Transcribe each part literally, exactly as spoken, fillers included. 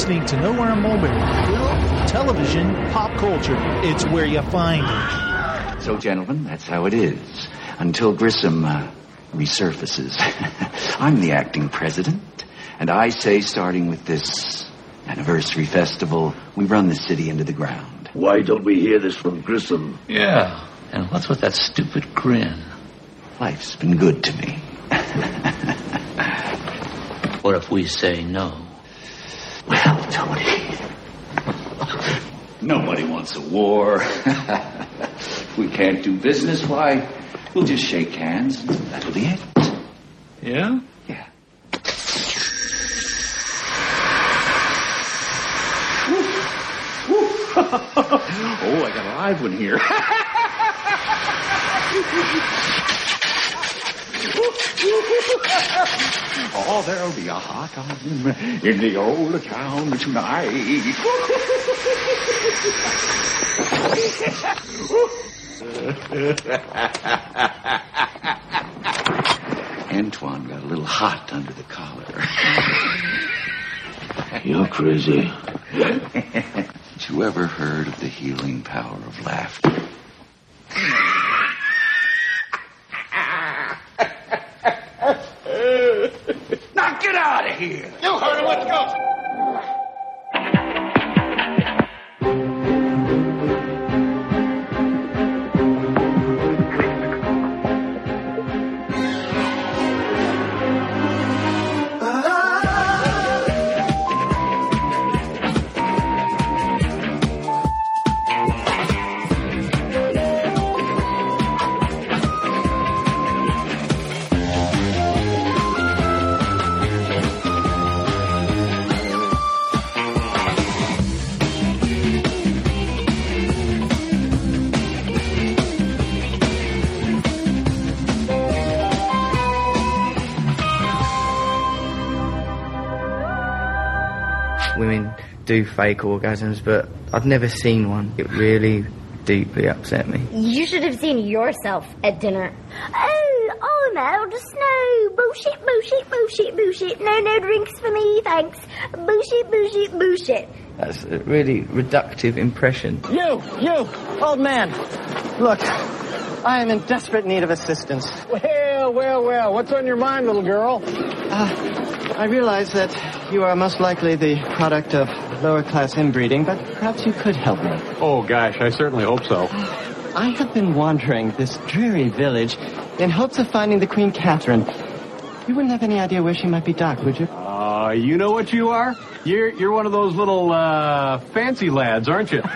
listening to Nowhere Moment. Film, television, pop culture. It's where you find it. So, gentlemen, that's how it is. Until Grissom uh, resurfaces. I'm the acting president, and I say starting with this anniversary festival, we run the city into the ground. Why don't we hear this from Grissom? Yeah, and what's with that stupid grin? Life's been good to me. What if we say no? Well, Tony, nobody wants a war. If we can't do business, why, we'll just shake hands. That'll be it. Yeah? Yeah. Oh, I got a live one here. Oh, there'll be a hot time in the old town tonight. Antoine got a little hot under the collar. You're crazy. Had you ever heard of the healing power of laughter? Now get out of here! You heard him, let's go! Women do fake orgasms, but I've never seen one. It really deeply upset me. You should have seen yourself at dinner. Oh, oh no, just no. Bullshit, bullshit, bullshit, bullshit. No, no drinks for me, thanks. Bullshit, bullshit, bullshit. That's a really reductive impression. You, you, old man. Look, I am in desperate need of assistance. Well, well, well, what's on your mind, little girl? Uh, I realize that you are most likely the product of lower-class inbreeding, but perhaps you could help me. Oh, gosh, I certainly hope so. I have been wandering this dreary village in hopes of finding the Queen Catherine. You wouldn't have any idea where she might be docked, would you? Uh, you know what you are? You're you're one of those little, uh, fancy lads, aren't you?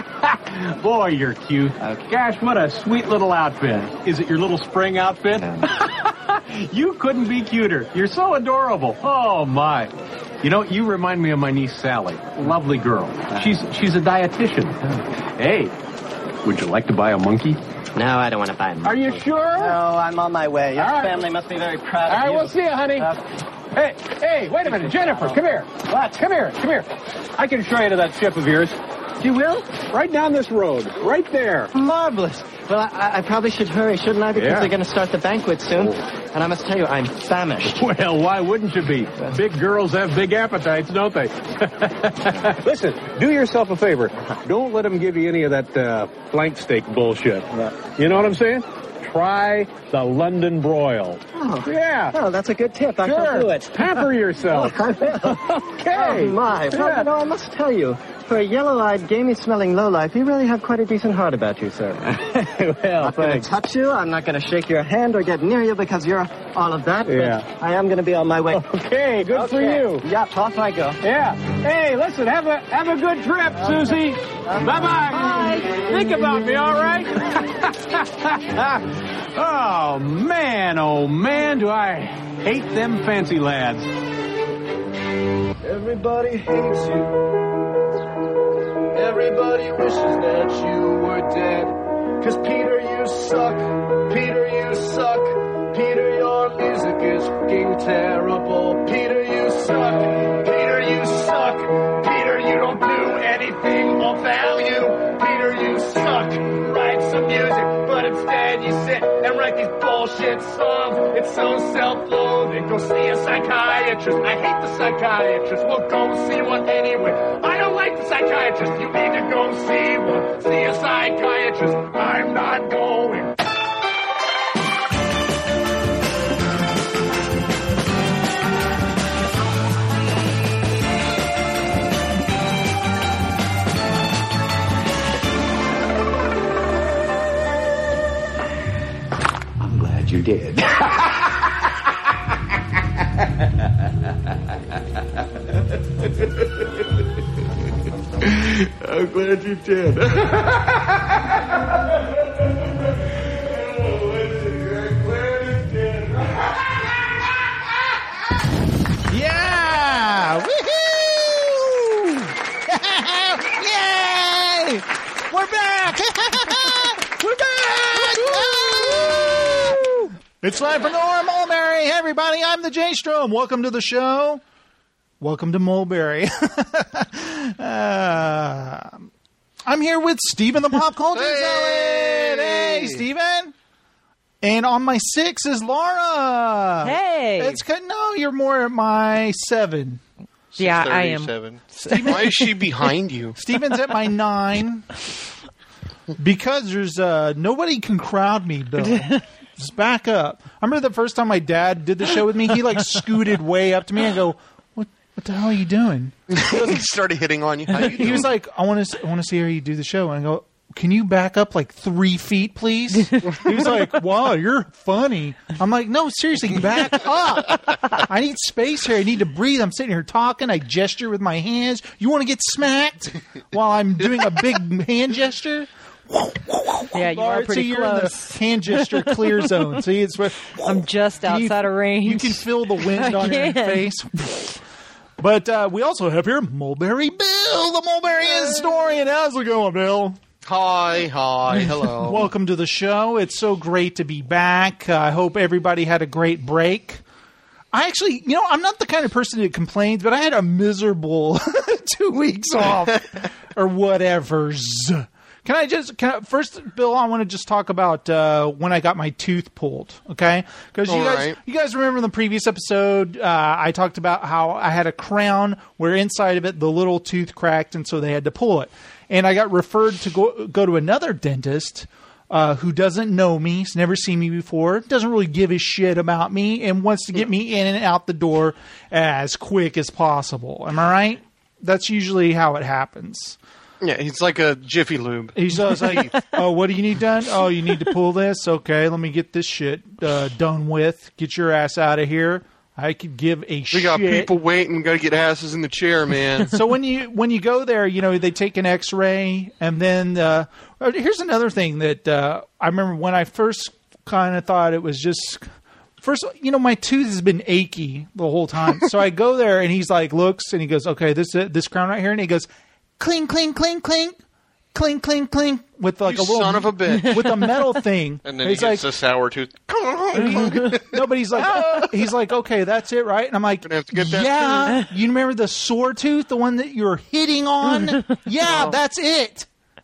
Boy, you're cute. Okay. Gosh, what a sweet little outfit. Is it your little spring outfit? No. You couldn't be cuter. You're so adorable. Oh, my. You know, you remind me of my niece, Sally. Lovely girl. She's she's a dietitian. Hey, would you like to buy a monkey? No, I don't want to buy them. Are you sure? No, I'm on my way. Your All right. family must be very proud All of right, you. we'll see you, honey. Uh, hey, hey, wait a minute. Jennifer, come here. What? Come here, come here. I can show you to that ship of yours. You will? Right down this road. Right there. Marvelous. Well, I, I probably should hurry, shouldn't I? Because Yeah. they're going to start the banquet soon. Oh. And I must tell you, I'm famished. Well, why wouldn't you be? Big girls have big appetites, don't they? Listen, do yourself a favor. Don't let them give you any of that uh, flank steak bullshit. You know what I'm saying? Try the London broil. Oh. Yeah. Oh, that's a good tip. I Sure. shall do it. Pamper yourself. Oh, I will. Okay. Oh, my. Well, Yeah. you know, I must tell you, for a yellow-eyed, gamey-smelling lowlife, you really have quite a decent heart about you, sir. Well, I'm not going to thanks. touch you. I'm not going to shake your hand or get near you because you're all of that. Yeah. But I am going to be on my way. Okay, good for Okay. you. Yep, off I go. Yeah. Hey, listen, have a have a good trip, Susie. Bye-bye. Bye. Think about me, all right? Oh, man, oh, man, do I hate them fancy lads. Everybody hates you. Everybody wishes that you were dead. Cause Peter, you suck. Peter, you suck. Peter, your music is fucking terrible. Peter, you suck. Peter, you suck. Peter, you don't do anything of value. Peter, you suck. Write some music, but instead you sit and write like these bullshit songs. It's so self-loathing. Go see a psychiatrist. I hate the psychiatrist. Well, go see one anyway. I don't like the psychiatrist. You need to go see one. See a psychiatrist. I'm not going. You did. I'm glad you did. Yeah! Woohoo! Yay! We're back! We're back! It's time for Norm Mulberry. Hey, everybody, I'm the J-Strom. Welcome to the show. Welcome to Mulberry. uh, I'm here with Steven the Pop Culture Zealot. Hey, Steven. And on my six is Laura. Hey. It's good. No, you're more at my seven. Yeah, I am. Steven, why is she behind you? Steven's at my nine. Because there's uh, nobody can crowd me, Bill. Just back up. I remember the first time my dad did the show with me, he like scooted way up to me and go, what what the hell are you doing? He started hitting on you. How you He doing? was like, I want to I want to see how you do the show. And I go, can you back up like three feet, please? He was like, wow, you're funny. I'm like, no, seriously, back up. I need space here. I need to breathe. I'm sitting here talking. I gesture with my hands. You want to get smacked while I'm doing a big hand gesture? Yeah, you Laura, are pretty so you're close. in the hand gesture clear zone. See, it's I'm just outside you, of range. You can feel the wind I on your can. face. But uh, we also have here Mulberry Bill, the Mulberry historian. How's it going, Bill? Hi, hi, hello. Welcome to the show. It's so great to be back. Uh, I hope everybody had a great break. I actually, you know, I'm not the kind of person that complains, but I had a miserable two weeks off or whatever's. Can I just, can I, first, Bill, I want to just talk about uh, when I got my tooth pulled, okay? Because you All guys, right. you guys remember in the previous episode, uh, I talked about how I had a crown where inside of it the little tooth cracked, and so they had to pull it. And I got referred to go go to another dentist uh, who doesn't know me, has never seen me before, doesn't really give a shit about me, and wants to get me in and out the door as quick as possible. Am I right? That's usually how it happens. Yeah, he's like a Jiffy Lube. He's just like, oh, what do you need done? Oh, you need to pull this? Okay, let me get this shit uh, done with. Get your ass out of here. I could give a We shit. got people waiting. We got to get asses in the chair, man. So when you when you go there, you know, they take an X-ray, and then uh, here's another thing that uh, I remember when I first kind of thought it was just first, you know, my tooth has been achy the whole time. So I go there, and he's like, looks, and he goes, okay, this this crown right here, and he goes, cling, cling, cling, cling, cling, cling, cling, with like You a little son of a bitch. with a metal thing, And then he he's gets like, a sour tooth. no, but he's like, he's like, okay, that's it, right? And I'm like, Gonna have to get that yeah, you remember the sore tooth, the one that you're hitting on? Yeah, Oh. that's it.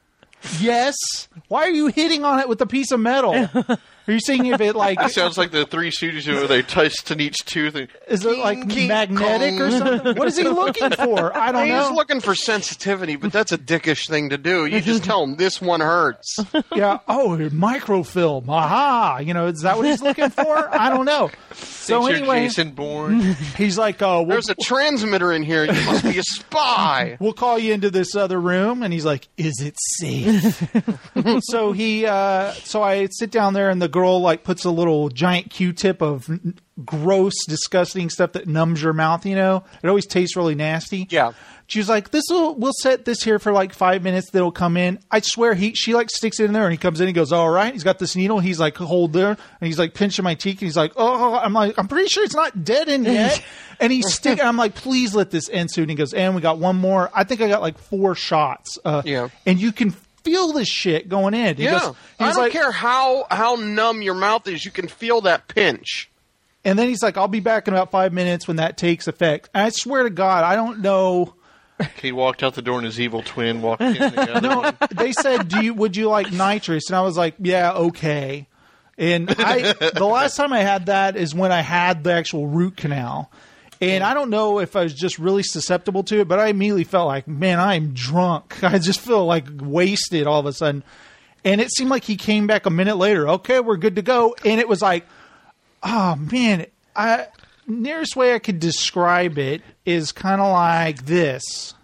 Yes. Why are you hitting on it with a piece of metal? Are you saying if it like It sounds like the Three Stooges where they touched in each tooth. And, is it like King, magnetic or Kong. something? What is he looking for? I don't He's know. looking for sensitivity, but that's a dickish thing to do. You just tell him this one hurts. Yeah. Oh, microfilm. Aha. You know, is that what he's looking for? I don't know. So Think you're anyway, Jason Bourne. he's like, oh, we'll, There's a transmitter in here. You must be a spy. we'll call you into this other room. And he's like, is it safe? So he, uh, so I sit down there, and the girl like puts a little giant Q-tip of n- gross, disgusting stuff that numbs your mouth. You know, it always tastes really nasty. Yeah. She was like, "This will we'll set this here for like five minutes. That'll come in." I swear, he she like sticks it in there, and he comes in. He goes, "All right." He's got this needle. He's like, "Hold there," and he's like pinching my cheek. And he's like, "Oh," I'm like, "I'm pretty sure it's not dead in yet." And he's sticking. I'm like, "Please let this end soon." And he goes, "And we got one more. I think I got like four shots." Uh, Yeah. And you can feel this shit going in. He Yeah. goes, I he's don't like, care how, how numb your mouth is. You can feel that pinch. and then he's like, "I'll be back in about five minutes when that takes effect." And I swear to God, I don't know. He walked out the door and his evil twin walked in the other No, one. they said, "Do you would you like nitrous?" And I was like, "Yeah, okay." And I, the last time I had that is when I had the actual root canal. And I don't know if I was just really susceptible to it, but I immediately felt like, man, I'm drunk. I just feel like wasted all of a sudden. And it seemed like he came back a minute later. Okay, we're good to go. And it was like, oh, man, I nearest way I could describe it is kind of like this.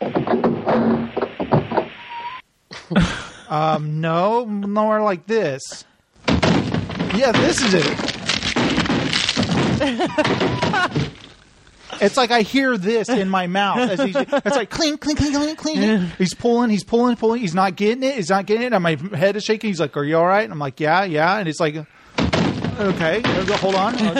um, no, nowhere like this. Yeah, this is it. It's like I hear this in my mouth. As he's, it's like clink, clink, clink, clink, clink. He's pulling, he's pulling, pulling. He's not getting it. He's not getting it. And my head is shaking. He's like, "Are you all right?" And I'm like, "Yeah, yeah." And it's like, "Okay, hold on." And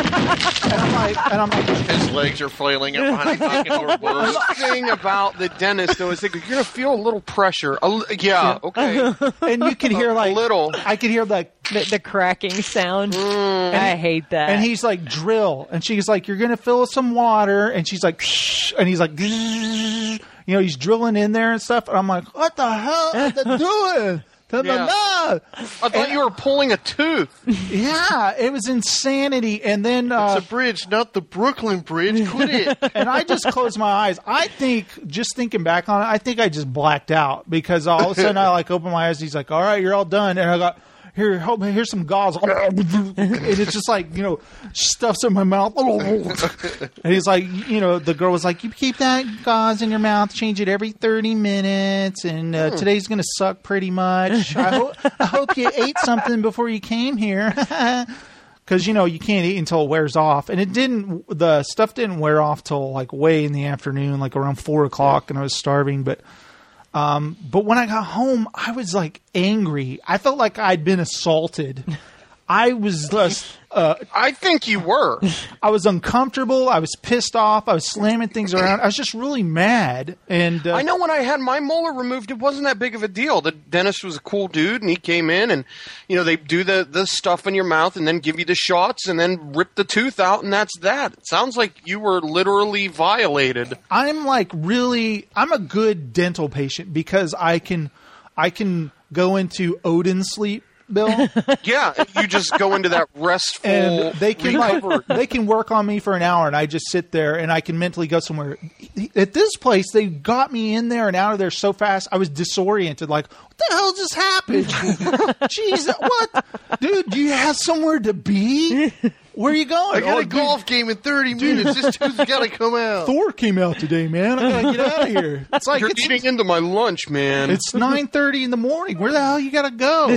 I'm like, and I'm like, his legs are flailing up behind the fucking door. The thing about the dentist though is that you're gonna feel a little pressure. A l- yeah, okay. And you can hear like a little. I could hear like the, the cracking sound. Mm. I hate that. And he's like, drill. And she's like, you're going to fill with some water. And she's like, shh. And he's like, you know, he's drilling in there and stuff. And I'm like, what the hell are they doing? Yeah. I thought and, you were pulling a tooth. Yeah, it was insanity. And then uh, it's a bridge, not the Brooklyn Bridge. Quit it. And I just closed my eyes. I think, just thinking back on it, I think I just blacked out because all of a sudden I like open my eyes. He's like, "All right, you're all done." And I got. Here, help me. Here's some gauze. And it's just like, you know, stuffs in my mouth. And he's like, you know, the girl was like, you keep that gauze in your mouth, change it every thirty minutes, and uh, today's going to suck pretty much. I, ho- I hope you ate something before you came here. Because, you know, you can't eat until it wears off. And it didn't, the stuff didn't wear off till like way in the afternoon, like around four o'clock, and I was starving. But Um, but when I got home, I was like angry. I felt like I'd been assaulted. I was just, uh, I think you were. I was uncomfortable. I was pissed off. I was slamming things around. I was just really mad. And uh, I know when I had my molar removed, it wasn't that big of a deal. The dentist was a cool dude, and he came in, and you know they do the the stuff in your mouth, and then give you the shots, and then rip the tooth out, and that's that. It sounds like you were literally violated. I'm like really, I'm a good dental patient because I can, I can go into Odin sleep. Bill, yeah, you just go into that restful. And they can like, they can work on me for an hour, and I just sit there, and I can mentally go somewhere. At this place, they got me in there and out of there so fast, I was disoriented. Like, what the hell just happened? Jeez, what, dude? Do you have somewhere to be? Where are you going? I got oh, a golf game in thirty minutes. This tooth's got to come out. Thor came out today, man. I gotta get out of here. It's like you're it's, eating into my lunch, man. It's nine thirty in the morning. Where the hell you gotta go?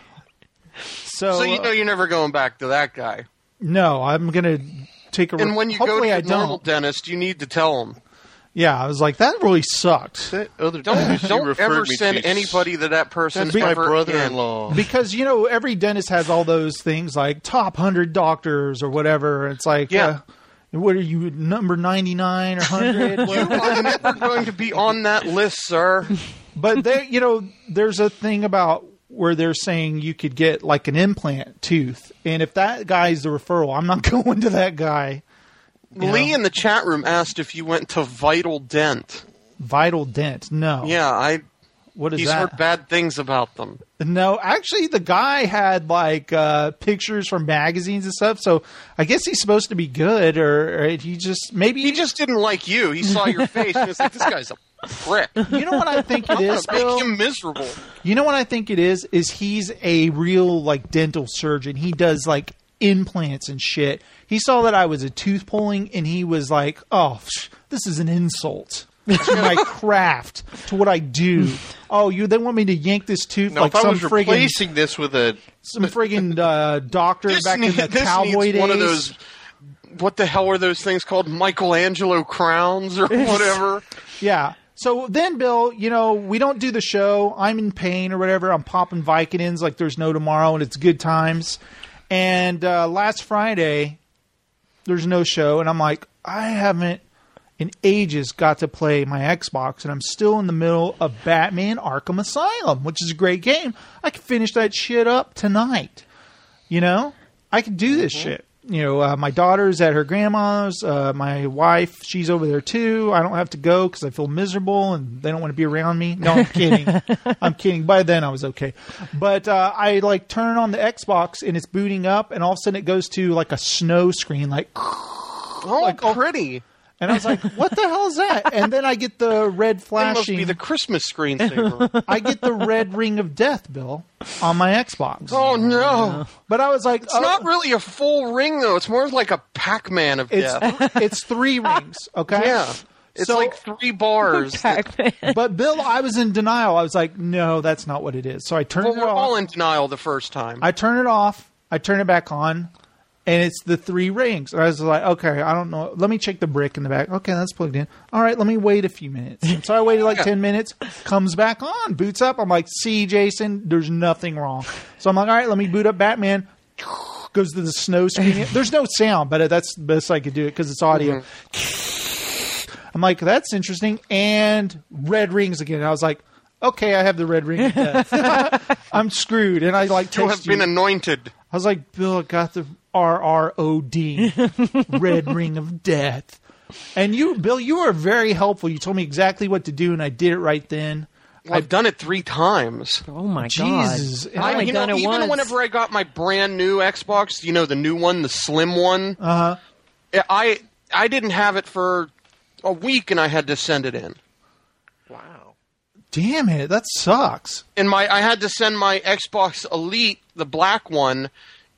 So, so you know you're never going back to that guy. No, I'm gonna take a. And when you go to a normal dentist, you need to tell him. Yeah, I was like, that really sucked. That other don't don't ever send to, anybody to that person. That's my brother-in-law. Because you know every dentist has all those things like top hundred doctors or whatever. It's like, yeah. Uh, what are you, number ninety-nine or hundred? You are never going to be on that list, sir. But there, you know, there's a thing about where they're saying you could get like an implant tooth. And if that guy's the referral, I'm not going to that guy. Lee know? in the chat room asked if you went to Vital Dent. Vital Dent? No. Yeah, I. What is he's that? heard bad things about them. No, actually, the guy had like uh, pictures from magazines and stuff. So I guess he's supposed to be good, or, or he just maybe he just didn't like you. He saw your face and was like, "This guy's a prick." You know what I think it is? Make Bill? him miserable. You know what I think it is? Is he's a real like dental surgeon. He does like implants and shit. He saw that I was a tooth pulling, and he was like, "Oh, this is an insult to my craft, to what I do. Oh, you they want me to yank this tooth no, like if some I was friggin' replacing this with a some friggin' uh, doctor this back need, in the this cowboy needs days." One of those. What the hell are those things called? Michelangelo crowns or whatever. Yeah. So then, Bill, you know, we don't do the show. I'm in pain or whatever. I'm popping Vicodins like there's no tomorrow, and it's good times. And uh, last Friday, there's no show, and I'm like, I haven't in ages got to play my Xbox, and I'm still in the middle of Batman Arkham Asylum, which is a great game. I can finish that shit up tonight. You know? I can do this mm-hmm. shit. you know, uh, my daughter's at her grandma's. Uh, my wife, she's over there too. I don't have to go because I feel miserable and they don't want to be around me. No, I'm kidding. I'm kidding. By then I was okay. But uh, I like turn on the Xbox and it's booting up and all of a sudden it goes to like a snow screen, like, oh, like pretty. And I was like, what the hell is that? And then I get the red flashing. It must be the Christmas screensaver. I get the red ring of death, Bill, on my Xbox. Oh, no. But I was like... It's oh, not really a full ring, though. It's more like a Pac-Man of it's, death. It's three rings, okay? Yeah. It's so, like three bars. Pac-Man. But, Bill, I was in denial. I was like, no, that's not what it is. So I turned well, it we're off. We're all in denial the first time. I turn it off. I turn it back on. And it's the three rings. And I was like, okay, I don't know. Let me check the brick in the back. Okay, that's plugged in. All right, let me wait a few minutes. And so I waited like ten minutes. Comes back on. Boots up. I'm like, see, Jason, there's nothing wrong. So I'm like, all right, let me boot up Batman. Goes to the snow screen. There's no sound, but that's the best I could do it because it's audio. Mm-hmm. I'm like, that's interesting. And red rings again. I was like, okay, I have the red ring of death. I'm screwed. And I like You have text been you. anointed. I was like, Bill, I got the R R O D, red ring of death. And you, Bill, you were very helpful. You told me exactly what to do, and I did it right then. Well, I've done it three times. Oh, my Jesus. God. I've only you done know, it even once. whenever I got my brand new Xbox, you know, the new one, the slim one, Uh-huh. I I didn't have it for a week, and I had to send it in. Wow. Damn it, that sucks. And my I had to send my Xbox Elite, the black one,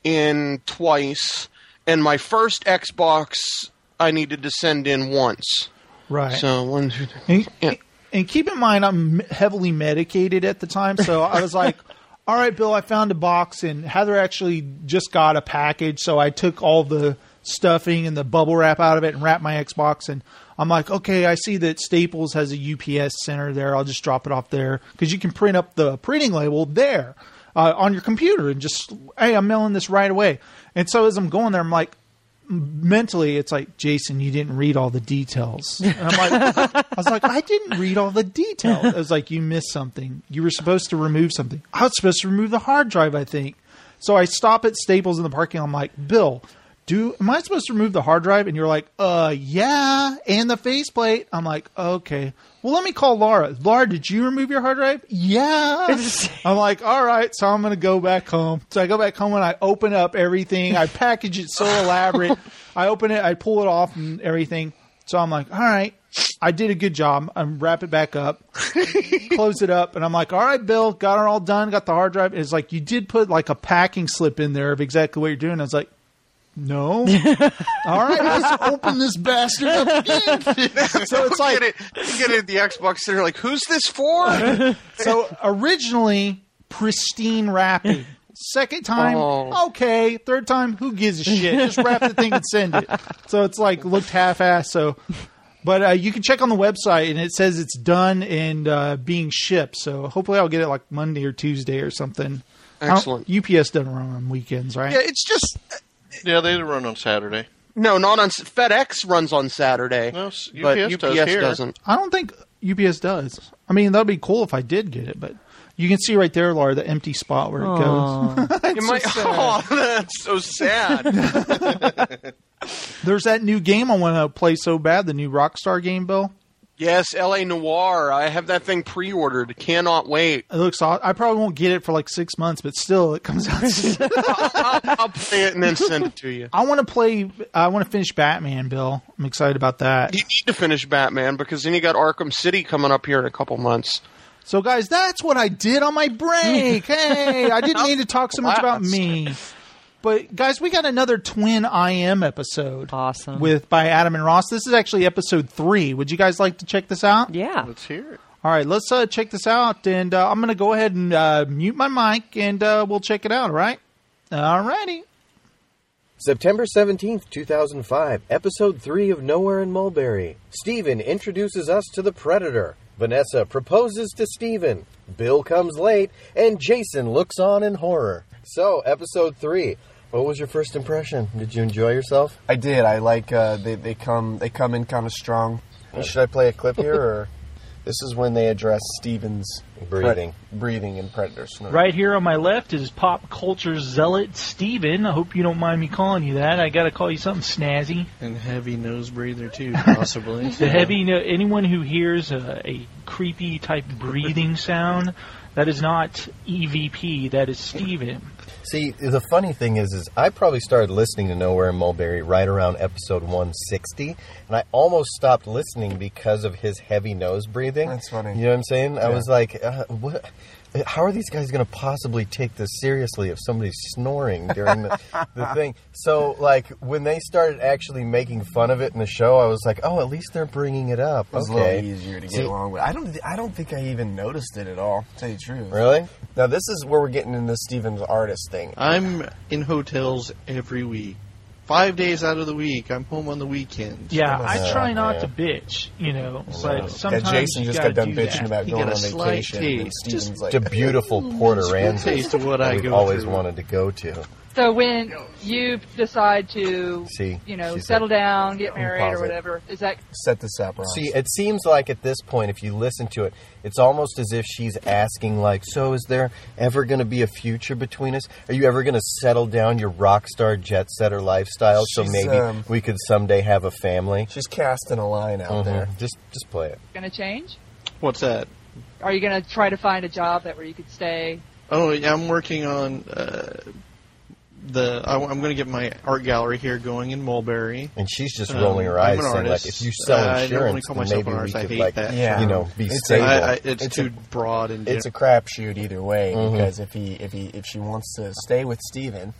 in twice, and my first Xbox I needed to send in once. Right. So one, two, And, yeah. and keep in mind, I'm heavily medicated at the time, so I was like, all right, Bill, I found a box, and Heather actually just got a package, so I took all the stuffing and the bubble wrap out of it and wrapped my Xbox, and I'm like, okay, I see that Staples has a U P S center there. I'll just drop it off there, because you can print up the printing label there. Uh, on your computer and just, hey, I'm mailing this right away. And so as I'm going there, I'm like, mentally, it's like, Jason, you didn't read all the details. And I'm like, I was like, I didn't read all the details. It was like, you missed something. You were supposed to remove something. I was supposed to remove the hard drive, I think. So I stop at Staples in the parking lot. I'm like, Bill, do am I supposed to remove the hard drive? And you're like, uh, yeah, and the faceplate. I'm like, okay. Well, let me call Laura. Laura, did you remove your hard drive? Yeah. I'm like, all right, so I'm going to go back home. So I go back home and I open up everything. I package it so elaborate. I open it, I pull it off and everything. So I'm like, all right, I did a good job. I wrap it back up, close it up, and I'm like, all right, Bill, got it all done, got the hard drive. It's like, you did put like a packing slip in there of exactly what you're doing. I was like, no. All right, let's open this bastard up again. So it's like, get it, you get it at the Xbox Center, like, who's this for? So originally, pristine wrapping. Second time, Oh. okay. Third time, who gives a shit? Just wrap the thing and send it. So it's like looked half-assed. So, but uh, you can check on the website, and it says it's done and uh, being shipped. So hopefully, I'll get it like Monday or Tuesday or something. Excellent. U P S doesn't run on weekends, right? Yeah, it's just Yeah, they run on Saturday. no, not on FedEx runs on Saturday, No, s- but U P S U P S does here. doesn't. I don't think U P S does. I mean, that'd be cool if I did get it, but you can see right there, Laura, the empty spot where it goes. It's It might, so sad. oh, that's so sad. There's that new game I want to play so bad, the new Rockstar game, Bill. Yes, L A Noire. I have that thing pre-ordered. Cannot wait. It looks aw- I probably won't get it for like six months, but still, it comes out soon. I'll, I'll play it and then send it to you. I want to play. I want to finish Batman, Bill. I'm excited about that. You need to finish Batman because then you got Arkham City coming up here in a couple months. So, guys, that's what I did on my break. Hey, I didn't need to talk so much about me. But, guys, we got another Twin I M episode. Awesome. With by Adam and Ross. This is actually episode three. Would you guys like to check this out? Yeah. Let's hear it. All right, let's uh, check this out. And uh, I'm going to go ahead and uh, mute my mic, and uh, we'll check it out, all right? All righty. September seventeenth, two thousand five, Episode three of Nowhere in Mulberry. Stephen introduces us to the Predator. Vanessa proposes to Stephen. Bill comes late, and Jason looks on in horror. So, Episode three. What was your first impression? Did you enjoy yourself? I did. I like uh, they they come they come in kind of strong. Should I play a clip here, or This is when they address Steven's Breathing. pre- breathing and predator snore. Right here on my left is pop culture zealot Steven. I hope you don't mind me calling you that. I got to call you something snazzy. And heavy nose breather too, possibly. The heavy. No, anyone who hears a, a creepy type breathing sound, that is not E V P. That is Steven. See, the funny thing is, is I probably started listening to Nowhere in Mulberry right around episode one sixty, and I almost stopped listening because of his heavy nose breathing. That's funny. You know what I'm saying? I Yeah. was like, uh, what? How are these guys going to possibly take this seriously if somebody's snoring during the, the thing? So, like, when they started actually making fun of it in the show, I was like, oh, at least they're bringing it up. It was Okay. a little easier to get See, along with. I don't. I don't think I even noticed it at all. To tell you the truth. Really? Now this is where we're getting into Steven's artist thing. I'm in hotels every week. Five days out of the week. I'm home on the weekends. Yeah, I try not yeah. to bitch, you know, Yeah, but sometimes Jason you just gotta got done do bitching that. about You going get on a slight vacation. And taste. Steven's Just like, It's a beautiful Port Aransas taste of what I we've go always through. wanted to go to. So when you decide to, See, you know, she settle said- down, get married Pause or it. whatever, is that set this up, Ross. See, it seems like at this point, if you listen to it, it's almost as if she's asking, like, so is there ever going to be a future between us? Are you ever going to settle down your rock star jet setter lifestyle so She's, maybe um, we could someday have a family? She's casting a line out Mhm. there. Just, just play it. going to change? What's that? Are you going to try to find a job that where you could stay? Oh, yeah, I'm working on uh, the. I, I'm going to get my art gallery here going in Mulberry. And she's just Um, rolling her I'm eyes, an saying, like, artist. if you sell Uh, I don't really insurance, call then myself maybe an we artist. I could, hate like, that. Yeah. you know, be It's a- stable. I, I, it's, It's too a- broad and It's a crapshoot either way Mhm. because if he if he if she wants to stay with Steven,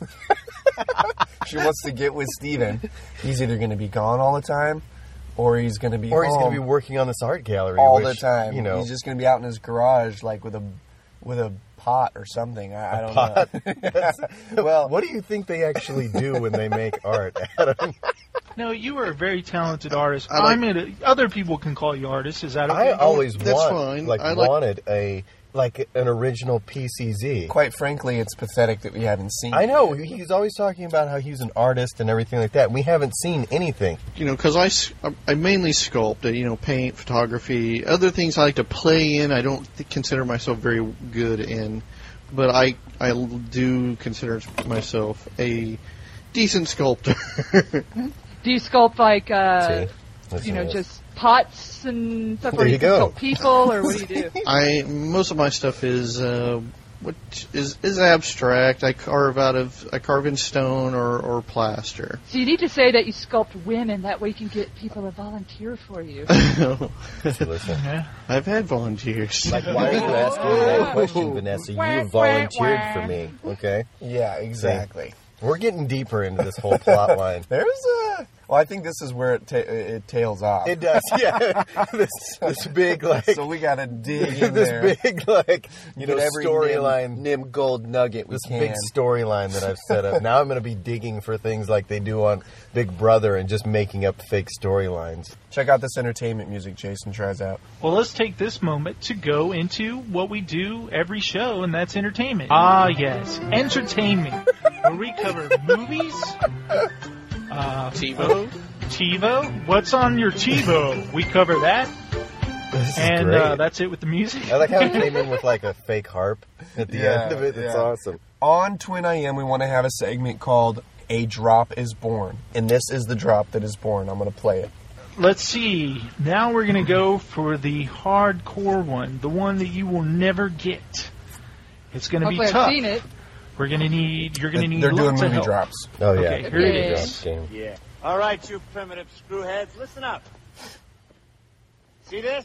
she wants to get with Steven, he's either going to be gone all the time, or he's going to be or he's going home to be working on this art gallery all which, the time. You know, he's just going to be out in his garage like with a with a pot or something. I, I don't pot? know. well, what do you think they actually do when they make art, Adam? No, you are a very talented artist. I like- I'm in a, other people can call you artists. Is that okay? I always That's want, fine. like, I like- wanted a like an original P C Z. Quite frankly, it's pathetic that we haven't seen. I it. know he's always talking about how he's an artist and everything like that. We haven't seen anything. You know, because I, s- I mainly sculpt, uh, you know, paint, photography, other things I like to play in. I don't th- consider myself very good in, but I I l- do consider myself a decent sculptor. Do you sculpt like, uh, See? Listen you know, to this. just pots and stuff, or There do you you go. sculpt people, or what do you do? I most of my stuff is uh, what is is abstract. I carve out of I carve in stone or, or plaster. So you need to say that you sculpt women. That way you can get people to volunteer for you. See, listen. Yeah. I've had volunteers. Like, why are you asking me that question, Vanessa? You volunteered for me, okay? Yeah, exactly. We're getting deeper into this whole plot line. There's a. Well, I think this is where it ta- it tails off. It does, yeah. this, this big, like... So we got to dig in this there. big, like, you know, Get every storyline. Nim, Nim gold nugget we This can. big storyline that I've set up. Now I'm going to be digging for things like they do on Big Brother and just making up fake storylines. Check out this entertainment music Jason tries out. Well, let's take this moment to go into what we do every show, and that's entertainment. Ah, yes, entertainment, where we cover movies, uh, TiVo? TiVo. What's on your TiVo? We cover that, This is and great. uh, that's it with the music. I like how it came in with like a fake harp at the Yeah, end of it. It's yeah. awesome. On Twin I M, we want to have a segment called A Drop is Born. And this is the drop that is born. I'm going to play it. Let's see. Now we're gonna go for the hardcore one, the one that you will never get. It's gonna Hopefully be I've tough. seen it. We're gonna need. You're gonna need. They're doing lots of movie help. drops. Oh, yeah. Okay, here it Okay. is. Game. Yeah. All right, you primitive screwheads, listen up. See this?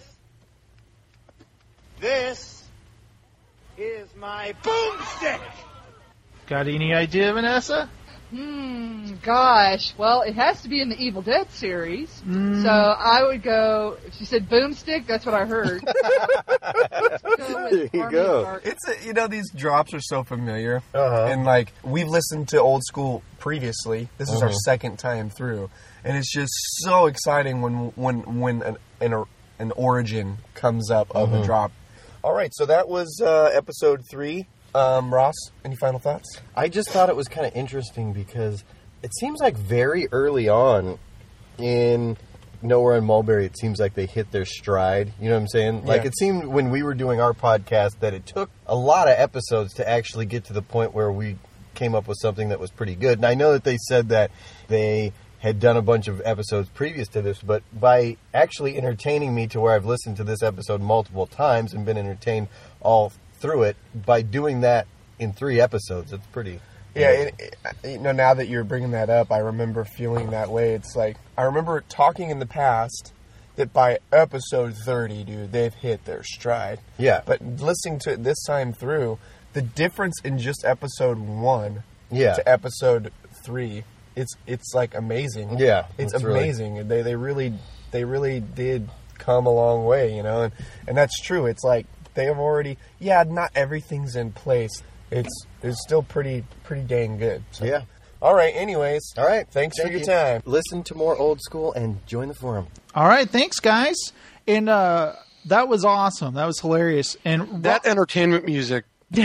This is my boomstick. Got any idea, Vanessa? Hmm, gosh. Well, it has to be in the Evil Dead series. Mm. So I would go, if you said boomstick, that's what I heard. Let's go with There you Army go. of Dark- It's a, you know, these drops are so familiar. Uh-huh. And, like, we've listened to Old School previously. This is our Uh-huh. second time through. And it's just so exciting when when when an an, an origin comes up of Uh-huh. a drop. All right, so that was uh, episode three. Um, Ross, any final thoughts? I just thought it was kind of interesting because it seems like very early on in Nowhere in Mulberry, it seems like they hit their stride. You know what I'm saying? Like, Yeah. it seemed when we were doing our podcast that it took a lot of episodes to actually get to the point where we came up with something that was pretty good. And I know that they said that they had done a bunch of episodes previous to this, but by actually entertaining me to where I've listened to this episode multiple times and been entertained all through it, by doing that in three episodes, it's pretty... Yeah, it, it, you know, now that you're bringing that up, I remember feeling that way. It's like, I remember talking in the past that by episode thirty, dude, they've hit their stride. Yeah. But listening to it this time through, the difference in just episode one Yeah. to episode three, it's it's like amazing. Yeah, It's it's really- amazing. They they really they really did come a long way, you know, and, and that's true. It's like they have already, yeah, not everything's in place. It's it's still pretty pretty dang good. So. Yeah. All right. Anyways. All right. Thanks Thank for your you. time. Listen to more old school and join the forum. All right, thanks, guys. And uh, that was awesome. That was hilarious. And That entertainment music.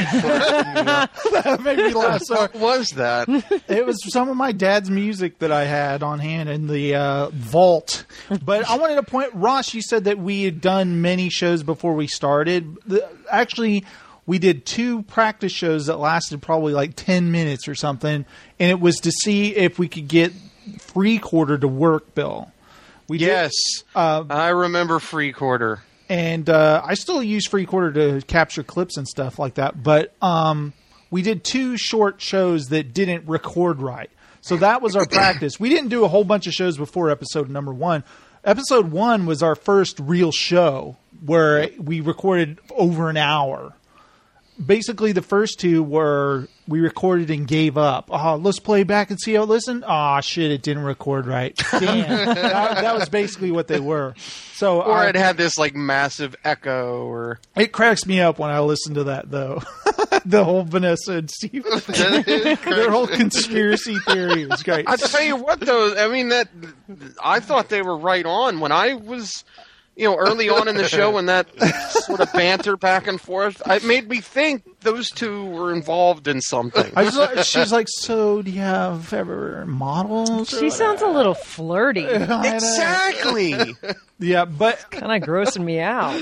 that made me laugh. So What was that? it was some of my dad's music that I had on hand in the uh, vault. But I wanted to point, Ross, you said that we had done many shows before we started. The, actually, we did two practice shows that lasted probably like ten minutes or something, and it was to see if we could get Free Quarter to work, Bill. We Yes. did, uh, I remember Free Quarter. and uh, I still use Free Quarter to capture clips and stuff like that. But um, we did two short shows that didn't record right. So that was our practice. We didn't do a whole bunch of shows before episode number one. Episode one was our first real show where we recorded over an hour. Basically, the first two were we recorded and gave up. Oh, let's play back and see how it listened. Oh, shit, it didn't record right. Damn. that, that was basically what they were. So, Or uh, it had this like massive echo or it cracks me up when I listen to that, though. The whole Vanessa and Steve, their whole conspiracy theory was great. I tell you what, though, I mean that I thought they were right on when I was, you know, early on in the show when that sort of banter back and forth. It made me think those two were involved in something. I just, she's like, so do you have ever models? She sounds a little flirty. Exactly. Yeah, but kind of grossing me out.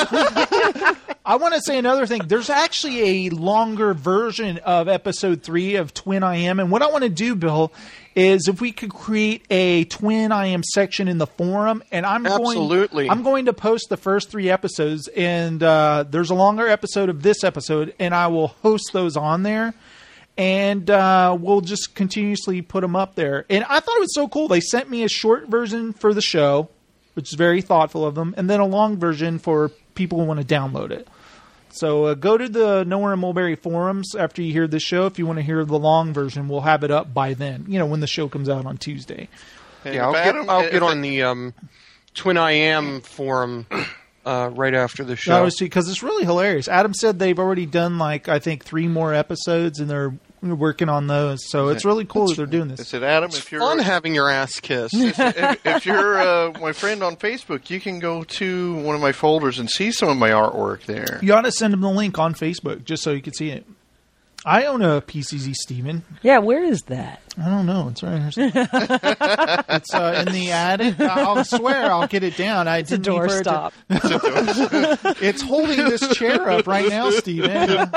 I want to say another thing. There's actually a longer version of episode three of Twin I Am. And what I want to do, Bill, is if we could create a Twin I Am section in the forum. And I'm Absolutely. going I'm going to post the first three episodes. And uh, there's a longer episode of this episode. And I will host those on there. And uh, we'll just continuously put them up there. And I thought it was so cool. They sent me a short version for the show, which is very thoughtful of them. And then a long version for people who want to download it. So uh, go to the Nowhere in Mulberry forums after you hear this show. If you want to hear the long version, we'll have it up by then, you know, when the show comes out on Tuesday. Yeah, I'll get, I'll get on the um, Twin I Am forum uh, right after the show. Because it's really hilarious. Adam said they've already done, like, I think three more episodes, and they're working on those. So it's really cool that they're doing this. I said, Adam, It's if you're fun having your ass kissed. if, if you're uh, my friend on Facebook, you can go to one of my folders and see some of my artwork there. You ought to send them the link on Facebook just so you can see it. I own a P C Z Steven. Yeah, where is that? I don't know. It's right here. It's uh, in the attic. I'll swear I'll get it down. I It's a didn't mean for it to- doorstop. It's holding this chair up right now, Steven.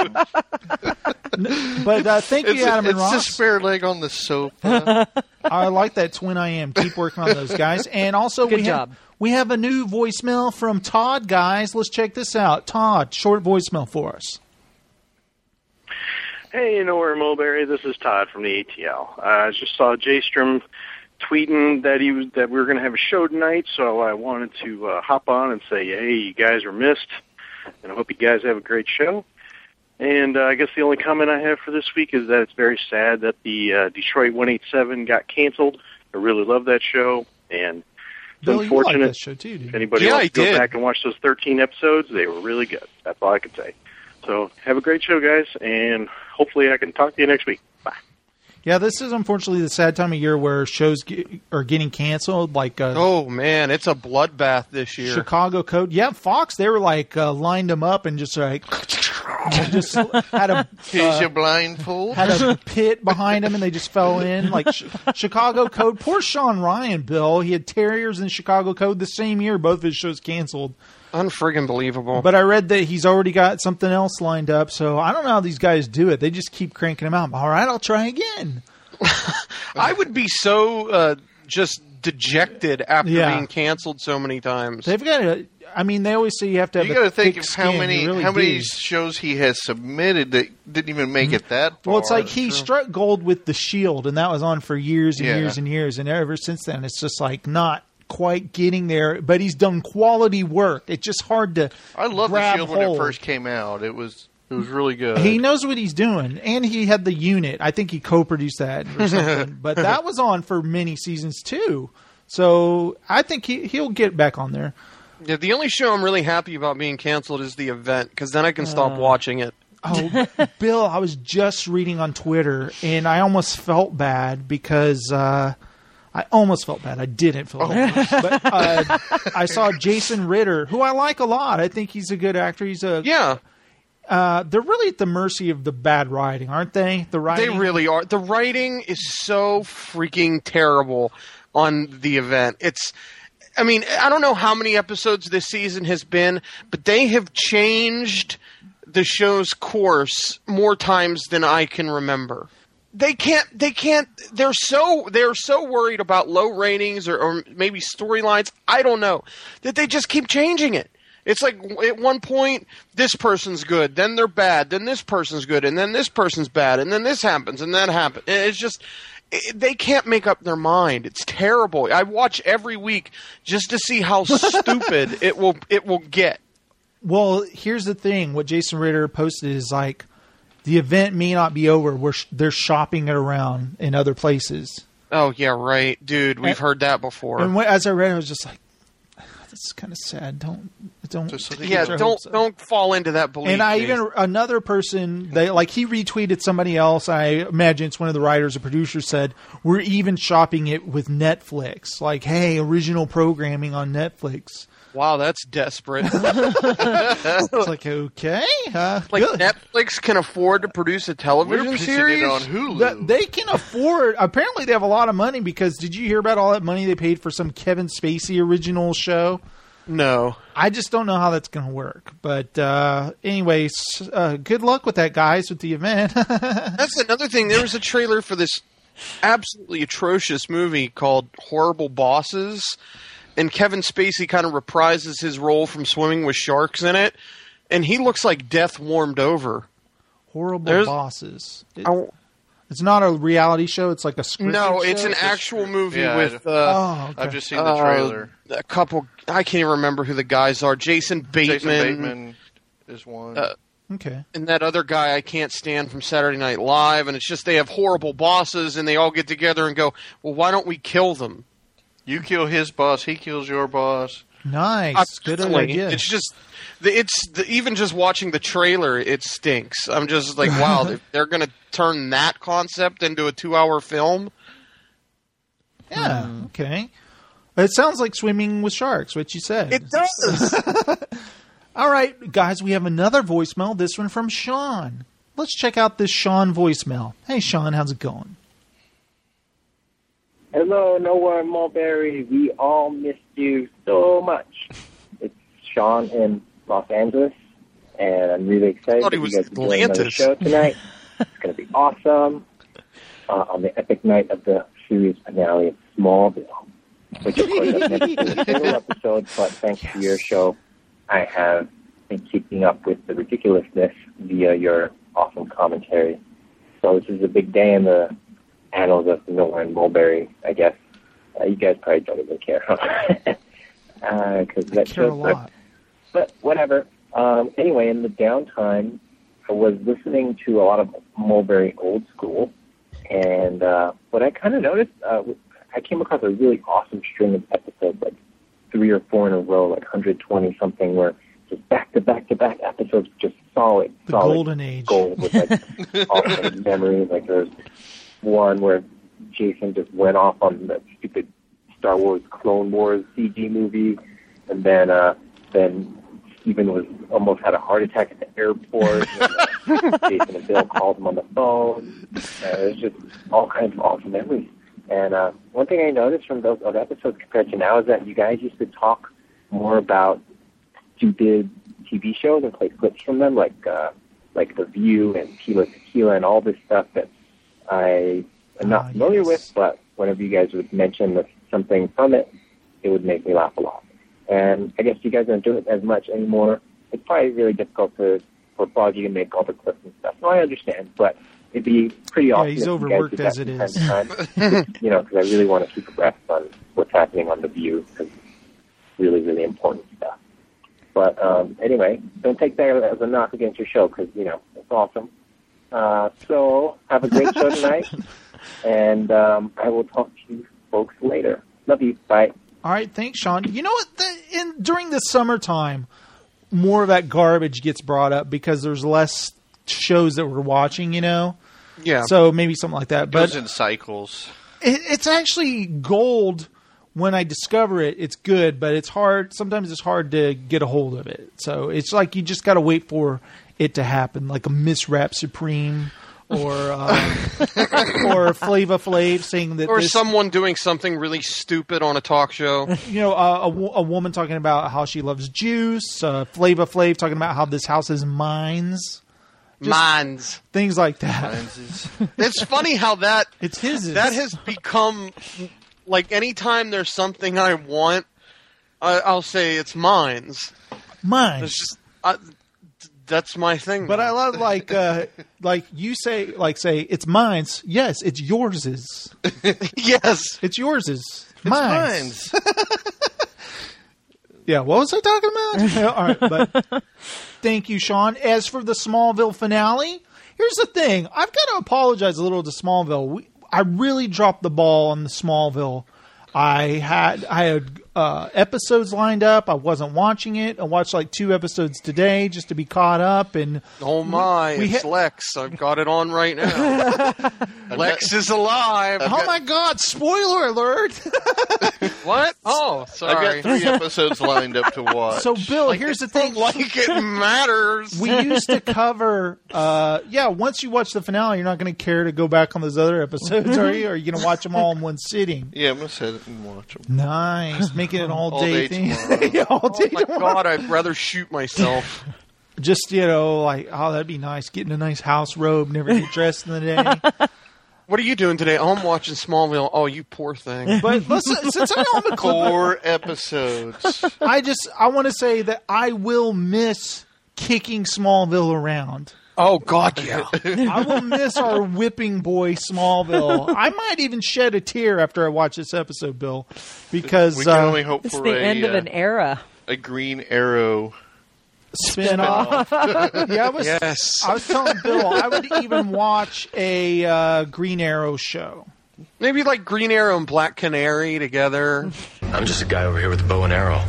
But uh, thank you, It's, Adam and it's Ross. a spare leg on the sofa. I like that Twin I Am. Keep working on those, guys. And also, Good we job. have we have a new voicemail from Todd, guys. Let's check this out. Todd, short voicemail for us. Hey, Nowhere Mulberry. This is Todd from the A T L. I uh, just saw Jay Strom tweeting that he was that we were going to have a show tonight, so I wanted to uh, hop on and say, hey, you guys are missed, and I hope you guys have a great show. And uh, I guess the only comment I have for this week is that it's very sad that the uh, Detroit one eighty-seven got canceled. I really love that show, and it's Bill, you unfortunate. like that show too, didn't If you? anybody Yeah, wants I to go did. back and watch those thirteen episodes, they were really good. That's all I can say. So have a great show, guys, and hopefully I can talk to you next week. Bye. Yeah, this is unfortunately the sad time of year where shows get, are getting canceled. Like uh, Oh, man, it's a bloodbath this year. Chicago Code. Yeah, Fox, they were like uh, lined them up and just like They just had a Here's uh, your blindfold. had a pit behind him, and they just fell in. Like Ch- Chicago Code. Poor Sean Ryan, Bill. He had Terriers and Chicago Code the same year. Both of his shows canceled. Unfriggin' believable. But I read that he's already got something else lined up. So I don't know how these guys do it. They just keep cranking them out. All right, I'll try again. I would be so uh, just dejected after Yeah. being canceled so many times. They've got to. I mean, they always say you have to have. You a got to think thick of how skin. many You really how many do. shows he has submitted that didn't even make it that far. Well, it's like he struck gold with The Shield, and that was on for years and Yeah. years and years, and ever since then, it's just like not quite getting there. But he's done quality work. It's just hard to. I love The grab Shield when hold. it first came out. It was it was really good. He knows what he's doing, and he had the unit. I think he co-produced that or something. But that was on for many seasons too. So I think he he'll get back on there. Yeah, the only show I'm really happy about being canceled is The Event, because then I can stop Uh. watching it. Oh, Bill, I was just reading on Twitter, and I almost felt bad because uh, I almost felt bad. I didn't feel bad. But uh, I saw Jason Ritter, who I like a lot. I think he's a good actor. He's a Yeah. Uh, they're really at the mercy of the bad writing, aren't they? The They writing. really are. The writing is so freaking terrible on The Event. It's, I mean, I don't know how many episodes this season has been, but they have changed the show's course more times than I can remember. They can't, they can't, they're so, they're so worried about low ratings or, or maybe storylines, I don't know, that they just keep changing it. It's like at one point, this person's good, then they're bad, then this person's good, and then this person's bad, and then this happens, and that happens. It's just, it, they can't make up their mind. It's terrible. I watch every week just to see how stupid it will it will get. Well, here's the thing. What Jason Ritter posted is like, the event may not be over. We're sh- they're shopping it around in other places. Oh, yeah, right. Dude, we've And- heard that before. And when, as I read it, I was just like, this is kind of sad. Don't, don't. yeah, don't don't fall into that belief. And I Jason. even another person they like he retweeted somebody else. I imagine it's one of the writers or producers said we're even shopping it with Netflix. Like, hey, original programming on Netflix. Wow, that's desperate. It's like, okay, uh, like good. Netflix can afford to produce a television We're pitching series it on Hulu. That- they can afford. Apparently, they have a lot of money because did you hear about all that money they paid for some Kevin Spacey original show? No, I just don't know how that's going to work. But uh, anyways, uh, good luck with that, guys, with the event. That's another thing. There was a trailer for this absolutely atrocious movie called Horrible Bosses, and Kevin Spacey kind of reprises his role from Swimming with Sharks in it, and he looks like death warmed over. Horrible There's- Bosses. It- I- it's not a reality show. It's like a scripted No, it's show? an actual movie Yeah, with. I- Uh, Oh, okay. I've just seen the uh, trailer. a couple. I can't even remember who the guys are. Jason Bateman. Jason Bateman is one. Uh, Okay. and that other guy I can't stand from Saturday Night Live, and it's just they have horrible bosses, and they all get together and go, "Well, why don't we kill them?" You kill his boss, he kills your boss. Nice. Good Constantly. idea. It's just, the- it's the, even just watching the trailer, it stinks. I'm just like, wow, they're, they're going to turn that concept into a two-hour film. Yeah. Okay. It sounds like Swimming with Sharks, what you said. It does. All right, guys, we have another voicemail. This one from Sean. Let's check out this Sean voicemail. Hey, Sean, how's it going? Hello, Nowhere Mulberry. We all missed you so much. It's Sean in Los Angeles, and I'm really excited Thought he that was you guys are doing another Atlantis. show tonight. It's going to be awesome uh, on the epic night of the series finale of Smallville, which of course I've never seen a single episode, but thanks to your show, I have been keeping up with the ridiculousness via your awesome commentary. So this is a big day in the annals of Nowhere and Mulberry, I guess. Uh, you guys probably don't even care, huh? Because that care a show's lot. But whatever. Um, anyway, in the downtime, I was listening to a lot of Mulberry Old School, and uh, what I kind of noticed, uh, I came across a really awesome string of episodes, like three or four in a row, like one hundred twenty something, where just back to back to back episodes, just solid, The solid golden age. gold with like awesome memories. Like there's one where Jason just went off on the stupid Star Wars Clone Wars C G movie, and then uh, then Steven was almost had a heart attack at the airport. And, uh, Jason and Bill called him on the phone. Uh, it was just all kinds of awesome memories. And uh, one thing I noticed from those other episodes compared to now is that you guys used to talk more about stupid T V shows and play clips from them, like uh, like The View and Tila Tequila and all this stuff that I am not Ah, familiar yes. with, but whenever you guys would mention the, something from it, it would make me laugh a lot. And I guess you guys don't do it as much anymore. It's probably really difficult to, for Foggy to make all the clips and stuff. No, I understand, but it'd be pretty Yeah, awesome he's if you guys overworked did as that it from is. time to time. You know, because I really want to keep abreast on what's happening on The View, because it's really, really important stuff. But um, anyway, don't take that as a knock against your show, because, you know, it's awesome. Uh, so have a great show tonight, and um, I will talk to you folks later. Love you. Bye. All right, thanks, Sean. You know what? The, in during the summertime, more of that garbage gets brought up because there's less shows that we're watching. You know, Yeah. So maybe something like that. Goes But in cycles. it, it's actually gold when I discover it. It's good, but it's hard. Sometimes it's hard to get a hold of it. So it's like you just got to wait for it to happen, like a Miss Rap Supreme. Or um, or Flava Flav saying that Or this, someone doing something really stupid on a talk show. you know, uh, a, wo- a woman talking about how she loves juice. Uh, Flava Flav talking about how this house is mines. Just Mines. things like that. It's funny how that it's his. that has become like anytime there's something I want, I, I'll say it's mines. Mines. It's just I, that's my thing. But I love like uh, like you say like say it's mines. Yes, it's yours's. Yes, it's yours's. It's Mines. Yeah, what was I talking about? Yeah, all right, but thank you, Sean. As for the Smallville finale, here's the thing. I've got to apologize a little to Smallville. We, I really dropped the ball on the Smallville. I had I had uh, episodes lined up. I wasn't watching it. I watched like two episodes today just to be caught up. And oh my, we it's ha- Lex. I've got it on right now. Lex is alive. Oh my God! Spoiler alert! What? Oh, sorry. I've got three episodes lined up to watch. So, Bill, here's the thing. Like it matters. We used to cover, uh, yeah, once you watch the finale, you're not going to care to go back on those other episodes, are you? Or are you going to watch them all in one sitting? Yeah, I'm going to sit and watch them. Nice. Making it an all, All day, day thing. tomorrow. Yeah, all day Oh my tomorrow. God, I'd rather shoot myself. Just, you know, like, oh, that'd be nice. Getting a nice house robe, never get dressed in the day. What are you doing today? Oh, I'm watching Smallville. Oh, you poor thing. But listen, since I'm on the clip, Four episodes. I just, I want to say that I will miss kicking Smallville around. Oh, God, yeah. I will miss our whipping boy Smallville. I might even shed a tear after I watch this episode, Bill, because we can uh, only hope It's for the a, end of uh, an era. a Green Arrow spin off. Yeah, I was, Yes. I was telling Bill I would even watch a uh, Green Arrow show. Maybe like Green Arrow and Black Canary together. I'm just a guy over here with a bow and arrow.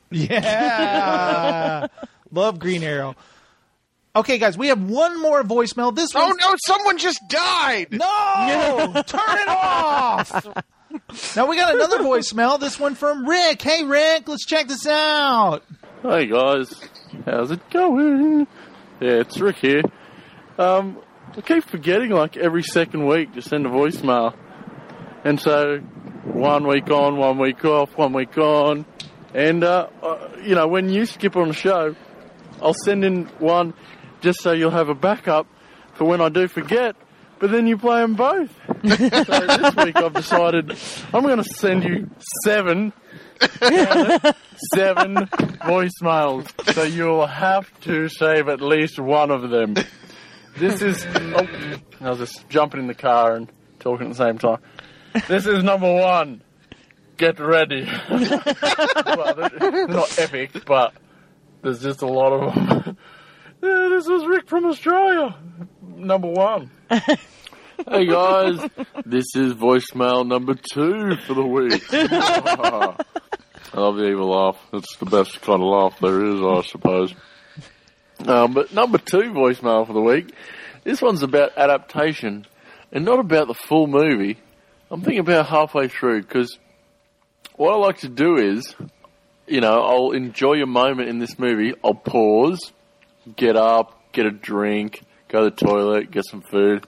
Yeah, love Green Arrow. Okay, guys, we have one more voicemail. This Oh, one, no, someone just died. no, turn it off. Now we got another voicemail. This one from Rick. Hey, Rick, let's check this out. Hey guys, how's it going? Yeah, it's Rick here. Um, I keep forgetting like every second week to send a voicemail. And so, one week on, one week off, one week on. And, uh, uh, you know, when you skip on the show, I'll send in one just so you'll have a backup for when I do forget. But then you play them both. So this week I've decided I'm going to send you seven Seven voicemails, so you'll have to save at least one of them. This is... Oh, I was just jumping in the car and talking at the same time. This is number one. Get ready. Well, they're not epic, but there's just a lot of them. Yeah, this is Rick from Australia. Number one. Hey guys, this is voicemail number two for the week. I love the evil laugh. It's the best kind of laugh there is, I suppose. Um, but number two voicemail for the week. This one's about adaptation and not about the full movie. I'm thinking about halfway through because what I like to do is you know, I'll enjoy a moment in this movie. I'll pause, get up, get a drink, go to the toilet, get some food,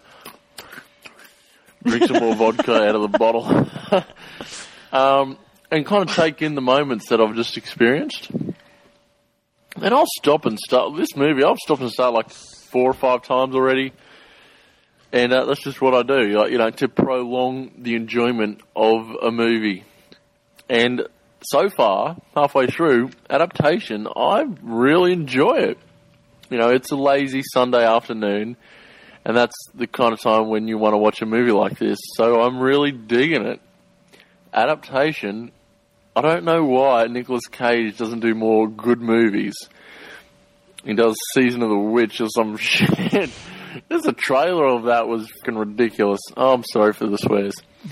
drink some more vodka out of the bottle, um, and kind of take in the moments that I've just experienced. And I'll stop and start this movie. I've stopped and started like four or five times already. And uh, that's just what I do, like, you know, to prolong the enjoyment of a movie. And so far, halfway through, adaptation, I really enjoy it. You know, it's a lazy Sunday afternoon, and that's the kind of time when you want to watch a movie like this. So I'm really digging it. Adaptation, I don't know why Nicolas Cage doesn't do more good movies. He does Season of the Witch or some shit. There's a trailer of that was fucking ridiculous. Oh, I'm sorry for the swears.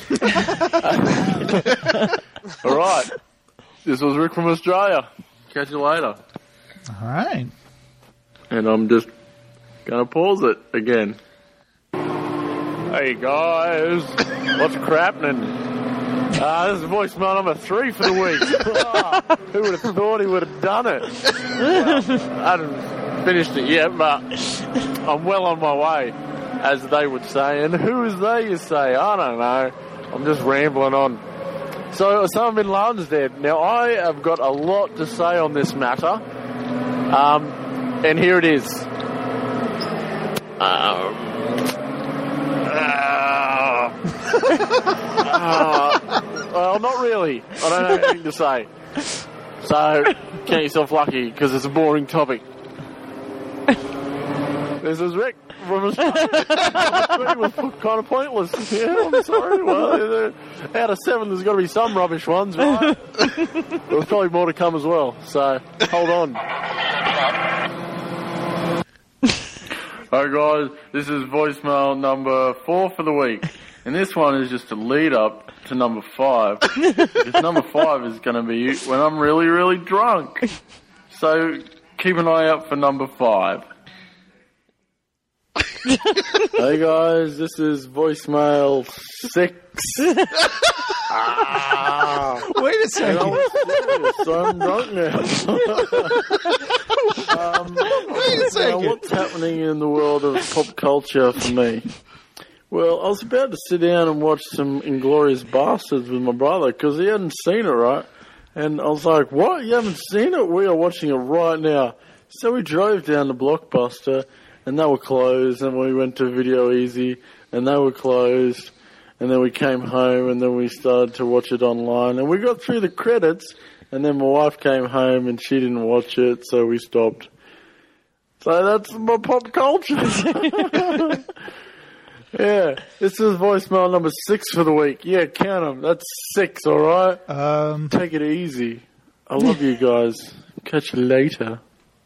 All right. This was Rick from Australia. Catch you later. All right. And I'm just going to pause it again. Hey, guys. What's crappening? Uh, this is voicemail number three for the week. Oh, who would have thought he would have done it? Well, I haven't finished it yet, but I'm well on my way, as they would say. And who is they, you say? I don't know. I'm just rambling on. So, Osama bin Laden's dead. Now, I have got a lot to say on this matter. Um, and here it is. Um, uh, uh, well, not really. I don't have anything to say. So, count yourself lucky, because it's a boring topic. This is Rick from Australia. It was kind of pointless. Yeah, I'm sorry. Well, out of seven, there's got to be some rubbish ones, right? There's probably more to come as well, so hold on. Hi guys, this is voicemail number four for the week, and this one is just a lead up to number five. Because number five is going to be when I'm really, really drunk. So keep an eye out for number five. Hey guys, this is voicemail six. Ah, wait a second. I'm drunk now. um, wait a second. Now, what's happening in the world of pop culture for me? Well, I was about to sit down and watch some Inglourious Bastards with my brother because he hadn't seen it, right? And I was like, what? You haven't seen it? We are watching it right now. So we drove down to Blockbuster, and they were closed, and we went to Video Easy, and they were closed, and then we came home, and then we started to watch it online, and we got through the credits, and then my wife came home, and she didn't watch it, so we stopped. So that's my pop culture. Yeah, this is voicemail number six for the week. Yeah, count them. That's six, all right? Um, Take it easy. I love you guys. Catch you later.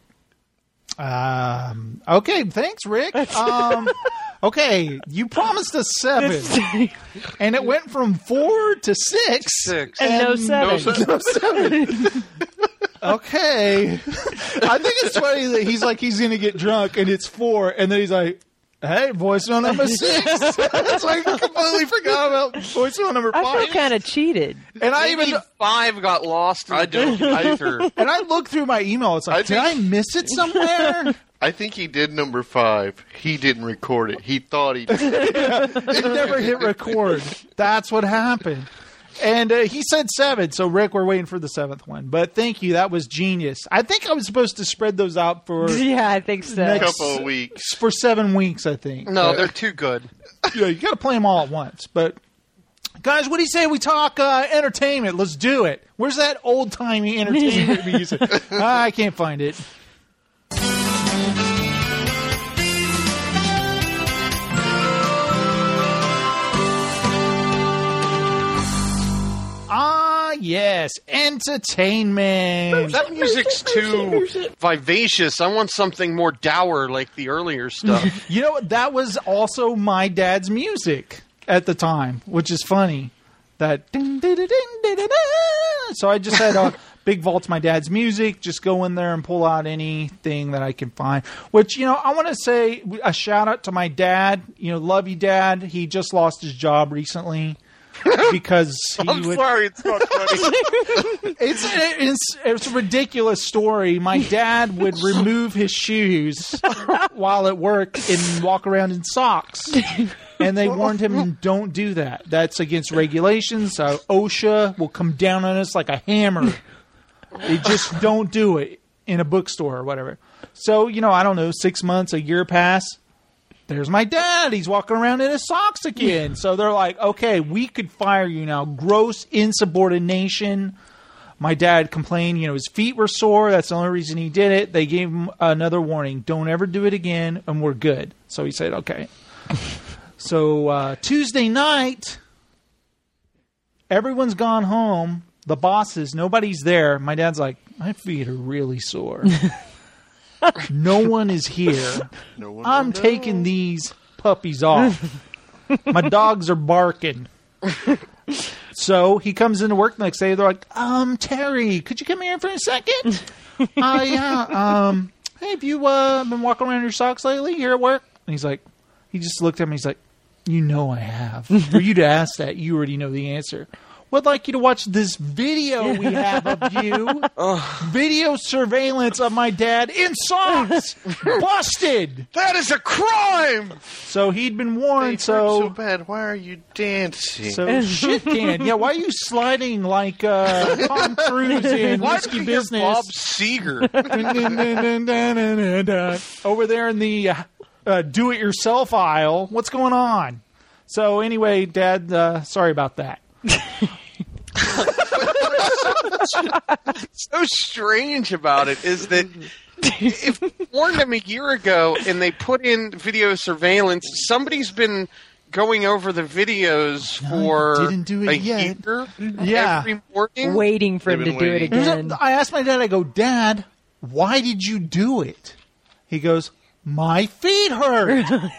Um, okay, thanks, Rick. Um, okay, you promised us seven, and it went from four to six. Six. And, and no seven. No seven. Okay. I think it's funny that he's like, he's going to get drunk, and it's four, and then he's like, hey, voicemail number six. It's like I completely forgot about voicemail number five. I feel kind of cheated. And I Maybe even five got lost. In I don't either. and I looked through my email. It's like, I did I think- miss it somewhere? I think he did number five. He didn't record it. He thought he did. Yeah, it never hit record. That's what happened. And uh, he said seven, so Rick, we're waiting for the seventh one. But thank you, that was genius. I think I was supposed to spread those out for Yeah, I think so. A next, couple of weeks. for seven weeks. I think. No, Uh, they're too good. yeah, you got to play them all at once. But guys, what do you say we talk uh, entertainment? Let's do it. Where's that old timey entertainment music? I can't find it. Ah, yes, entertainment. That music's too vivacious. I want something more dour, like the earlier stuff. You know, that was also my dad's music at the time, which is funny. That ding, ding, ding, ding, ding, ding. So I just had a big vault's my dad's music. Just go in there and pull out anything that I can find. Which, you know, I want to say a shout out to my dad. You know, love you, Dad. He just lost his job recently. because he I'm would. sorry, it's not funny. It's, it's it's a ridiculous story. My dad would remove his shoes while at work and walk around in socks. And they warned him, don't do that. That's against regulations. So OSHA will come down on us like a hammer. They just don't do it in a bookstore or whatever. So, you know, I don't know, six months, a year pass. There's my dad. He's walking around in his socks again. So they're like, okay, we could fire you now. Gross insubordination. My dad complained, you know, his feet were sore. That's the only reason he did it. They gave him another warning. Don't ever do it again, and we're good. So he said, okay. So uh, Tuesday night, everyone's gone home. The bosses, nobody's there. My dad's like, my feet are really sore. No one is here. No one I'm will know. taking these puppies off. My dogs are barking. So he comes into work the next day. They're like, um, Terry, could you come here for a second? uh, yeah. Um, hey, have you uh, been walking around in your socks lately here at work? And he's like, he just looked at me. He's like, you know I have. For you to ask that, you already know the answer. Would like you to watch this video we have of you. Video surveillance of my dad in socks. Busted. That is a crime. So he'd been warned. They So hurt so bad. Why are you dancing? So shit can. Yeah, why are you sliding like uh, Tom Cruise in Why Risky do we hear Business? Bob Seger. Over there in the uh, uh, do-it-yourself aisle. What's going on? So anyway, Dad, uh, sorry about that. So strange about it is that if warned them a year ago and they put in video surveillance, somebody's been going over the videos for didn't do it a yet. year. Yeah. Every morning. Waiting for him to do it again. I asked my dad, I go, Dad, why did you do it? He goes, my feet hurt.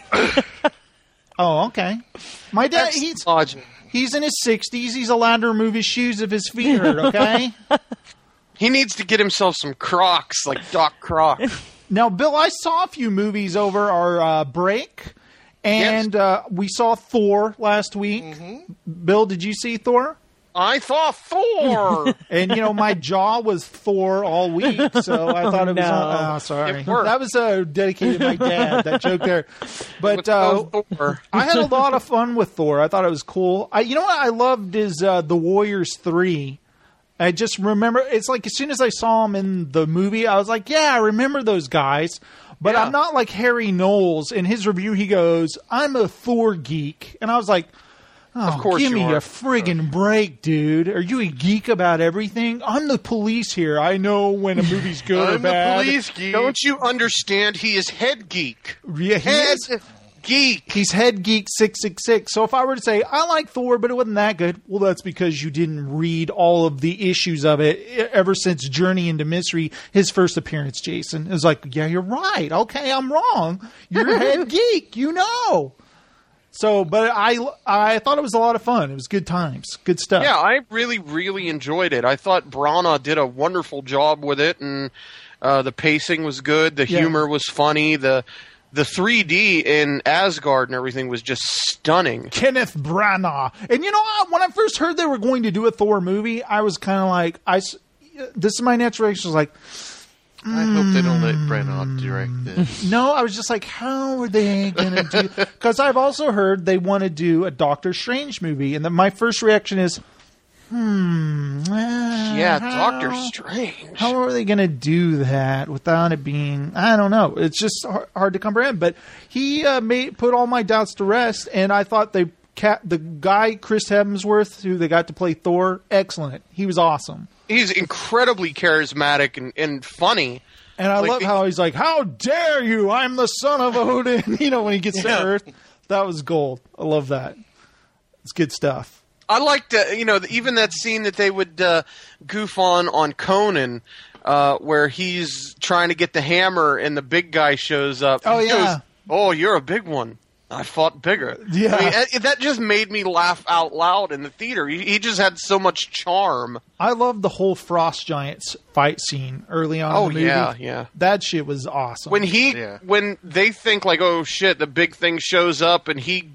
Oh, okay. My dad, That's he's logic. he's in his sixties. He's allowed to remove his shoes if his feet hurt, okay? He needs to get himself some Crocs, like Doc Croc. Now, Bill, I saw a few movies over our uh, break, and Yes. uh, we saw Thor last week. Bill, did you see Thor? I saw Thor. And, you know, my jaw was Thor all week, so I thought it was... no. Uh, oh, sorry. It worked. That was uh, dedicated to my dad, that joke there. But With uh, no Thor. I had a lot of fun with Thor. I thought it was cool. I, you know what I loved is uh, The Warriors three. I just remember... It's like as soon as I saw him in the movie, I was like, yeah, I remember those guys. But Yeah. I'm not like Harry Knowles. In his review, he goes, I'm a Thor geek. And I was like... Oh, Of course give you me are. a friggin' break, dude. Are you a geek about everything? I'm the police here. I know when a movie's good or I'm the bad. police geek. Don't you understand? He is head geek. Yeah, he Head is. geek. He's head geek six six six. So if I were to say, I like Thor, but it wasn't that good, well, that's because you didn't read all of the issues of it ever since Journey into Mystery, his first appearance, Jason. It was like, yeah, you're right. Okay, I'm wrong. You're a head geek. You know. So, but I, I thought it was a lot of fun. It was good times. Good stuff. Yeah, I really, really enjoyed it. I thought Brana did a wonderful job with it, and uh, the pacing was good. The Yeah. humor was funny. The the three D in Asgard and everything was just stunning. Kenneth Branagh. And you know, I- when I first heard they were going to do a Thor movie, I was kind of like, I, s- this is my natural reaction. Was like, I hope they don't let Branagh direct this. no, I was just like, how are they going to do? Because I've also heard they want to do a Doctor Strange movie, and then my first reaction is, hmm, uh, Yeah, how- Doctor Strange. How are they going to do that without it being? I don't know. It's just hard, hard to comprehend. But he uh, made put all my doubts to rest, and I thought they cat the guy Chris Hemsworth who they got to play Thor, excellent. He was awesome. He's incredibly charismatic and, and funny. And I Like love the- how he's like, "How dare you? I'm the son of Odin." You know, when he gets Yeah. to Earth, that was gold. I love that. It's good stuff. I liked, uh, you know, even that scene that they would uh, goof on on Conan, uh, where he's trying to get the hammer and the big guy shows up. Oh, He yeah. goes, "Oh, you're a big one. I fought bigger." Yeah. I mean, it- that just made me laugh out loud in the theater. He, he just had so much charm. I love the whole Frost Giants fight scene early on Oh, in the movie. yeah, yeah. That shit was awesome. When he, when they think like, "Oh shit," the big thing shows up and he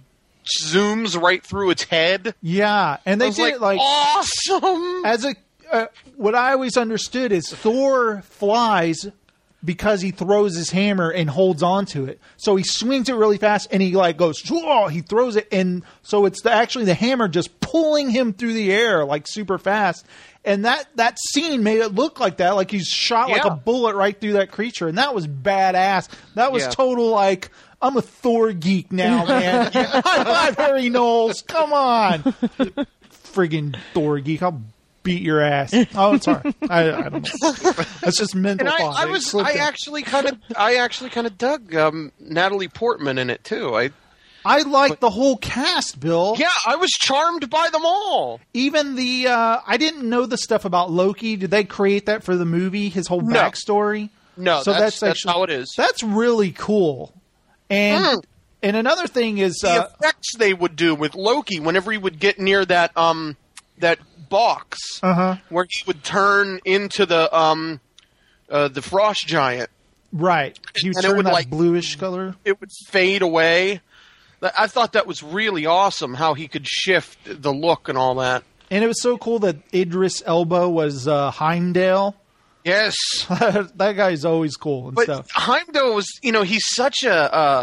zooms right through its head. Yeah, and they was did like, it like awesome. As a uh, what I always understood is Thor flies because he throws his hammer and holds onto it. So he swings it really fast and he like goes, whoa, he throws it. And so it's the, actually the hammer just pulling him through the air like super fast. And that, that scene made it look like that, like he's shot like Yeah. a bullet right through that creature. And that was badass. That was Yeah. total like, I'm a Thor geek now, man. High five, Harry Knowles. Come on. Friggin' Thor geek. I'll beat your ass. Oh, sorry. I, I don't know. That's just mental And I, thought. I It was, slipped I in. actually kind of, I actually kind of dug um, Natalie Portman in it too. I, I like the whole cast, Bill. yeah, I was charmed by them all. Even the, uh, I didn't know the stuff about Loki. Did they create that for the movie? His whole No. backstory? No, So that's, that's that's actually- how it is. That's really cool. And Mm. and another thing is, The uh, effects they would do with Loki whenever he would get near that um that box uh-huh. where he would turn into the um uh, the frost giant. right. You And it turn would, that like- bluish color. It would fade away. Th- I thought that was really awesome how he could shift the look and all that. And it was so cool that Idris Elba was uh, Heimdall. Yes. That guy's always cool and But stuff. Heimdall was, you know, he's such a uh,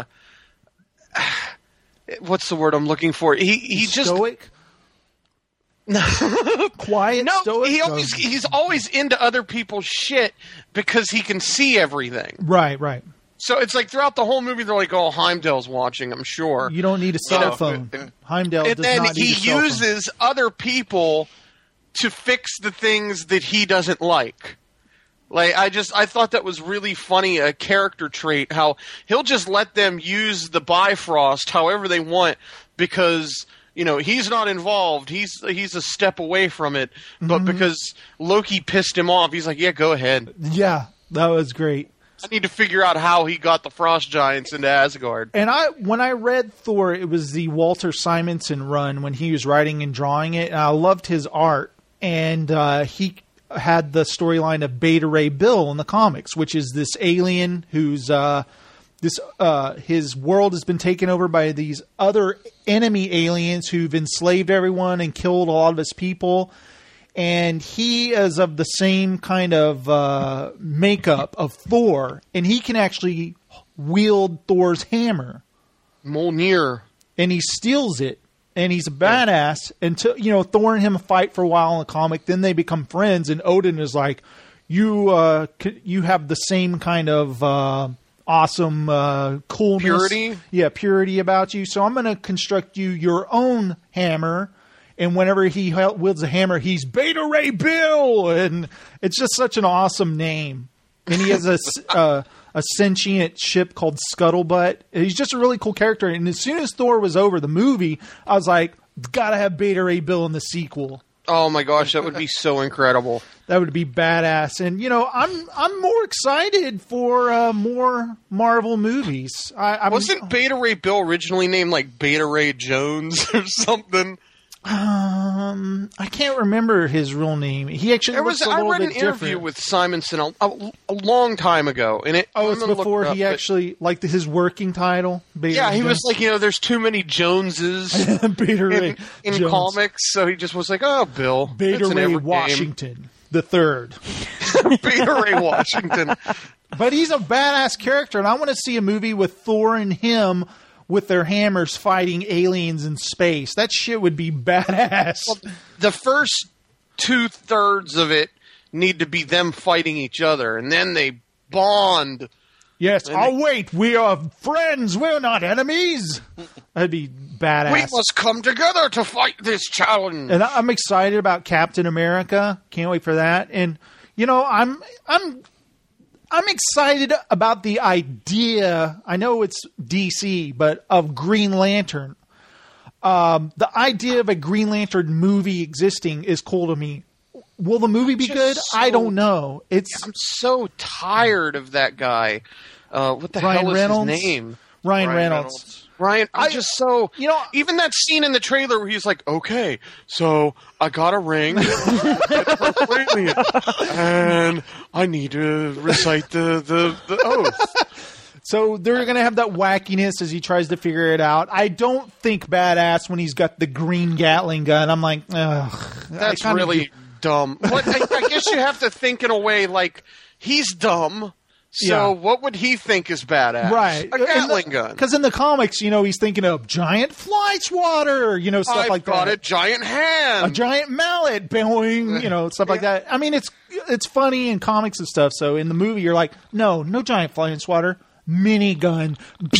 what's the word I'm looking for? He he just Stoic? Quiet, no, stoic? he always Oh. he's always into other people's shit because he can see everything. Right, right. So it's like throughout the whole movie, they're like, "Oh, Heimdall's watching." I'm sure. You don't need a cell know, phone. Heimdall and does then not need he a cell phone. uses other people to fix the things that he doesn't like. Like I just I thought that was really funny, a character trait, how he'll just let them use the Bifrost however they want because, you know, he's not involved. He's he's a step away from it. But Mm-hmm. because Loki pissed him off, he's like, "Yeah, go ahead. Yeah, that was great. I need to figure out how he got the Frost Giants into Asgard." And I, when I read Thor, it was the Walter Simonson run when he was writing and drawing it. And I loved his art, and uh, he had the storyline of Beta Ray Bill in the comics, which is this alien who's uh, this uh, his world has been taken over by these other enemy aliens who've enslaved everyone and killed a lot of his people. And he is of the same kind of uh, makeup of Thor, and he can actually wield Thor's hammer. Mjolnir. And he steals it, and he's a badass until, you know, Thor and him fight for a while in the comic. Then they become friends, and Odin is like, you uh, c- you have the same kind of uh, awesome uh, coolness. Purity? Yeah, purity about you. So I'm going to construct you your own hammer. And whenever he hel- wields a hammer, he's Beta Ray Bill, and it's just such an awesome name. And he has a s- uh, a sentient ship called Scuttlebutt. And he's just a really cool character. And as soon as Thor was over the movie, I was like, gotta have Beta Ray Bill in the sequel. Oh my gosh, that would be so incredible. That would be badass. And you know, I'm I'm more excited for uh, more Marvel movies. I, I'm, Wasn't Beta Ray Bill originally named like Beta Ray Jones or something? Um, I can't remember his real name. He actually There looks was a I little read an bit interview different. with Simonson a, a, a long time ago, and it. Oh, I'm it's gonna look before it up, he but- actually like the, his working title. Beta Yeah, he Ray was like, you know, there's too many Joneses Beta Ray in, in Jones. comics, so he just was like, "Oh, Bill, Beta it's an Ray every game." Washington the third. Beta Ray Washington. But he's a badass character, and I want to see a movie with Thor and him with their hammers fighting aliens in space. That shit would be badass. Well, the first two thirds of it need to be them fighting each other, and then they bond. Yes. And Oh, they- wait. We are friends. We're not enemies. That'd be badass. We must come together to fight this challenge. And I'm excited about Captain America. Can't wait for that. And you know, I'm I'm I'm excited about the idea. I know it's D C, but of Green Lantern. Um, the idea of a Green Lantern movie existing is cool to me. Will the movie be Just good? so- I don't know. It's I'm so tired of that guy. Uh, what the Ryan hell is Reynolds? his name? Ryan, Ryan Reynolds. Reynolds. Ryan, I'm I- just so you know, even that scene in the trailer where he's like, "Okay, so I got a ring, and I need to recite the the, the oath." So they're going to have that wackiness as he tries to figure it out. I don't think badass when he's got the green Gatling gun. I'm like, ugh. That's really dumb. What, I, I guess you have to think in a way like he's dumb. So Yeah. what would he think is badass? Right. A Gatling gun. Because in the comics, you know, he's thinking of giant fly swatter, you know, stuff I've like got that. a giant hand. A giant mallet, boing, you know, stuff like that. I mean, it's it's funny in comics and stuff. So in the movie, you're like, no, no giant flying swatter, minigun,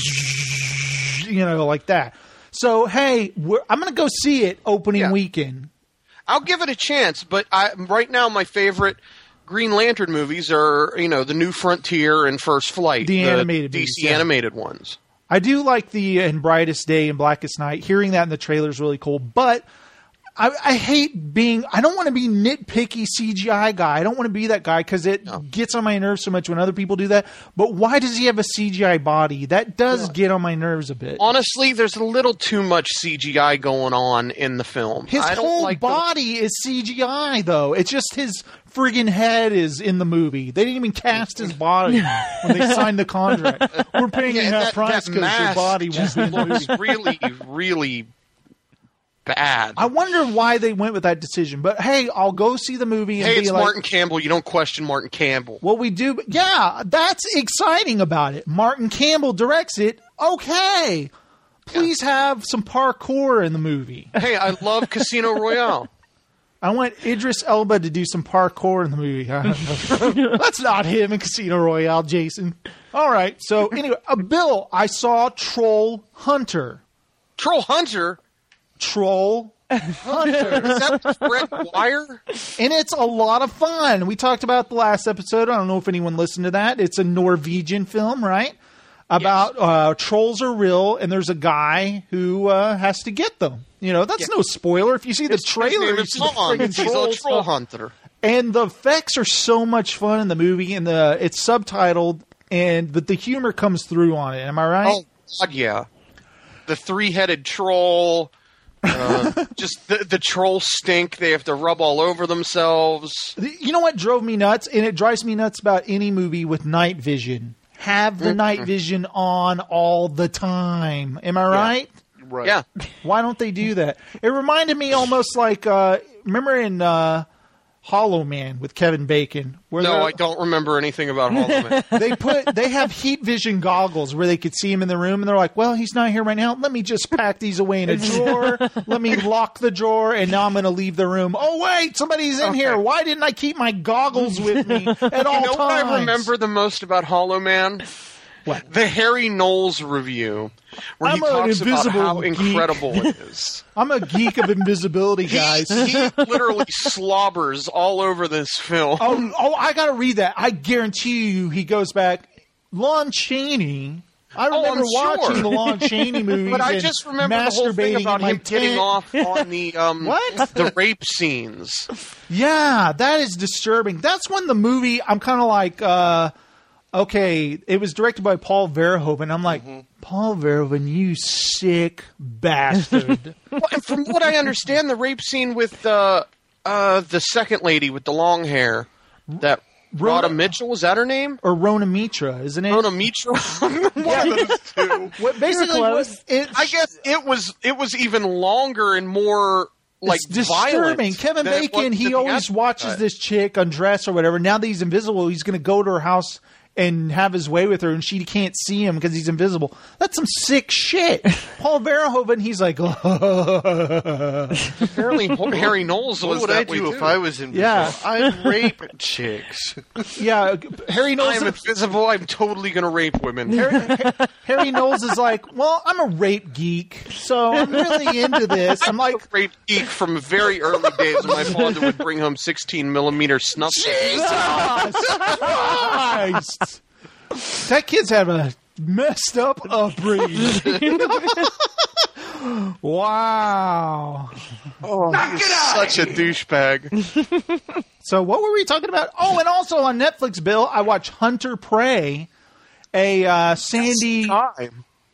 you know, like that. So hey, we're, I'm going to go see it opening Yeah. weekend. I'll give it a chance, but I, right now my favorite Green Lantern movies are, you know, The New Frontier and First Flight. The animated D C movies, yeah. animated ones. I do like the uh, in Brightest Day and Blackest Night. Hearing that in the trailer is really cool, but I, I hate being. I don't want to be nitpicky C G I guy. I don't want to be that guy because it gets on my nerves so much when other people do that. But why does he have a C G I body? That does get on my nerves a bit. Honestly, there's a little too much C G I going on in the film. His I don't whole like the- body is C G I, though. It's just his friggin' head is in the movie. They didn't even cast his body when they signed the contract. We're paying you Yeah, half that- price that because your mask body won't just be in the looks movie. really, really bad. I wonder why they went with that decision. But hey, I'll go see the movie and Hey, be it's like, Martin Campbell. You don't question Martin Campbell. what we do. Yeah, that's exciting about it. Martin Campbell directs it. Okay. Please have some parkour in the movie. Hey, I love Casino Royale. I want Idris Elba to do some parkour in the movie. That's not him in Casino Royale, Jason. All right. So anyway, uh, Bill, I saw Troll Hunter. Troll Hunter? Troll Hunter. Is that Fred Wire? And it's a lot of fun. We talked about the last episode. I don't know if anyone listened to that. It's a Norwegian film, right? About uh, trolls are real, and there's a guy who uh, has to get them. You know, that's no spoiler. If you see the trailer, you His see the name is Hans. friggin' He's a trolls. troll hunter. And the effects are so much fun in the movie, and the it's subtitled, and but the humor comes through on it. Am I right? Oh, God, yeah. The three-headed troll. Uh, just the, the trolls stink. They have to rub all over themselves. You know what drove me nuts, and it drives me nuts about any movie with night vision. Have the night vision on all the time. Am I right? Right. Yeah. Why don't they do that? It reminded me almost like, uh, remember in uh, Hollow Man with Kevin Bacon? Where No, they're- I don't remember anything about Hollow Man. they put they have heat vision goggles where they could see him in the room, and they're like, well, he's not here right now. Let me just pack these away in a drawer. Let me lock the drawer, and now I'm going to leave the room. Oh, wait, somebody's in here. Why didn't I keep my goggles with me at all You know times? what I remember the most about Hollow Man? What? The Harry Knowles review, where I'm he an talks about invisible how geek. incredible it is. I'm a geek of invisibility, guys. He, he literally slobbers all over this film. Oh, oh, I got to read that. I guarantee you he goes back. Lon Chaney. I Oh, remember I'm sure. watching the Lon Chaney movies. But I and just remember the whole thing masturbating about in my him getting tent. off on the um, What? the rape scenes. Yeah, that is disturbing. That's when the movie, I'm kind of like, uh, okay, it was directed by Paul Verhoeven. I'm like, Paul Verhoeven, you sick bastard. Well, and from what I understand, the rape scene with uh, uh, the second lady with the long hair, that Rhoda Mitchell, was that her name? Or Rona Mitra, isn't it? Rhoda Mitra. One of those two. What basically was it? I guess it was it was even longer and more like It's disturbing. violent Kevin than it Bacon, was he to always the watches cut. this chick undress or whatever. Now that he's invisible, he's going to go to her house and have his way with her, and she can't see him because he's invisible. That's some sick shit. Paul Verhoeven, he's like, apparently Harry Knowles What was would that I way, do too. if I was invisible? Yeah. I rape chicks. yeah, Harry Knowles. I'm invisible. I'm totally going to rape women. Harry, Harry Knowles is like, well, I'm a rape geek, so I'm really into this. I'm like, a rape geek from very early days when my father would bring home sixteen millimeter snuff. Jesus Christ. That kid's had a messed up upbringing. Wow. Oh, such a douchebag. So what were we talking about? Oh, and also on Netflix, Bill, I watched Hunter Prey, a uh, Sandy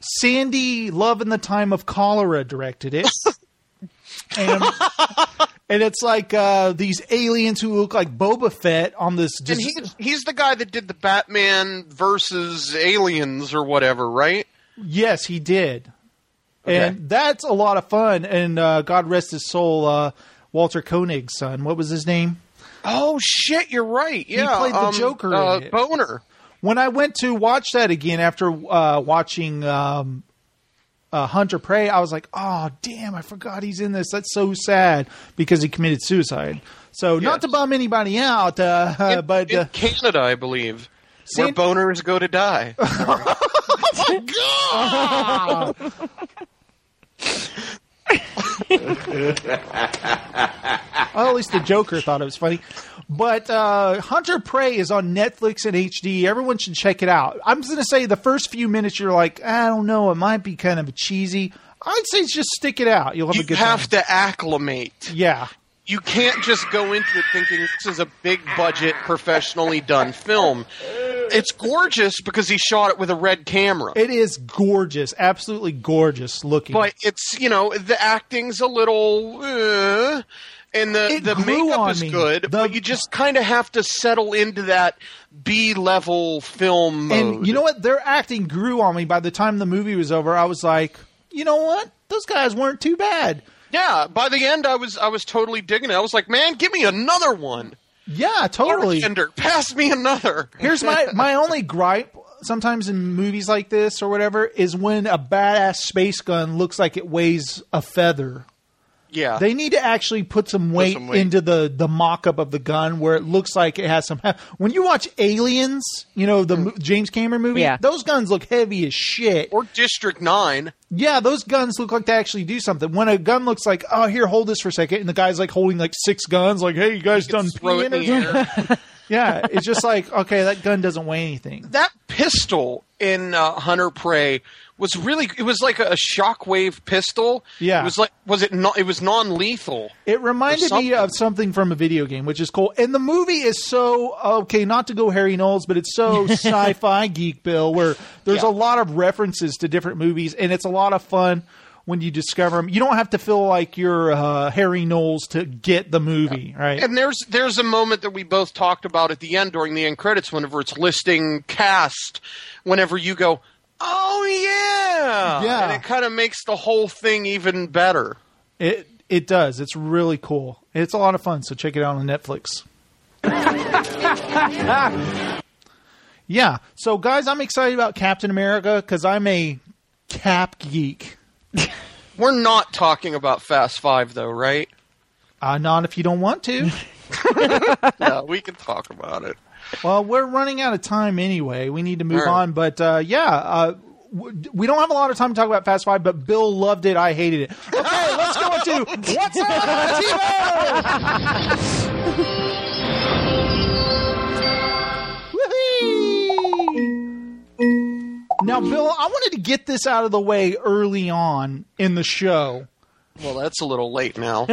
Sandy Love in the Time of Cholera directed it. and And it's like uh, these aliens who look like Boba Fett on this. Just, and he's, he's the guy that did the Batman versus Aliens or whatever, right? Yes, he did. Okay. And that's a lot of fun. And uh, God rest his soul, uh, Walter Koenig's son. What was his name? Oh, shit, you're right. Yeah, he played the um, Joker uh, in it. Boner. When I went to watch that again after uh, watching um, uh, Hunter Prey, I was like, oh, damn, I forgot he's in this. That's so sad because he committed suicide. So Yes. not to bum anybody out, uh, In, but... in Uh, Canada, I believe, where San- boners go to die. oh, my God! Well, at least the Joker thought it was funny. But uh, Hunter Prey is on Netflix in H D. Everyone should check it out. I'm just going to say the first few minutes you're like, I don't know, it might be kind of cheesy. I'd say just stick it out. You'll have You a good have time. to acclimate. Yeah. You can't just go into it thinking this is a big budget, professionally done film. It's gorgeous because he shot it with a red camera. It is gorgeous. Absolutely gorgeous looking. But it's, you know, the acting's a little... Uh, and the, It the grew makeup on is me. good, The- but you just kind of have to settle into that B-level film mode. And you know what? Their acting grew on me. By the time the movie was over, I was like, you know what? Those guys weren't too bad. Yeah, by the end, I was I was totally digging it. I was like, man, give me another one. Yeah, totally. Bartender, pass me another. Here's my, my only gripe sometimes in movies like this or whatever is when a badass space gun looks like it weighs a feather. Yeah. They need to actually put some weight, some weight. into the, the mock-up of the gun where it looks like it has some... When you watch Aliens, you know, the mo- James Cameron movie, Yeah. those guns look heavy as shit. Or District nine. Yeah, those guns look like they actually do something. When a gun looks like, oh, here, hold this for a second, and the guy's like holding like six guns, like, hey, you guys done Throw it in peeing the or something? air. Yeah, it's just like, okay, that gun doesn't weigh anything. That pistol in uh, Hunter Prey was really, it was like a, a shockwave pistol. Yeah. It was like, was it not, it was non-lethal. It reminded Or me something. of something from a video game, which is cool. And the movie is so, okay, not to go Harry Knowles, but it's so sci-fi geek, Bill, where there's Yeah. a lot of references to different movies, and it's a lot of fun when you discover them. You don't have to feel like you're uh, Harry Knowles to get the movie, right? And there's there's a moment that we both talked about at the end during the end credits whenever it's listing cast, whenever you go, oh yeah! Yeah. And it kind of makes the whole thing even better. It it does. It's really cool. It's a lot of fun, so check it out on Netflix. Yeah. So, guys, I'm excited about Captain America because I'm a Cap geek. We're not talking about Fast Five, though, right? Uh, not if you don't want to. No, we can talk about it. Well, we're running out of time anyway. We need to move All right. on. But, uh, yeah, uh, w- we don't have a lot of time to talk about Fast Five, but Bill loved it. I hated it. Okay, let's go into What's on TiVo? Now, Bill, I wanted to get this out of the way early on in the show. Well, that's a little late now.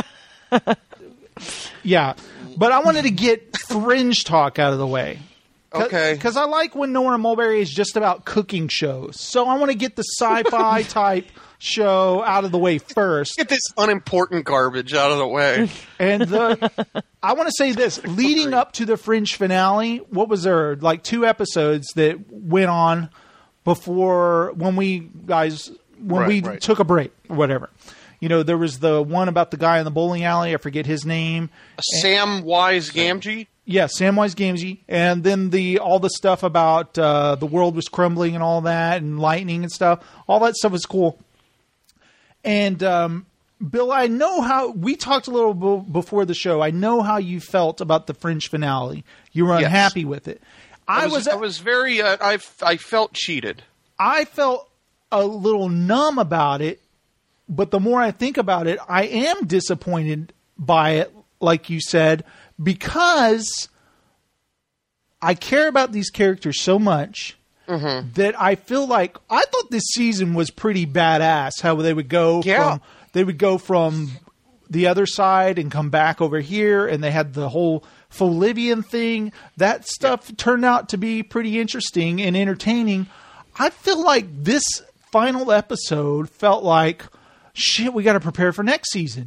Yeah, but I wanted to get Fringe talk out of the way. Okay. Because I like when Nowhere Mulberry is just about cooking shows. So I want to get the sci-fi type show out of the way first. Get this unimportant garbage out of the way. And the, I want to say this. Leading up to the Fringe finale, what was there? Like two episodes that went on before when we guys when Right, we right. took a break or whatever. You know, there was the one about the guy in the bowling alley. I forget his name. Sam Wise Gamgee? Yeah, Samwise Gamgee, and then the all the stuff about uh, the world was crumbling and all that, and lightning and stuff. All that stuff was cool. And um, Bill, I know how we talked a little b- before the show. I know how you felt about the Fringe finale. You were Yes. unhappy with it. I I was, was, I was very, uh, I, I felt cheated. I felt a little numb about it, but the more I think about it, I am disappointed by it, like you said, because I care about these characters so much Mm-hmm. that I feel like I thought this season was pretty badass. How they would go Yeah. from they would go from the other side and come back over here, and they had the whole Folivian thing. That stuff turned out to be pretty interesting and entertaining. I feel like this final episode felt like shit. We got to prepare for next season.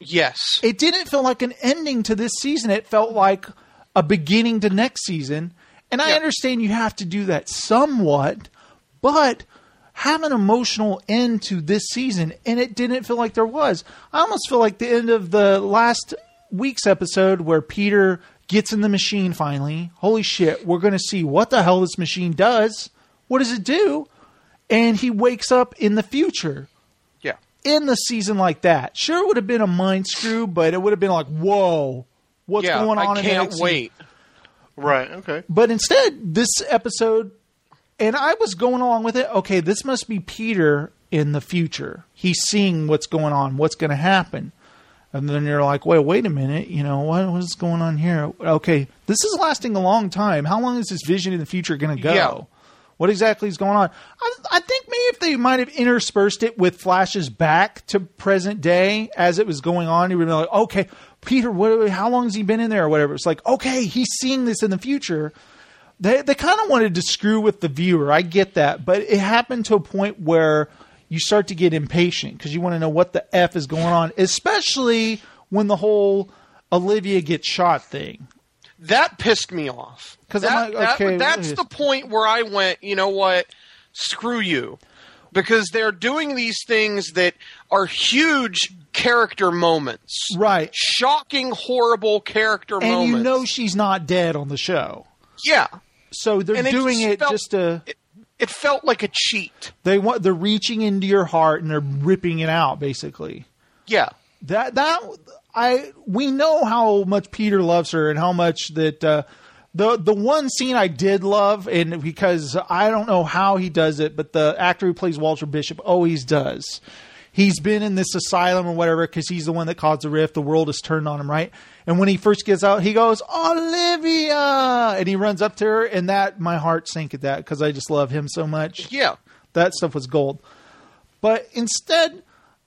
Yes. It didn't feel like an ending to this season. It felt like a beginning to next season. And I Yeah. understand you have to do that somewhat, but have an emotional end to this season, and it didn't feel like there was. I almost feel like the end of the last week's episode where Peter gets in the machine finally. Holy shit, we're going to see what the hell this machine does. What does it do? And he wakes up in the future. Yeah. In the season like that. Sure, it would have been a mind screw, but it would have been like, whoa, what's yeah, going on I in the can't next wait. season? Right, okay. But instead, this episode, and I was going along with it, okay, this must be Peter in the future. He's seeing what's going on, what's going to happen. And then you're like, wait, wait a minute, you know, what, what is going on here? Okay, this is lasting a long time. How long is this vision in the future going to go? Yeah. What exactly is going on? I, I think maybe if they might have interspersed it with flashes back to present day as it was going on, you would be like, okay, Peter, what, how long has he been in there or whatever? It's like, okay, he's seeing this in the future. They they kind of wanted to screw with the viewer. I get that. But it happened to a point where you start to get impatient because you want to know what the F is going on, especially when the whole Olivia gets shot thing. That pissed me off. Because that, like, okay, that, that's the point where I went, you know what, screw you. Because they're doing these things that are huge character moments. Right. Shocking, horrible character and moments. And you know she's not dead on the show. Yeah. So they're and doing it just it felt, just to... It, it felt like a cheat. They want they're reaching into your heart and they're ripping it out, basically. Yeah. That that I we know how much Peter loves her and how much that uh, the the one scene I did love, and because I don't know how he does it, but the actor who plays Walter Bishop always does. He's been in this asylum or whatever because he's the one that caused the rift. The world has turned on him, right? And when he first gets out, he goes, Olivia! And he runs up to her, and that my heart sank at that because I just love him so much. Yeah. That stuff was gold. But instead,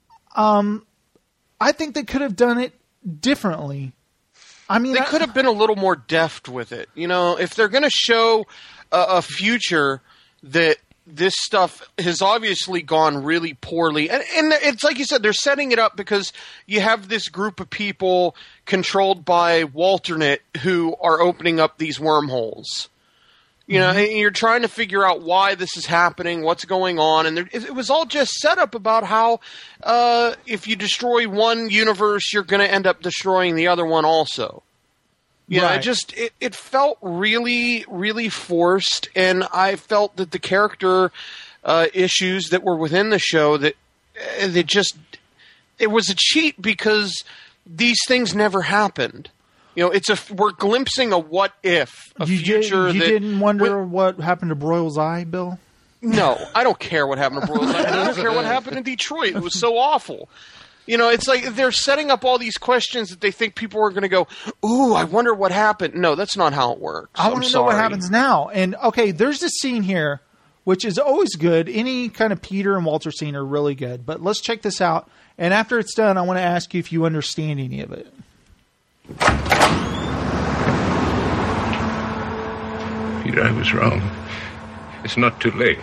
um, I think they could have done it differently. I mean, they I, could have been a little more deft with it. You know, if they're going to show a, a future that this stuff has obviously gone really poorly. And, and it's like you said, they're setting it up because you have this group of people controlled by Walternet who are opening up these wormholes. You know, mm-hmm. and you're trying to figure out why this is happening, what's going on. And there, it was all just set up about how uh, if you destroy one universe, you're going to end up destroying the other one also. You know, right. it just it, it felt really, really forced, and I felt that the character uh, issues that were within the show that uh, they just it was a cheat because these things never happened. You know, it's a we're glimpsing a what if a you future. Did, you that, didn't wonder with, what happened to Broyle's eye, Bill? No, I don't care what happened to Broyle's eye. I don't care what happened in Detroit. It was so awful. You know, it's like they're setting up all these questions that they think people are going to go, ooh, I wonder what happened. No, that's not how it works. I want to know what happens now. And, okay, there's this scene here, which is always good. Any kind of Peter and Walter scene are really good. But let's check this out. And after it's done, I want to ask you if you understand any of it. Peter, I was wrong. It's not too late.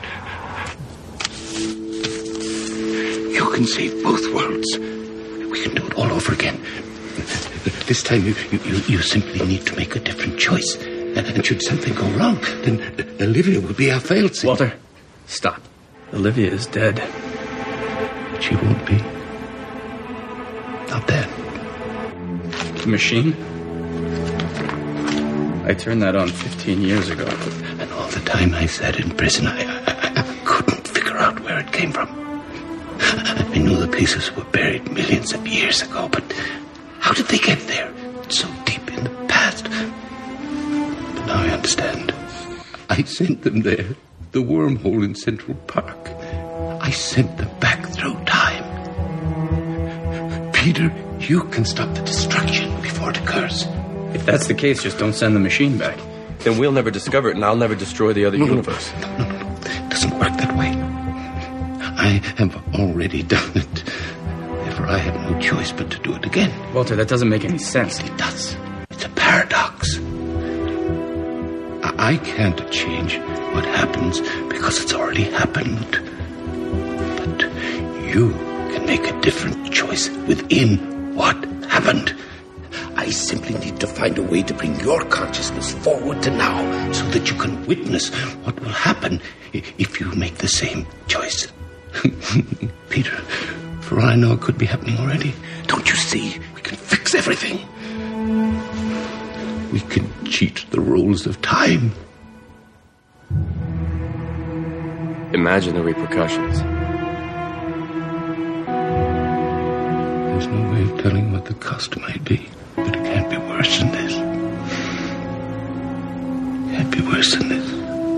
You can save both worlds. We can do it all over again. This time you, you, you simply need to make a different choice. And should something go wrong, then Olivia will be our failsafe. Walter, stop. Olivia is dead. She won't be. Not then. The machine? I turned that on fifteen years ago. And all the time I sat in prison, I, I, I couldn't figure out where it came from. I knew the pieces were buried millions of years ago, but how did they get there? So deep in the past. But now I understand. I sent them there. The wormhole in Central Park. I sent them back through time. Peter, you can stop the destruction before it occurs. If that's the case, just don't send the machine back. Then we'll never discover it, and I'll never destroy the other no, universe. No, no, no, no. It doesn't work that way. I have already done it. Therefore, I have no choice but to do it again. Walter, that doesn't make any sense. It does. It's a paradox. I, I can't change what happens because it's already happened. But you can make a different choice within What happened? I simply need to find a way to bring your consciousness forward to now so that you can witness what will happen if you make the same choice. Peter, for all I know, it could be happening already. Don't you see? We can fix everything. We can cheat the rules of time. Imagine the repercussions. There's no way of telling what the cost might be, but it can't be worse than this. It can't be worse than this.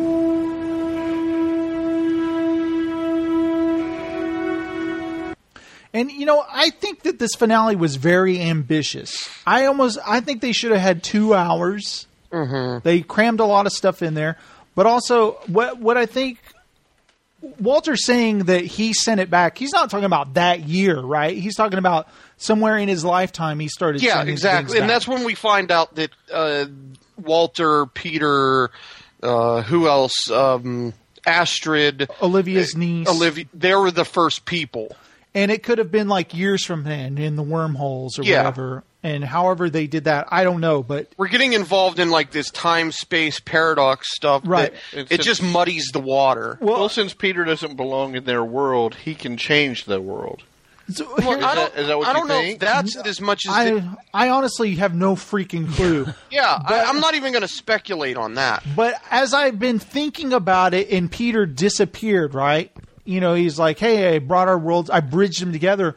And, you know, I think that this finale was very ambitious. I almost, I think they should have had two hours. Mm-hmm. They crammed a lot of stuff in there. But also, what what I think, Walter's saying that he sent it back. He's not talking about that year, right? He's talking about somewhere in his lifetime he started Yeah, sending exactly. things And back. that's when we find out that uh, Walter, Peter, uh, who else? Um, Astrid. Olivia's niece. Olivia. They were the first people. And it could have been like years from then in the wormholes or Yeah. whatever. And however they did that, I don't know. But We're getting involved in like this time-space paradox stuff. Right. that- It just muddies the water. Well, since Peter doesn't belong in their world, he can change the world. So, Well, is, I that, don't, is that what I you don't know think? if that's it as much as... I, the- I honestly have no freaking clue. yeah, I, I'm not even going to speculate on that. But as I've been thinking about it, and Peter disappeared, right? You know, he's like, hey, I brought our worlds, I bridged them together.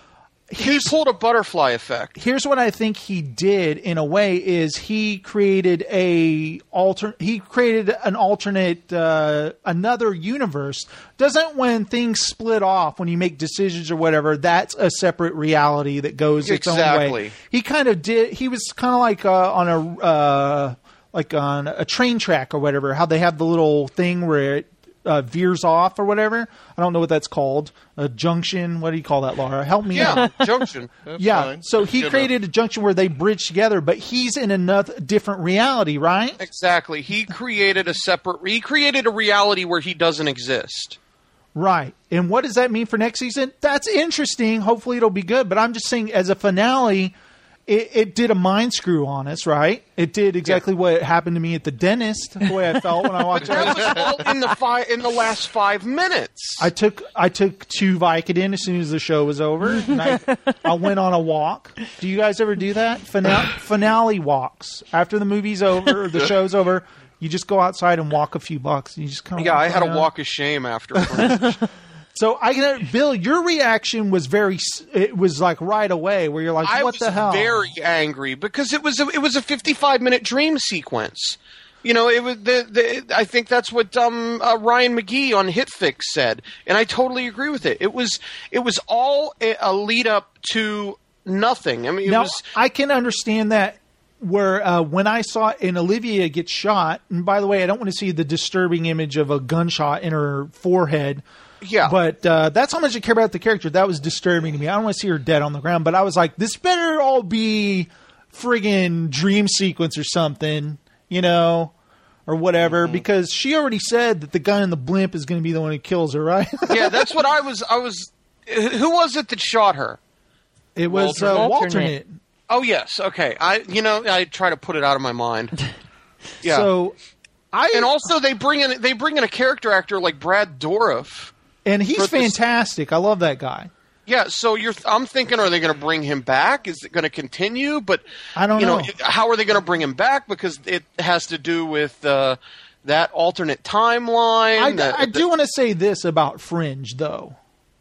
He pulled a butterfly effect. Here's what I think he did in a way is he created a alter he created an alternate uh, another universe. Doesn't when things split off, when you make decisions or whatever, that's a separate reality that goes its own way. Exactly. He kind of did he was kind of like uh, on a uh, like on a train track or whatever, how they have the little thing where it Uh, veers off or whatever. I don't know what that's called. A junction. What do you call that, Laura? Help me Yeah, out. junction. yeah. fine. So he Good created a junction where they bridge together, but he's in another different reality, right? Exactly. He created a separate... He created a reality where he doesn't exist. Right. And what does that mean for next season? That's interesting. Hopefully it'll be good. But I'm just saying, as a finale, it, it did a mind screw on us, right? It did exactly what happened to me at the dentist, the way I felt when I watched it. That was all in the five in the last five minutes. I took I took two Vicodin as soon as the show was over. And I, I went on a walk. Do you guys ever do that? Finale, finale walks. After the movie's over, or the show's over, you just go outside and walk a few blocks. And you just kind of Yeah, walk I had a around. walk of shame afterwards. So I can, Bill, your reaction was very, it was like right away where you're like, I what was the hell? very angry because it was a, it was a fifty-five minute dream sequence. You know, it was the, the I think that's what um, uh, Ryan McGee on HitFix said, and I totally agree with it. It was it was all a, a lead up to nothing. I mean, it now, was. I can understand that. Where uh, when I saw and Olivia get shot, and by the way, I don't want to see the disturbing image of a gunshot in her forehead. Yeah. But uh, that's how much I care about the character. That was disturbing to me. I don't want to see her dead on the ground. But I was like, this better all be friggin' dream sequence or something, you know, or whatever. Mm-hmm. Because she already said that the guy in the blimp is going to be the one who kills her, right? Yeah, that's what I was. I was. Who was it that shot her? It was Walter. uh, Walternate. Oh yes, okay. I you know I try to put it out of my mind. Yeah. So I and also they bring in they bring in a character actor like Brad Dourif. And he's For this- fantastic. I love that guy. Yeah, so you're. I'm thinking, are they going to bring him back? Is it going to continue? But I don't you know. know. How are they going to bring him back? Because it has to do with uh, that alternate timeline. I, that- I do want to say this about Fringe, though.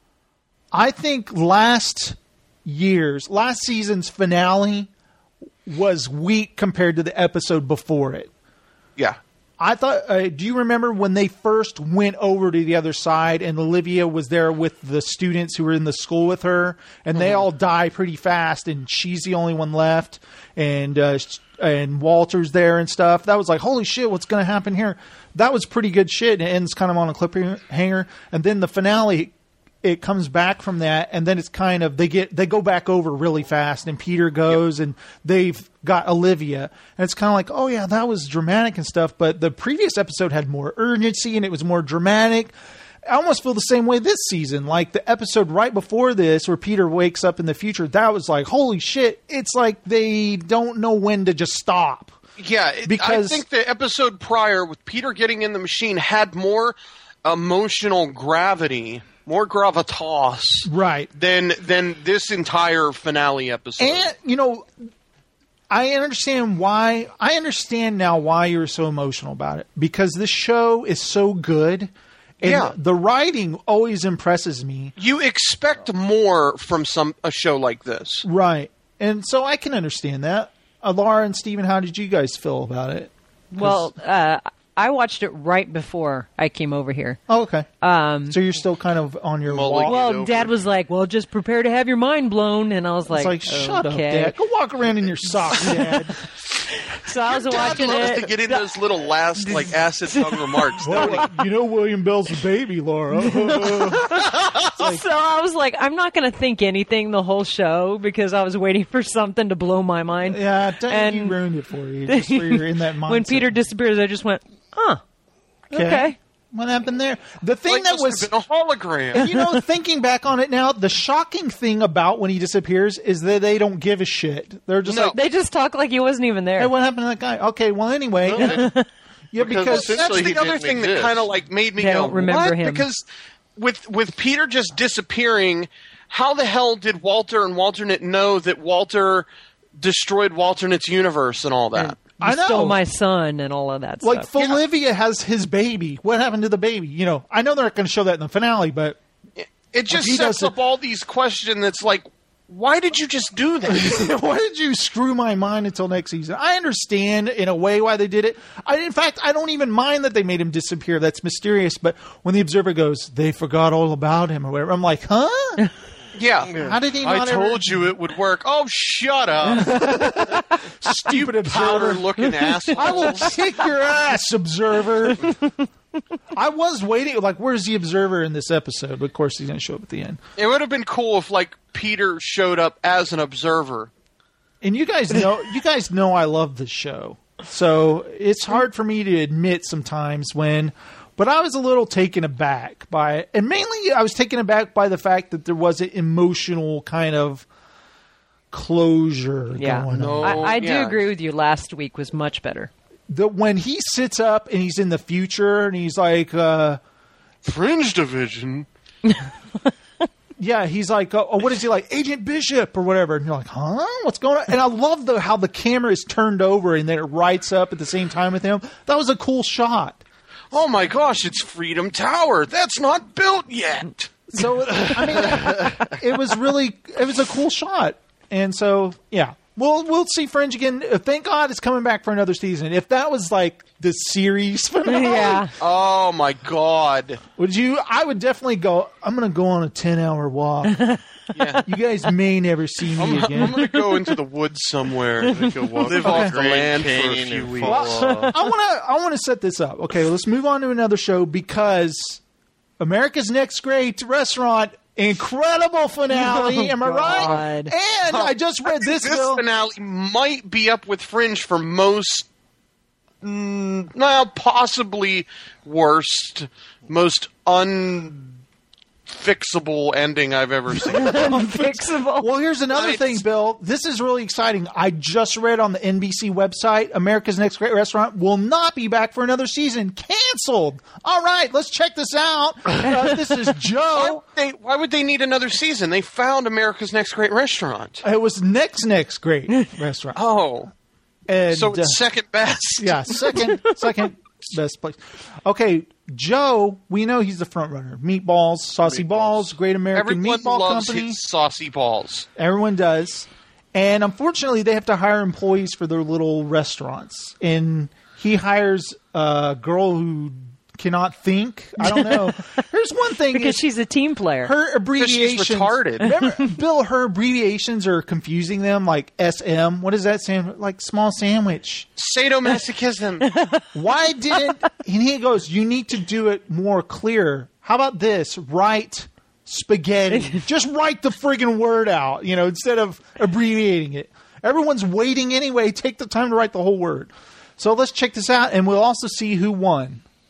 I think last year's, last season's finale was weak compared to the episode before it. Yeah. I thought, uh, do you remember when they first went over to the other side and Olivia was there with the students who were in the school with her and they Mhm. all die pretty fast and she's the only one left and, uh, and Walter's there and stuff. That was like, holy shit, what's going to happen here? That was pretty good shit. And it ends kind of on a cliffhanger. And then the finale, it comes back from that, and then it's kind of they get they go back over really fast, and Peter goes, yep. and they've got Olivia, and it's kind of like, oh yeah, that was dramatic and stuff. But the previous episode had more urgency, and it was more dramatic. I almost feel the same way this season. Like the episode right before this where Peter wakes up in the future, that was like, holy shit. It's like they don't know when to just stop. Yeah, it, because I think the episode prior with Peter getting in the machine had more emotional gravity, more gravitas, right, than than this entire finale episode. And, you know, I understand why. I understand now why you're so emotional about it. Because this show is so good. And Yeah. the writing always impresses me. You expect more from some a show like this. Right. And so I can understand that. Uh, Laura and Steven, how did you guys feel about it? 'Cause- Well, uh, I watched it right before I came over here. Oh, okay. Um, so you're still kind of on your walk. Well, Dad was like, "Well, just prepare to have your mind blown," and I was like, It's like, shut okay. up, Dad. Go walk around in your socks, Dad. So I was Dad watching loves it. to get in those little last like acid tongue remarks. Well, you know William Bell's a baby, Laura. So I was like, I'm not going to think anything the whole show because I was waiting for something to blow my mind. Yeah, don't and you ruined it for you. Just where you're in that mindset. When Peter disappears, I just went, huh. Okay. Okay. What happened there? The thing Like, that must was have been a hologram. And you know, thinking back on it now, the shocking thing about when he disappears is that they don't give a shit. They're just like, They just talk like he wasn't even there. hey, what happened to that guy? Okay, well, anyway. yeah, because, that's the other thing that kind of like made me They go, don't remember what? him. Because with with Peter just disappearing, how the hell did Walter and Walternate know that Walter destroyed Walternate's universe and all that? You I know. stole my son and all of that like, stuff. Olivia has his baby. What happened to the baby? You know, I know they're not going to show that in the finale, but It just If he sets does up all these questions that's like, why did you just do that? why did you screw my mind until next season? I understand in a way why they did it. I, in fact, I don't even mind that they made him disappear. That's mysterious. But when the Observer goes, they forgot all about him or whatever, I'm like, huh? Yeah. How did he I not told ever- you it would work. Oh, shut up. Stupid Observer. Powder-looking asshole. I will kick your ass, Observer. I was waiting, like, where's the Observer in this episode? But of course, he's going to show up at the end. It would have been cool if, like, Peter showed up as an observer. And you guys know, you guys know I love this show. So it's hard for me to admit sometimes when, but I was a little taken aback by it. And mainly I was taken aback by the fact that there was an emotional kind of closure yeah. going on. I, I do yeah. agree with you. Last week was much better. The, when he sits up and he's in the future and he's like, uh, Fringe Division. yeah, he's like, oh, what is he like, Agent Bishop or whatever? And you're like, huh? What's going on? And I love the how the camera is turned over and then it writes up at the same time with him. That was a cool shot. Oh my gosh, it's Freedom Tower. That's not built yet. So, I mean, it was really, it was a cool shot. And so, yeah. We'll, we'll see Fringe again. Thank God it's coming back for another season. If that was like the series finale, Yeah. Oh my god. would you, I would definitely go, I'm going to go on a ten hour walk. You guys may never see me I'm, again. I'm going to go into the woods somewhere. Go walk Live the off the Grand land for a Canyon few and weeks. fall off. I want to I want to set this up. Okay, let's move on to another show because America's Next Great Restaurant, incredible finale. Am I right? God. And I just read this, This Bill. finale might be up with Fringe for most, mm, well, possibly worst, most unfixable ending I've ever seen. Unfixable. Well, here's another Nice. thing, Bill. This is really exciting. I just read on the N B C website, America's Next Great Restaurant will not be back for another season. Canceled. All right, let's check this out. Uh, this is Why Joe. would, they, why would they need another season? They found America's Next Great Restaurant. It was Next Next Great Restaurant. Oh, And, so uh, it's second best. yeah, second, second best place. Okay, Joe, we know he's the front runner. Meatballs, Saucy Balls, Great American Everyone Meatball loves Company. his saucy balls. Everyone does. And unfortunately, they have to hire employees for their little restaurants. And he hires a girl who cannot think. I don't know. Here's one thing. Because is she's a team player. her abbreviations. she's retarded. Remember, Bill, her abbreviations are confusing them, like S M. What does that stand? Like small sandwich. Sadomasochism. Why didn't... And he goes, you need to do it more clear. How about this? Write spaghetti. Just write the friggin' word out, you know, instead of abbreviating it. Everyone's waiting anyway. Take the time to write the whole word. So let's check this out, and we'll also see who won.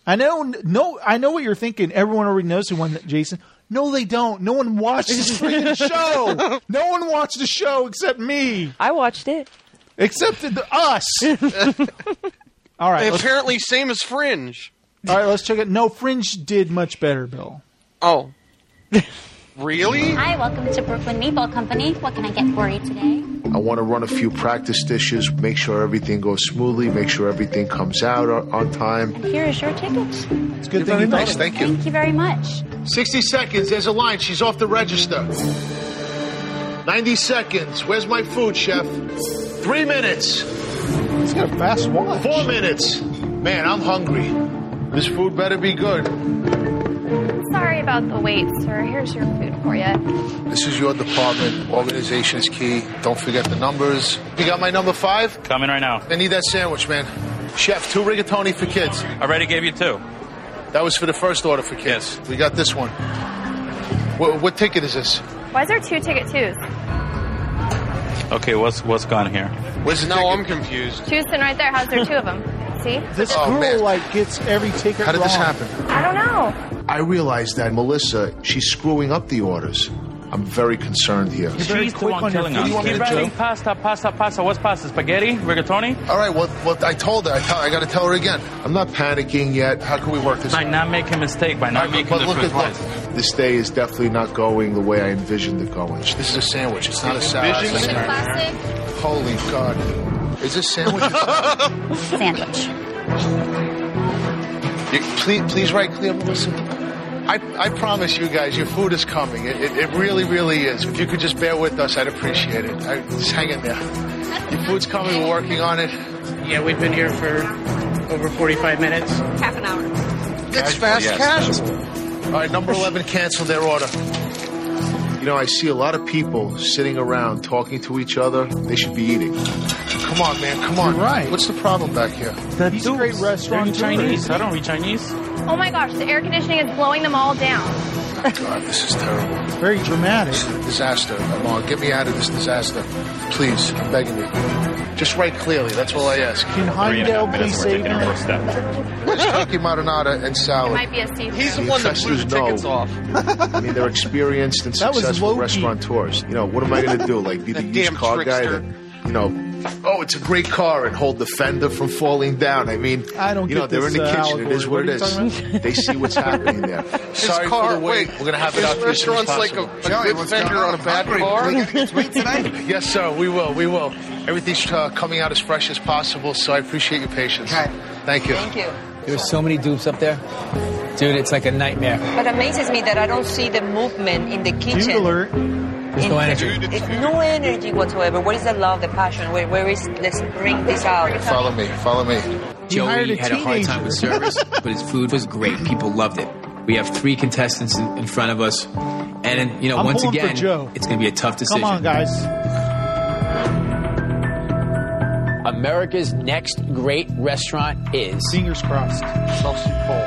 I know. No, I know what you're thinking. Everyone already knows who won, Jason. No, they don't. No one watched this freaking show. No one watched the show except me. I watched it. Except the, us. All right. They apparently same as Fringe. All right, let's check it. No, Fringe did much better, Bill. Oh. Really? Hi, welcome to Brooklyn Meatball Company. What can I get for you today? I want to run a few practice dishes, make sure everything goes smoothly, make sure everything comes out on, on time. And here is your ticket. It's good. You're very nice. Thank you. Thank you very much. sixty seconds. There's a line. She's off the register. ninety seconds. Where's my food, chef? Three minutes. He's got a fast watch. Four minutes. Man, I'm hungry. This food better be good. Sorry about the wait, sir. Here's your food for you. This is your department. Organization is key. Don't forget the numbers. You got my number five? Coming right now. I need that sandwich, man. Chef, two rigatoni for kids. I already gave you two. That was for the first order for kids. Yes. We got this one. What, what ticket is this? Why is there two ticket twos? Okay, what's what's gone here? Where's the now ticket? I'm confused. Two sitting right there. How's there two of them? See? This Oh, girl man. like gets every ticket How did wrong. this happen? I don't know. I realized that Melissa, she's screwing up the orders. I'm very concerned here. She's the one killing us. Keep writing pasta, pasta, pasta. What's pasta? Spaghetti? Rigatoni? All right, well, well I told her. I, tell, I got to tell her again. I'm not panicking yet. How can we work this By out? not making a mistake, by not All right, making but the look food at twice. look. This day is definitely not going the way I envisioned it going. This is a sandwich. It's not a salad. Is it plastic? Holy God. Is this sandwich? Sandwich. You, please, please write clear, Melissa. I, I promise you guys, your food is coming. It, it, it really, really is. If you could just bear with us, I'd appreciate it. I, just hang in there. Your food's coming. We're working on it. Yeah, we've been here for over forty-five minutes. Half an hour. It's fast Yes. casual. All right, number eleven canceled their order. You know, I see a lot of people sitting around talking to each other. They should be eating. Come on, man. Come on. You're right. What's the problem back here? He's a great restaurant. Chinese. I don't read Chinese. Oh my gosh, the air conditioning is blowing them all down. God, this is terrible. Very dramatic. Disaster. Come on, get me out of this disaster. Please, I'm begging you. Just write clearly. That's all I ask. Can Heimdall please save him? It's turkey marinara and It salad. might be a seafood. He's the one that blew the Investors know. tickets off. I mean, they're experienced and That was successful Loki. restaurateurs. You know, what am I going to do? Like, be the That used damn car guy trickster. that, you know, oh, it's a great car and hold the fender from falling down. I mean, I don't you know, get they're this, in the uh, kitchen. It is what allegory. it What are you is. talking They see what's happening there. Sorry car, for the wait. wait, We're going to have it This out here as soon as restaurant's like a, possible. a good fender on a bad car. Yes, sir. We will. We will. Everything's uh, coming out as fresh as possible, so I appreciate your patience. Thank you. Thank you. There's so many dupes up there. Dude, it's like a nightmare. What amazes me that I don't see the movement in the kitchen. Dude alert. There's no energy. It's no energy whatsoever. Where is the love, the passion? Where, where is, let's bring this out. Follow me. Follow me. hired Joey a had a hard time with teenager. service, but his food was great. People loved it. We have three contestants in, in front of us. And, you know, I'm once pulling for again, Joe. it's going to be a tough decision. Come on, guys. America's next great restaurant is Fingers crossed. Chelsea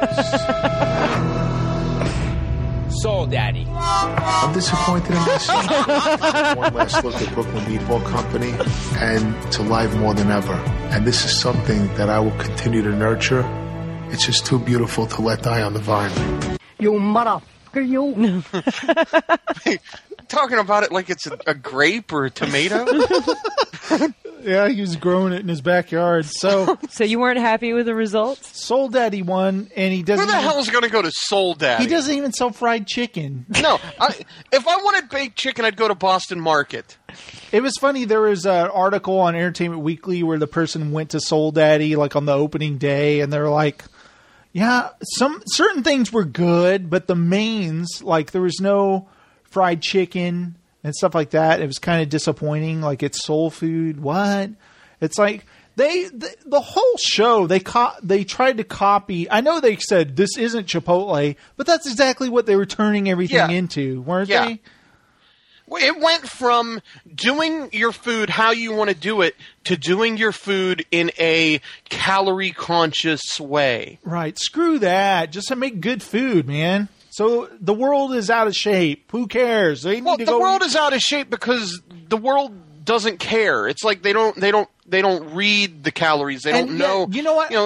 Soul Daddy. I'm disappointed in myself. One last look at Brooklyn Meatball Company and to life more than ever. And this is something that I will continue to nurture. It's just too beautiful to let die on the vine. You motherfucker, you. Talking about it like it's a, a grape or a tomato. Yeah, he was growing it in his backyard. So, so you weren't happy with the results? Soul Daddy won, and he doesn't. Who the even, hell is going to go to Soul Daddy? He doesn't even sell fried chicken. No, I, if I wanted baked chicken, I'd go to Boston Market. It was funny. There was an article on Entertainment Weekly where the person went to Soul Daddy like on the opening day, and they're like, "Yeah, some certain things were good, but the mains, like there was no fried chicken." And stuff like that. It was kind of disappointing. Like, it's soul food. What? It's like they the, the whole show. They co- they tried to copy. I know they said this isn't Chipotle, but that's exactly what they were turning everything Yeah. into, weren't Yeah. they? It went from doing your food how you want to do it to doing your food in a calorie conscious way. Right. Screw that. Just to make good food, man. So the world is out of shape. Who cares? They need Well, to the go world is out of shape because the world doesn't care. It's like they don't they don't they don't read the calories. They And don't yet, know. You know what? You know,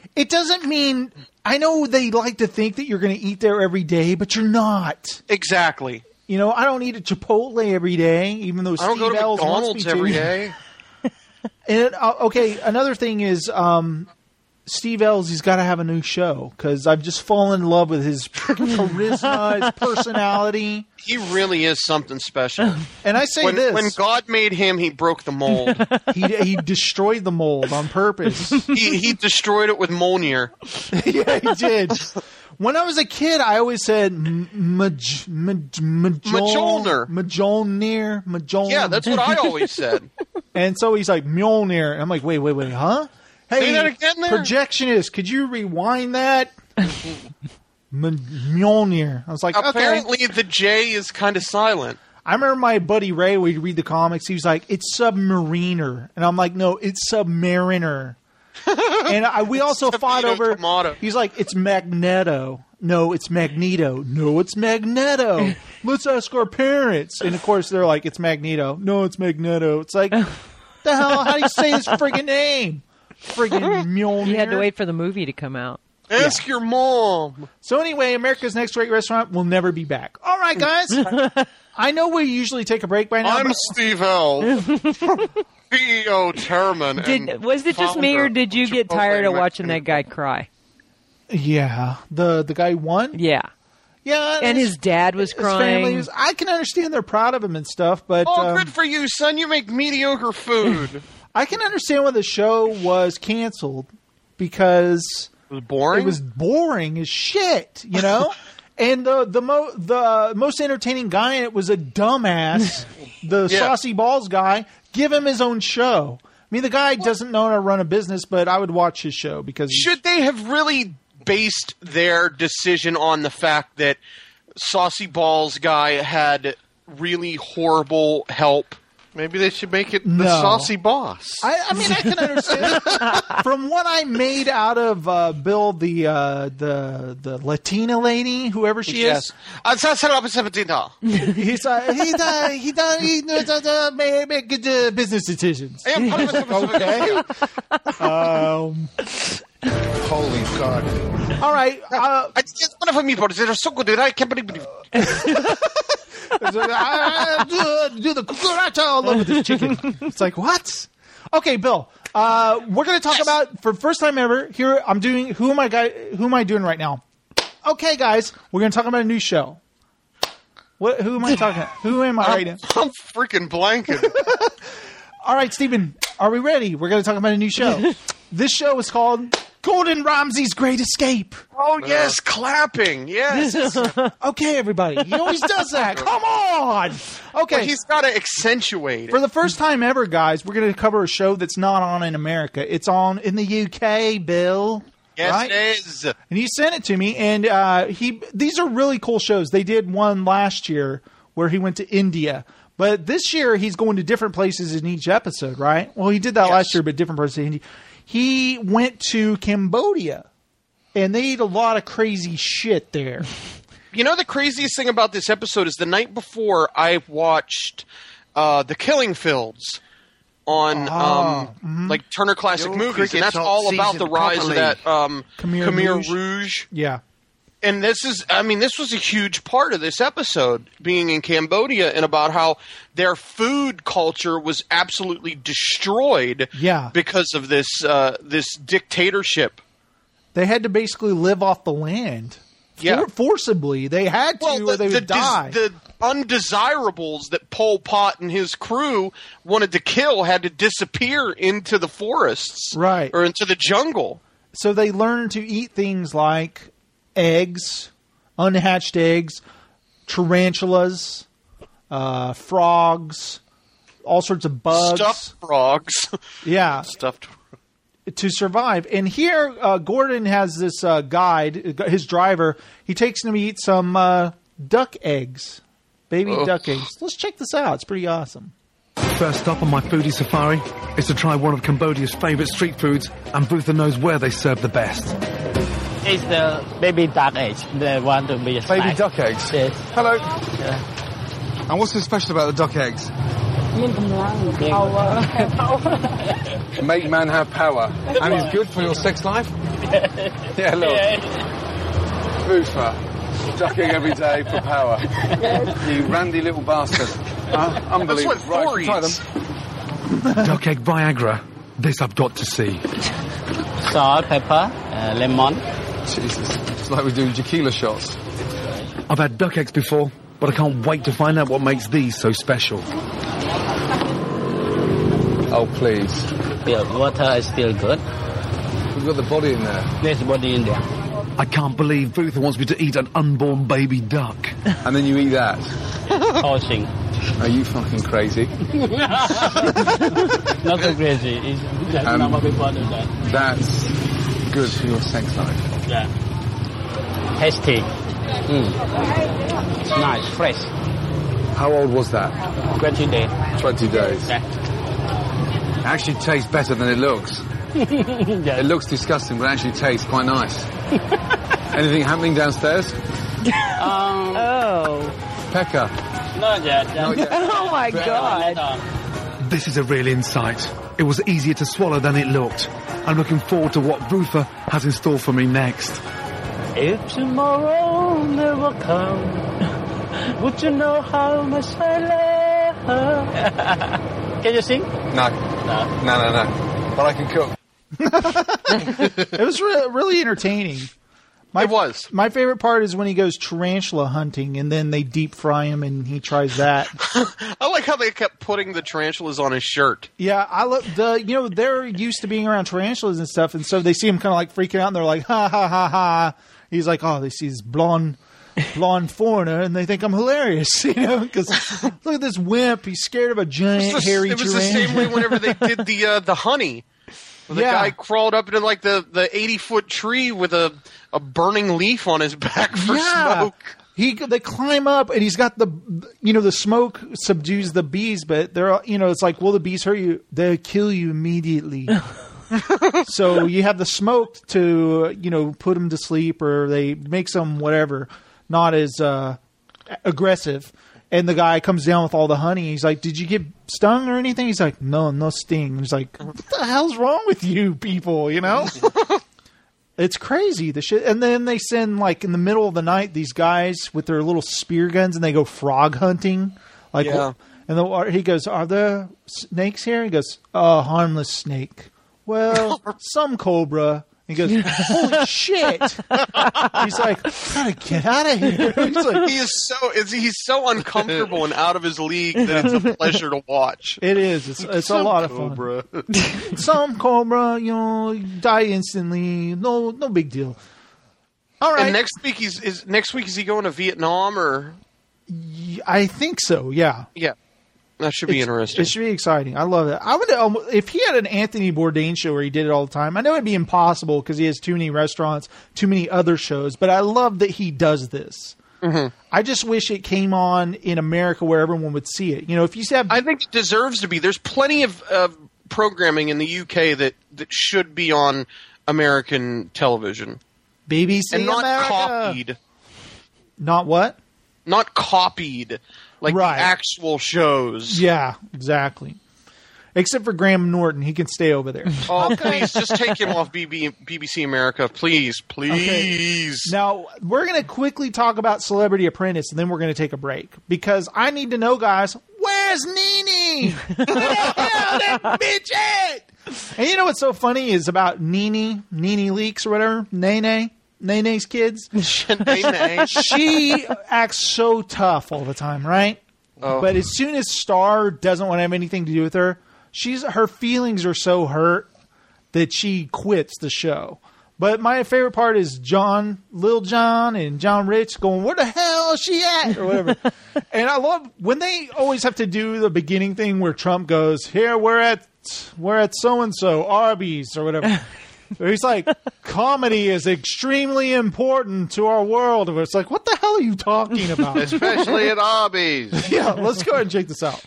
It doesn't mean, I know they like to think that you're going to eat there every day, but you're not. Exactly. You know, I don't eat at Chipotle every day, even though I don't Steve go to Ells wants McDonald's me to. every day. And uh, okay, another thing is um, Steve Ells. He's got to have a new show because I've just fallen in love with his charisma, his personality. He really is something special. And I say when, this: when God made him, he broke the mold. he he destroyed the mold on purpose. he he destroyed it with Mjolnir. Yeah, he did. When I was a kid, I always said Maj- Maj- Mjolnir. Mjolnir. Mjolnir. Yeah, that's what I always said. And so he's like, Mjolnir. And I'm like, wait, wait, wait, huh? Hey, Say that again there? projectionist, could you rewind that? M- Mjolnir. I was like, Apparently okay. the J is kind of silent. I remember my buddy Ray, we'd read the comics, he was like, it's Submariner. And I'm like, no, it's Submariner. And I, we also fought over. Tomato. He's like, it's Magneto. No, it's Magneto. No, it's Magneto. Let's ask our parents. And of course, they're like, it's Magneto. No, it's Magneto. It's like, the hell? How do you say his friggin' name? Friggin' Mjolnir. You had to wait for the movie to come out. Ask yeah. your mom. So anyway, America's Next Great Restaurant will never be back. All right, guys. I know we usually take a break by now. I'm but- Steve Ells. C E O, chairman. Did and was it just me, or did you get Chipotle tired of watching Mexican. that guy cry? Yeah, the the guy who won. Yeah, yeah, and his dad was his crying. family was, I can understand they're proud of him and stuff, but Oh, um, good for you, son. You make mediocre food. I can understand why the show was canceled because it was boring. It was boring as shit, you know. And the the mo- the most entertaining guy in it was a dumbass, the Yeah. saucy balls guy. Give him his own show. I mean, the guy doesn't know how to run a business, but I would watch his show because he's- Should they have really based their decision on the fact that Saucy Balls guy had really horrible help? Maybe they should make it the No. Saucy Boss. I, I mean, I can understand. From what I made out of uh, Bill, the uh, the the Latina lady, whoever she Yes. is, Uh, so- so- so- so- so- so- he's uh, he uh, he does he does uh, make, make good uh, business decisions. Okay. um. Holy God! All right. Uh, I just one of them meatballs. They're so good. I can't believe it. I do, do the cucaracha all over this chicken. It's like, what? Okay, Bill. Uh, we're going to talk about, for first time ever, here I'm doing, who am I guy, who am I doing right now? Okay, guys, we're going to talk about a new show. What? Who am I talking about? Who am I right now? I'm freaking blanking. All right, Stephen, are we ready? We're going to talk about a new show. This show is called Gordon Ramsay's Great Escape. Oh, yes, clapping. Yes. Okay, everybody. He always does that. Come on. Okay. Well, he's got to accentuate it. For the first time ever, guys, we're going to cover a show that's not on in America. It's on in the U K, Bill. Yes, right? it is. And he sent it to me, and uh, he. These are really cool shows. They did one last year where he went to India. But this year, he's going to different places in each episode, right? Well, he did that Yes. last year, but different parts of India. He went to Cambodia, and they eat a lot of crazy shit there. You know, the craziest thing about this episode is the night before I watched uh, The Killing Fields on Oh, um, mhm. like Turner Classic Your Movies, cricket's and that's not all about the seasoned rise properly. of that um, Khmer Khmer Rouge. Rouge. Yeah. And this is, I mean, this was a huge part of this episode, being in Cambodia, and about how their food culture was absolutely destroyed Yeah. because of this uh, this dictatorship. They had to basically live off the land. Yeah. For- forcibly. They had to, or they would des- die. the undesirables that Pol Pot and his crew wanted to kill had to disappear into the forests, Right. or into the jungle. So they learned to eat things like eggs, unhatched eggs, tarantulas, uh, frogs, all sorts of bugs. Stuffed frogs. Yeah. Stuffed. To survive. And here, uh, Gordon has this uh, guide, his driver. He takes him to eat some uh, duck eggs, baby Oh. duck eggs. Let's check this out. It's pretty awesome. First stop on my foodie safari is to try one of Cambodia's favourite street foods, and Butha knows where they serve the best. It's the baby duck eggs. They want to be Baby duck eggs? Yes. Hello. And what's so special about the duck eggs? Make man have power. And it's good for your sex life? Yeah, look. Boofer. Ducking every day for power. You randy little bastard. Uh, unbelievable. That's what Thor Right, try eats. them. Duck egg Viagra. This I've got to see. Salt, pepper, uh, lemon. Jesus. It's like we're doing tequila shots. I've had duck eggs before, but I can't wait to find out what makes these so special. Oh, please. Yeah, water is still good. We've got the body in there. There's body in there. I can't believe Booth wants me to eat an unborn baby duck. And then you eat that. Whole thing. Are you fucking crazy? Not so crazy. It's just Um, normal people do that. That's good for your sex life. Yeah. Tasty. Mm. It's nice, fresh. How old was that? twenty days. twenty days. Yeah. It actually tastes better than it looks. Yeah. It looks disgusting, but actually tastes quite nice. Anything happening downstairs? Um, Oh. Pekka. not yet. Not yet. Oh my God. This is a real insight. It was easier to swallow than it looked. I'm looking forward to what Ruther has in store for me next. If tomorrow never comes, would you know how much I love her? Can you sing? No. No. No, no, no. But I can cook. It was re- really entertaining. My, It was. My favorite part is when he goes tarantula hunting and then they deep fry him and he tries that. I like how they kept putting the tarantulas on his shirt. Yeah, I love the, you know, they're used to being around tarantulas and stuff, and so they see him kind of like freaking out and they're like, ha ha ha ha. He's like, oh, they see this blonde, blonde foreigner and they think I'm hilarious, you know, because look at this wimp. He's scared of a giant It was, the, hairy it was the tarantula. same way whenever they did the uh, the honey. Where the Yeah. guy crawled up into like the, the eighty foot tree with a, a burning leaf on his back for smoke. He they climb up and he's got the, you know, the smoke subdues the bees, but they're all- you know, it's like, will the bees hurt you? They'll kill you immediately. So you have the smoke to, you know, put them to sleep, or they make some whatever not as uh, aggressive. And the guy comes down with all the honey. He's like, did you get stung or anything? He's like, no, no sting. He's like, what the hell's wrong with you people, you know? It's crazy, the shit. And then they send, like, in the middle of the night, these guys with their little spear guns, and they go frog hunting. Like, Yeah. And the, he goes, are there snakes here? He goes, oh, harmless snake. Well, some cobra. He goes, holy shit. He's like, gotta get out of here. He's like, He is so is he's so uncomfortable and out of his league that it's a pleasure to watch. it is. It's, it's a lot of fun. Some cobra, you know, die instantly. No, no big deal. All right. And next week he's is next week is he going to Vietnam or? I think so. Yeah. Yeah, that should be It's- interesting. It should be exciting. I love it. I would um, if he had an Anthony Bourdain show where he did it all the time. I know it'd be impossible because he has too many restaurants, too many other shows. But I love that he does this. Mm-hmm. I just wish it came on in America where everyone would see it. You know, if you have, I think it deserves to be. There's plenty of uh, programming in the U K that, that should be on American television. B B C and not America. copied. Not what? Not copied. Like Right. the actual shows. Yeah, exactly. Except for Graham Norton, he can stay over there. Oh, please, just take him off B B, B B C America. Please, please. Now, we're going to quickly talk about Celebrity Apprentice, and then we're going to take a break. Because I need to know, guys, where's Nene? Where the hell that bitch at? And you know what's so funny is about Nene, Nene Leaks or whatever, Nene, Nene's kids. Nene. She acts so tough all the time, right? Oh. But as soon as Star doesn't want to have anything to do with her, she's her feelings are so hurt that she quits the show. But my favorite part is John, Lil John, and John Rich going, "Where the hell is she at?" or whatever. And I love when they always have to do the beginning thing where Trump goes, "Here we're at we're at so and so Arby's or whatever." He's like, comedy is extremely important to our world. And it's like, what the hell are you talking about? Especially at Arby's. Yeah, let's go ahead and check this out.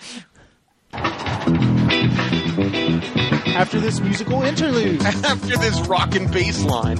After this musical interlude. After this rockin' bass line.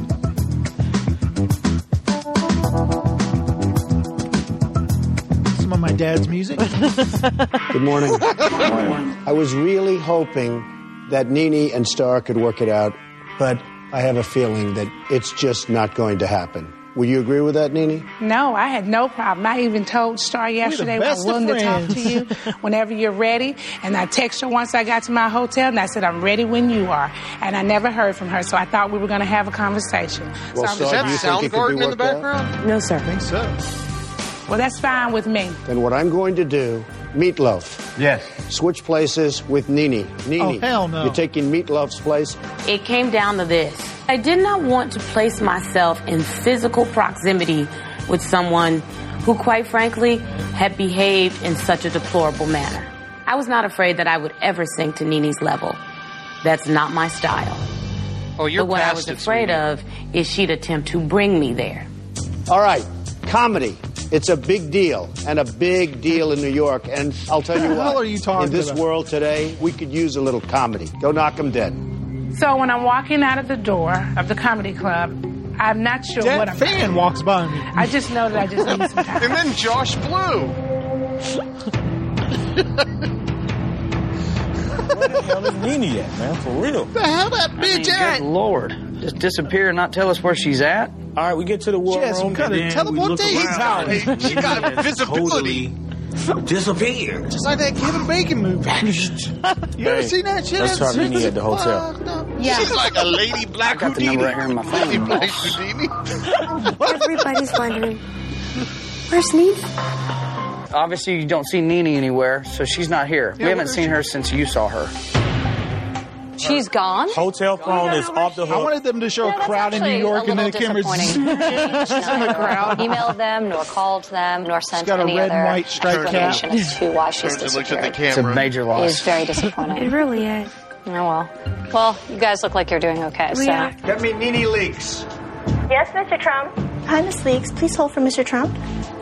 Some of my dad's music. Good morning. I was really hoping that Nene and Star could work it out, but I have a feeling that it's just not going to happen. Will you agree with that, Nene? No, I had no problem. I even told Star yesterday I'm willing to talk to you whenever you're ready. And I texted her once I got to my hotel, and I said, I'm ready when you are. And I never heard from her, so I thought we were going to have a conversation. Well, so Star, I'm do you think it could be Soundgarden in the worked out? background? No, sir. I think so. Well, that's fine with me. Then what I'm going to do, Meatloaf. Yes. Switch places with Nene. Nene. Oh, hell no. You're taking Meatloaf's place. It came down to this. I did not want to place myself in physical proximity with someone who, quite frankly, had behaved in such a deplorable manner. I was not afraid that I would ever sink to Nene's level. That's not my style. Oh, you're But what I past was it, afraid sweetie. of is she'd attempt to bring me there. All right. Comedy. It's a big deal, and a big deal in New York. And I'll tell you What the what. hell are you talking in this about? world today, we could use a little comedy. Go knock 'em dead. So when I'm walking out of the door of the comedy club, I'm not sure That what I'm fan doing. walks by me. I just know that I just need some time. And then Josh Blue. Where the hell is Nene at, man? For real. The hell that I mean, bitch at? good Lord. Just disappear and not tell us where she's at? All right, we get to the war She has some room kind and of then we look teleportation around. powers. She got And visibility. Totally disappeared. Just like that Kevin Bacon movie. You ever Hey, seen that shit? let's try Nene at the hotel. Yeah. She's like a lady black I got the number right here in my Lady phone. black Houdini. Everybody's wondering, where's Nene? Obviously, you don't see Nene anywhere, so she's not here. Yeah, we haven't where's seen she? her since you saw her. She's gone? Hotel phone is off the I hook. wanted them to show Yeah, a that's crowd in New actually York a and then the little camera's disappointing. in the crowd. Emailed them, nor called them, nor sent got a any red and other white striped cap. explanation as to why she's Turns and looks at disappeared. the It's a camera. major It loss. is very disappointing. It really is. Oh well. Well, you guys look like you're doing okay. We so. are. Get me Nene Leaks. Yes, Mister Trump? Hi, Miss Leaks. Please hold for Mister Trump.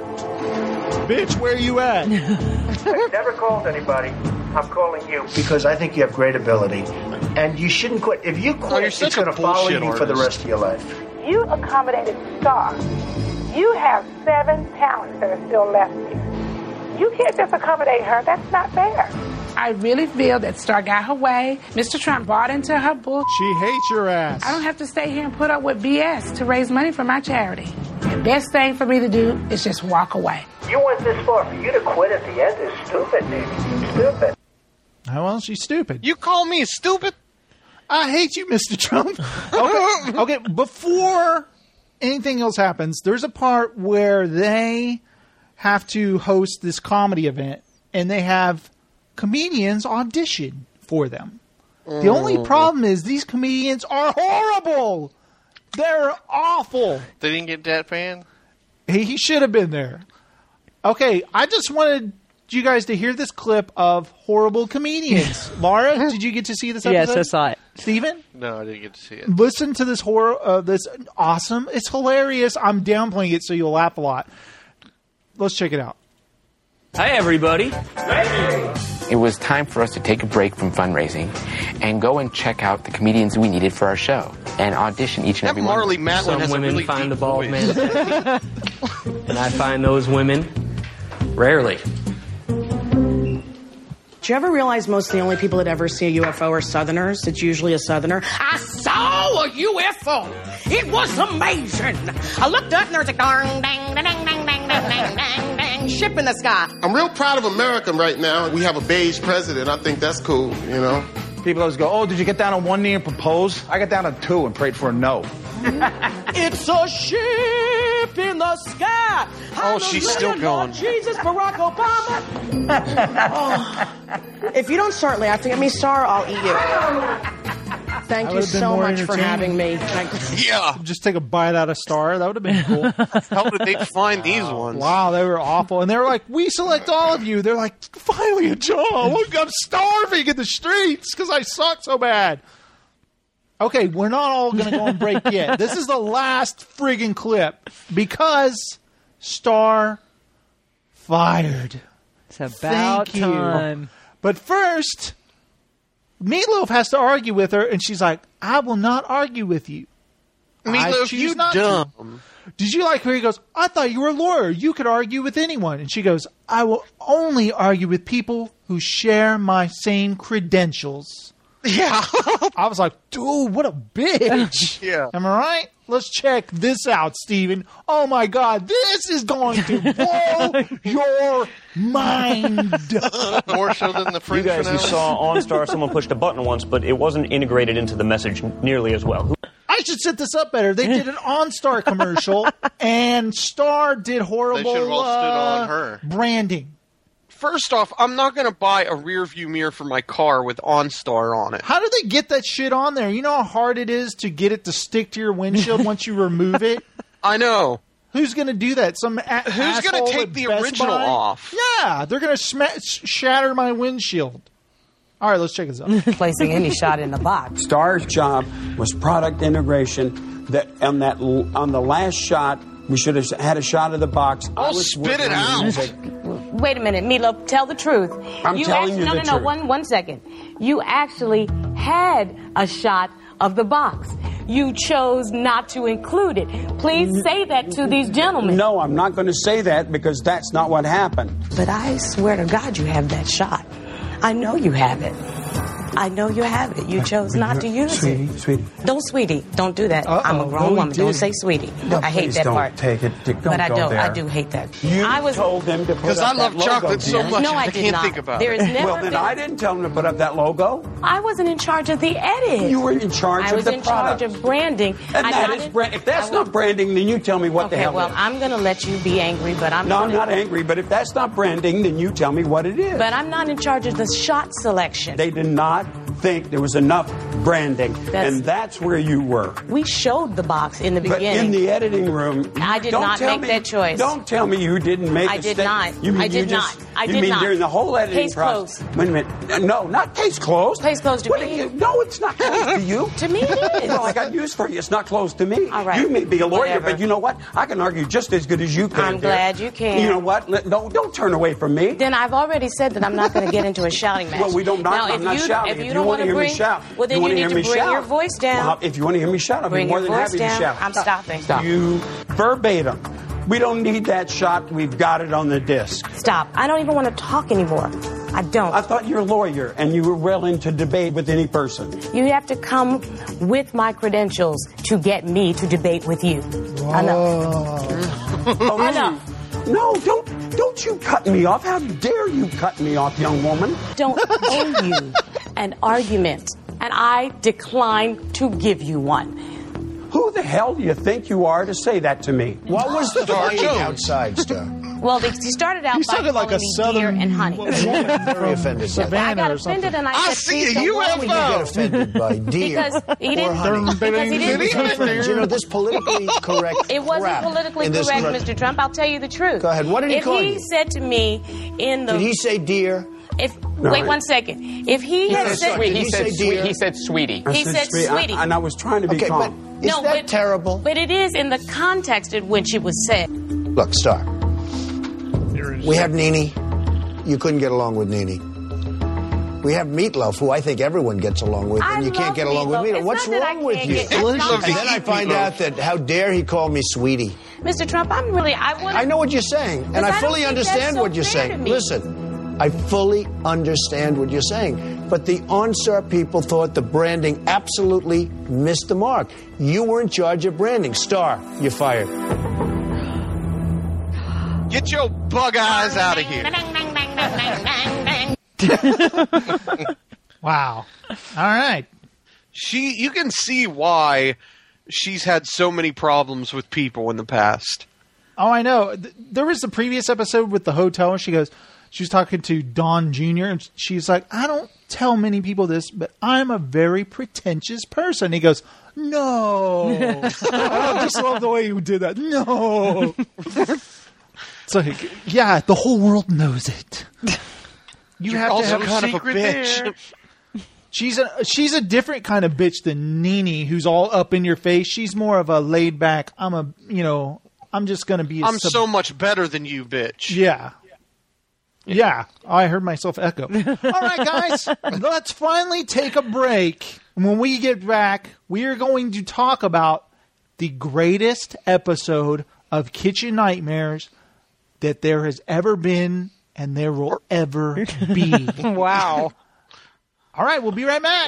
Bitch, where you at? I've never called anybody. I'm calling you because I think you have great ability. And you shouldn't quit. If you quit, you're it's such going a to follow you bullshit for the artist. rest of your life. You accommodated Star. You have seven talents that are still left here. You can't just accommodate her. That's not fair. I really feel that Star got her way. Mister Trump bought into her bull. She hates your ass. I don't have to stay here and put up with B S to raise money for my charity. The best thing for me to do is just walk away. You went this far. For you to quit at the end is stupid, Nene. Stupid. Oh, well, she's stupid. You call me stupid? I hate you, Mister Trump. Okay, okay, before anything else happens, there's a part where they have to host this comedy event, and they have comedians audition for them. The only problem is these comedians are horrible. They're awful. They didn't get that fan? He, he should have been there. Okay, I just wanted you guys to hear this clip of horrible comedians. Laura, did you get to see this episode? Yes, I saw it. Steven? No, I didn't get to see it. Listen to this horror, uh, this awesome. It's hilarious. I'm downplaying it so you'll laugh a lot. Let's check it out. Hi, everybody. It was time for us to take a break from fundraising and go and check out the comedians we needed for our show and audition each and That every Marley one. Matlin has Some a women really find deep the bald voice. man, and I find those women rarely. Do you ever realize most of the only people that ever see a U F O are Southerners? It's usually a Southerner. I saw a U F O. It was amazing. I looked up and there was a dang, dang, dang, dang, dang, dang, dang, dang, dang, ship in the sky. I'm real proud of America right now. We have a beige president. I think that's cool, you know. People always go, oh, did you get down on one knee and propose? I got down on two and prayed for a no. It's a ship in the sky. Oh, she's still going. Jesus, Barack Obama. Oh. If you don't start laughing at me, Star, I'll eat you. Thank That you would've been so more much for entertaining. having me. Yeah. Just take a bite out of Star. That would have been cool. How did they find these ones? Wow, they were awful. And they were like, we select all of you. They're like, finally a job. Look, I'm starving in the streets because I suck so bad. Okay, we're not all going to go on break yet. This is the last friggin' clip because Star fired. It's about Thank you. time. But first, Meatloaf has to argue with her, and she's like, I will not argue with you. I Meatloaf, choose you not to." dumb. Did you like her? He goes, I thought you were a lawyer. You could argue with anyone. And she goes, I will only argue with people who share my same credentials. Yeah. I was like, dude, what a bitch. Yeah. Am I right? Let's check this out, Steven. Oh, my God. This is going to blow your mind. More so than the Fringe You guys, you finale? saw OnStar, someone pushed a button once, but it wasn't integrated into the message nearly as well. I should set this up better. They did an OnStar commercial, and Star did horrible They should've all stood uh, on her. branding. First off, I'm not going to buy a rear view mirror for my car with OnStar on it. How do they get that shit on there? You know how hard it is to get it to stick to your windshield once you remove it? I know. Who's going to do that? Some a- Who's going to take the original off? Yeah, they're going to sma- shatter my windshield. All right, let's check this out. Placing any shot in the box. Star's job was product integration. That on that on the last shot, we should have had a shot of the box. I'll spit it out. Wait a minute, Milo, tell the truth. I'm you telling actually, you no, the no, no, truth. one, one second. You actually had a shot of the box. You chose not to include it. Please say that to these gentlemen. No, I'm not going to say that because that's not what happened. But I swear to God you have that shot. I know you have it. I know you have it. You chose not to use sweetie, it. Sweetie, Don't sweetie. Don't do that. Uh-oh. I'm a grown No, he woman. Don't didn't. say sweetie. No, I hate please that don't part. take it. Don't but I go don't. there. I do hate that. You I was told them to put Because up I love that logo, chocolate so dear. much, No, I I did can't not. think about There it. is never Well, then been- I didn't tell them to put up that logo. I wasn't in charge of the edit. You were in charge I of was the in product. charge of branding. And I'm that not is in- brand. If that's I will- not branding, then you tell me what the Okay, hell well, it is. I'm going to let you be angry, but I'm No, gonna, I'm not angry, but if that's not branding, then you tell me what it is. But I'm not in charge of the shot selection. They did not think there was enough branding, That's- and that's where you were. We showed the box in the But beginning. in the editing room, I did don't not tell make me- that choice. Don't tell me you didn't make. I a did sta- not. You mean I you did just, not. I you did mean not. during the whole editing Case process? closed. Wait a minute. No, not case closed. Case closed to What me. do you- No, it's not closed to you. To me it is. Well, I got news for you. It's not closed to me. All right. You may be a lawyer, Whatever. but you know what? I can argue just as good as you can. I'm dear. glad you can. You know what? Let- No, don't turn away from me. Then I've already said that I'm not going to get into a shouting match. Well, we don't. Not, now, I'm if not you, shouting. If you, you don't want to wanna hear bring, me shout, well, then you, wanna need hear to me bring shout. your voice down. Well, if you want to hear me shout, I'll Bring be more your than voice happy down. to shout. I'm stopping. Stop. You verbatim. We don't need that shot. We've got it on the disc. Stop. I don't even want to talk anymore. I don't. I thought you're a lawyer and you were willing to debate with any person. You have to come with my credentials to get me to debate with you. Enough. Oh, Enough. No, don't don't you cut me off. How dare you cut me off, young woman? Don't owe you an argument, and I decline to give you one. Who the hell do you think you are to say that to me? What was the fighting outside, Star? Well, they, he started out He by sounded calling like a me southern deer and honey. woman. Very offended. I got offended and I, I said, see please a don't U F O. call me You get deer. offended by deer Because he didn't. or honey. Because he didn't. You know, this politically correct It wasn't crap politically in this correct, cor- Mister Trump. I'll tell you the truth. Go ahead. What did he if call he you? said to me in the. Did he say deer? If No, wait I- one second. If he, He had said said, sweet. He Did he said say sweet. dear? He said sweetie. I He said sweet, I- sweetie. and I was trying to be Okay, calm. but is no, that but, terrible? But it is in the context in which it was said. Look, Star. We have Nene. You couldn't get along with Nene. We have Meatloaf, who I think everyone gets along with, and I you can't love get along Meatloaf. with Meatloaf. It's What's not that I wrong with can't you? get- that's not And then I find out that how dare he call me sweetie. Mister Trump, I'm really. I want. I know what you're saying, and Because I I don't fully think that's understand so what you're fair to saying. me. Listen, I fully understand what you're saying. But the OnStar people thought the branding absolutely missed the mark. You were in charge of branding. Star, you're fired. Get your bug eyes out of here. Wow. All right. She, you can see why she's had so many problems with people in the past. Oh, I know. Th- There was the previous episode with the hotel, and she goes, she was talking to Don Junior, and she's like, I don't tell many people this, but I'm a very pretentious person. He goes, no. I just love the way you did that. No. It's like, yeah, the whole world knows it. You You're have to also have kind of a secret bitch. there. She's a she's a different kind of bitch than Nene, who's all up in your face. She's more of a laid back. I'm a you know I'm just gonna be. A I'm sub- so much better than you, bitch. yeah. Yeah, I heard myself echo. All right, guys, let's finally take a break. When we get back, we are going to talk about the greatest episode of Kitchen Nightmares that there has ever been and there will ever be. Wow. All right, we'll be right back.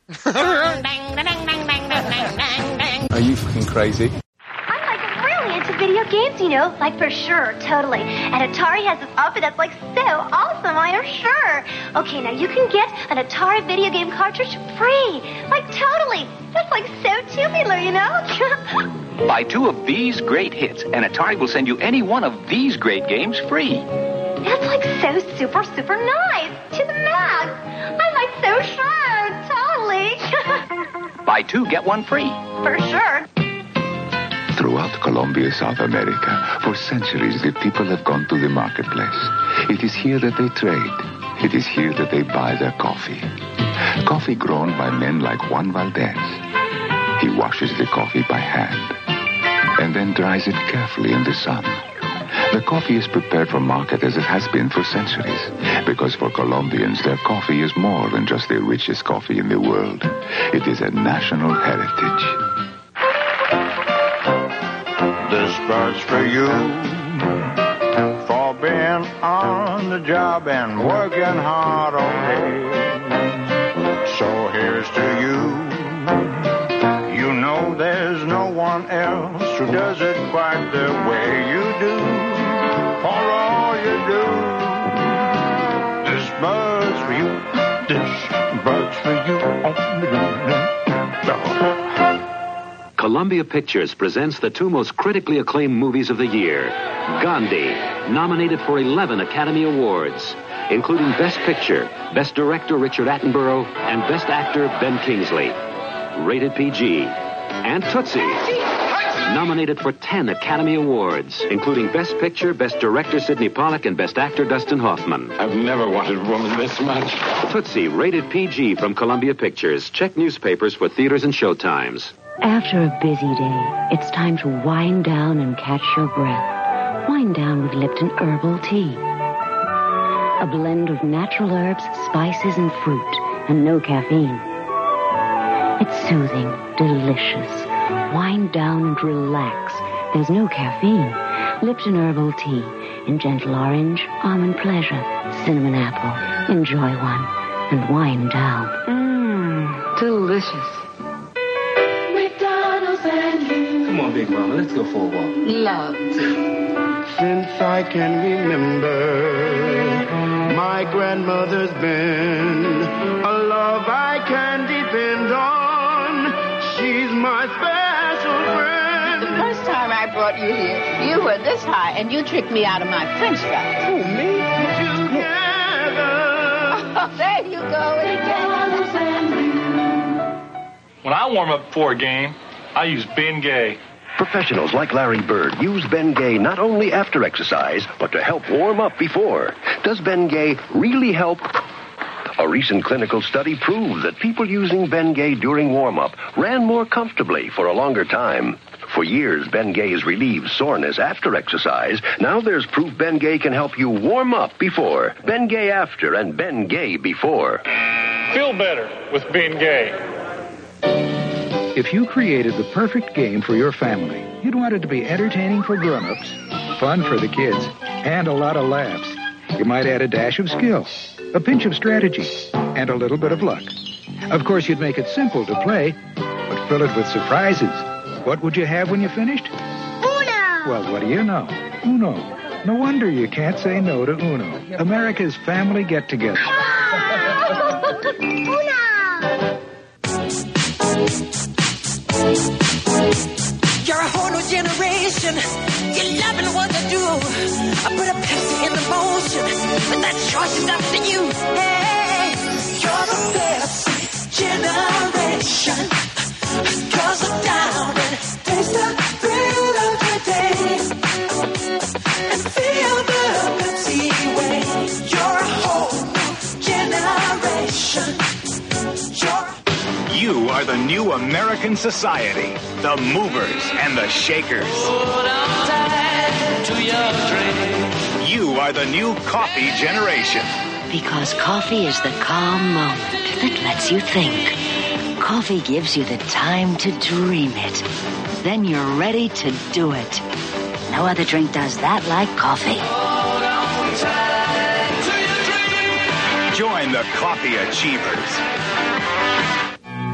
Are you fucking crazy? I'm like really into video games, you know, like for sure, totally. And Atari has this outfit that's like so awesome, I am sure. Okay, now you can get an Atari video game cartridge free. Like totally. That's like so tubular, you know? Buy two of these great hits, and Atari will send you any one of these great games free. That's like so super, super nice. To the max. I'm like so sure, totally. Buy two, get one free. For sure. Throughout Colombia, South America, for centuries the people have gone to the marketplace. It is here that they trade. It is here that they buy their coffee. Coffee grown by men like Juan Valdez. He washes the coffee by hand and then dries it carefully in the sun. The coffee is prepared for market as it has been for centuries, because for Colombians, their coffee is more than just the richest coffee in the world. It is a national heritage. This bird's for you, for being on the job and working hard all day. So here's to you. You know there's no one else who does it quite the way you do. For all you do, this bird's for you. This bird's for you. Columbia Pictures presents the two most critically acclaimed movies of the year. Gandhi, nominated for eleven Academy Awards, including Best Picture, Best Director Richard Attenborough, and Best Actor Ben Kingsley. Rated P G. And Tootsie, nominated for ten Academy Awards, including Best Picture, Best Director Sidney Pollack, and Best Actor Dustin Hoffman. I've never wanted a woman this much. Tootsie, rated P G from Columbia Pictures. Check newspapers for theaters and showtimes. After a busy day, it's time to wind down and catch your breath. Wind down with Lipton Herbal Tea. A blend of natural herbs, spices, and fruit, and no caffeine. It's soothing, delicious. Wind down and relax. There's no caffeine. Lipton Herbal Tea in gentle orange, almond pleasure, cinnamon apple. Enjoy one and wind down. Mmm, delicious. Come on, Big Mama, let's go for a walk. Love. Since I can remember, my grandmother's been a love I can depend on. She's my special friend. The first time I brought you here, you were this high, and you tricked me out of my French fries. Oh, me? Together. Oh, there you go again. When I warm up before a game, I use Ben Gay. Professionals like Larry Bird use Ben Gay not only after exercise, but to help warm up before. Does Ben Gay really help? A recent clinical study proved that people using Ben Gay during warm-up ran more comfortably for a longer time. For years, Ben Gay has relieved soreness after exercise. Now there's proof Ben Gay can help you warm up before. Ben Gay after and Ben Gay before. Feel better with Ben Gay. If you created the perfect game for your family, you'd want it to be entertaining for grown-ups, fun for the kids, and a lot of laughs. You might add a dash of skill, a pinch of strategy, and a little bit of luck. Of course, you'd make it simple to play, but fill it with surprises. What would you have when you finished? Uno! Well, what do you know? Uno. No wonder you can't say no to Uno. America's family get-together. Uno! You're a whole new generation. You're loving what you do. I put a Pepsi in the motion, but that choice is up to you. Hey, you're the best generation. Cause I'm down and taste the thrill of the day. And feel the Pepsi way. You're a whole new generation. You're You are the new American society, the movers and the shakers. Hold on tight to your drink. You are the new coffee generation. Because coffee is the calm moment that lets you think. Coffee gives you the time to dream it. Then you're ready to do it. No other drink does that like coffee. Hold on tight to your drink. Join the coffee achievers.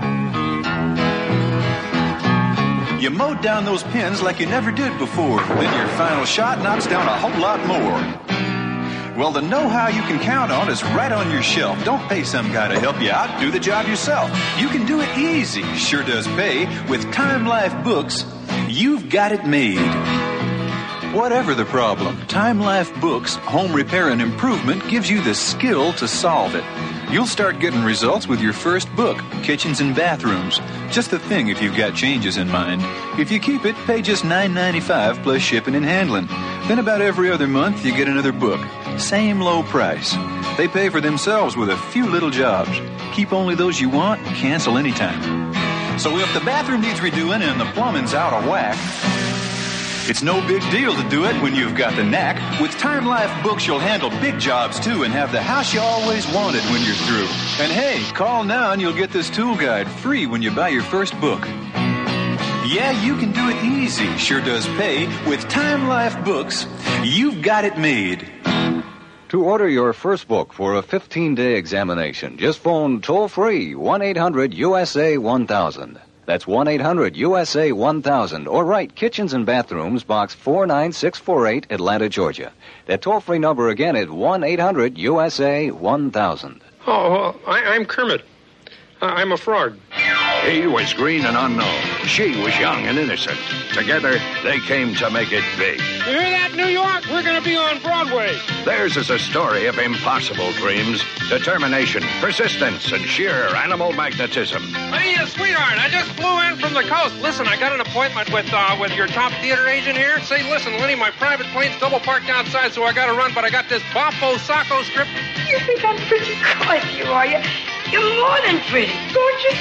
mowed down those pins like you never did before. Then your final shot knocks down a whole lot more. Well, the know-how you can count on is right on your shelf. Don't pay some guy to help you out. Do the job yourself. You can do it easy. Sure does pay. With Time Life Books, you've got it made. Whatever the problem, Time Life Books Home Repair and Improvement gives you the skill to solve it. You'll start getting results with your first book, Kitchens and Bathrooms. Just the thing if you've got changes in mind. If you keep it, pay just nine ninety-five plus shipping and handling. Then about every other month, you get another book. Same low price. They pay for themselves with a few little jobs. Keep only those you want, cancel anytime. So if the bathroom needs redoing and the plumbing's out of whack, it's no big deal to do it when you've got the knack. With Time Life Books, you'll handle big jobs, too, and have the house you always wanted when you're through. And hey, call now and you'll get this tool guide free when you buy your first book. Yeah, you can do it easy. Sure does pay. With Time Life Books, you've got it made. To order your first book for a fifteen-day examination, just phone toll-free one eight hundred U S A one thousand. That's one eight hundred U S A one thousand, or write Kitchens and Bathrooms, Box four nine six four eight, Atlanta, Georgia. That toll-free number again is one eight hundred U S A one thousand. Oh, well, I, I'm Kermit. Uh, I'm a frog. He was green and unknown. She was young and innocent. Together, they came to make it big. You hear that, New York? We're going to be on Broadway. Theirs is a story of impossible dreams, determination, persistence, and sheer animal magnetism. Hey, uh, sweetheart, I just flew in from the coast. Listen, I got an appointment with uh, with your top theater agent here. Say, listen, Lenny, my private plane's double parked outside, so I got to run, but I got this Boffo Sacco script. You think I'm pretty good, you are you? You're more than pretty. Gorgeous.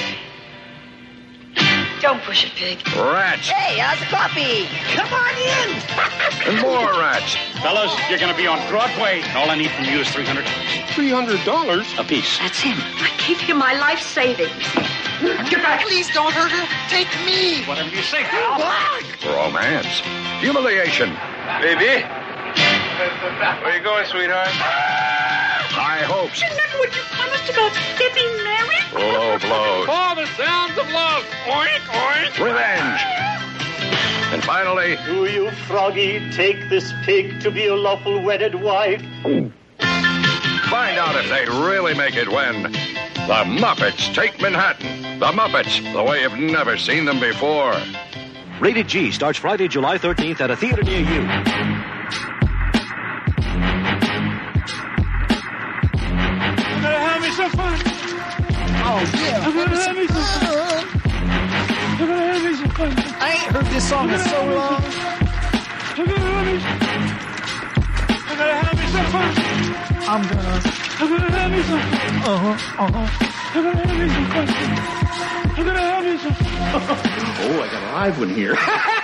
Don't push it, pig. Rats. Hey, how's the coffee? Come on in. And more rats. Fellas, you're going to be on Broadway. All I need from you is three hundred dollars. three hundred dollars? A piece. That's him. I gave him my life savings. Get back. Please don't hurt her. Take me. Whatever you say, pal. Romance. Humiliation. Baby. Where you going, sweetheart? High hopes. Remember what you promised about getting married? Low blows. Oh, the sounds of love. Oink, oink. Revenge. And finally... Do you, Froggy, take this pig to be your lawful wedded wife? Find out if they really make it when... The Muppets Take Manhattan. The Muppets, the way you've never seen them before. Rated G starts Friday, July thirteenth at a theater near you. Some fun. Oh, yeah. I'm gonna have me some fun. I'm gonna have me some fun. I ain't heard this song in so long. I'm gonna have me I'm gonna have me some fun. I'm gonna. I'm gonna have me some fun. Uh-huh, uh-huh. I'm gonna have me some fun. I'm gonna have me some fun. Oh, I got a live one here.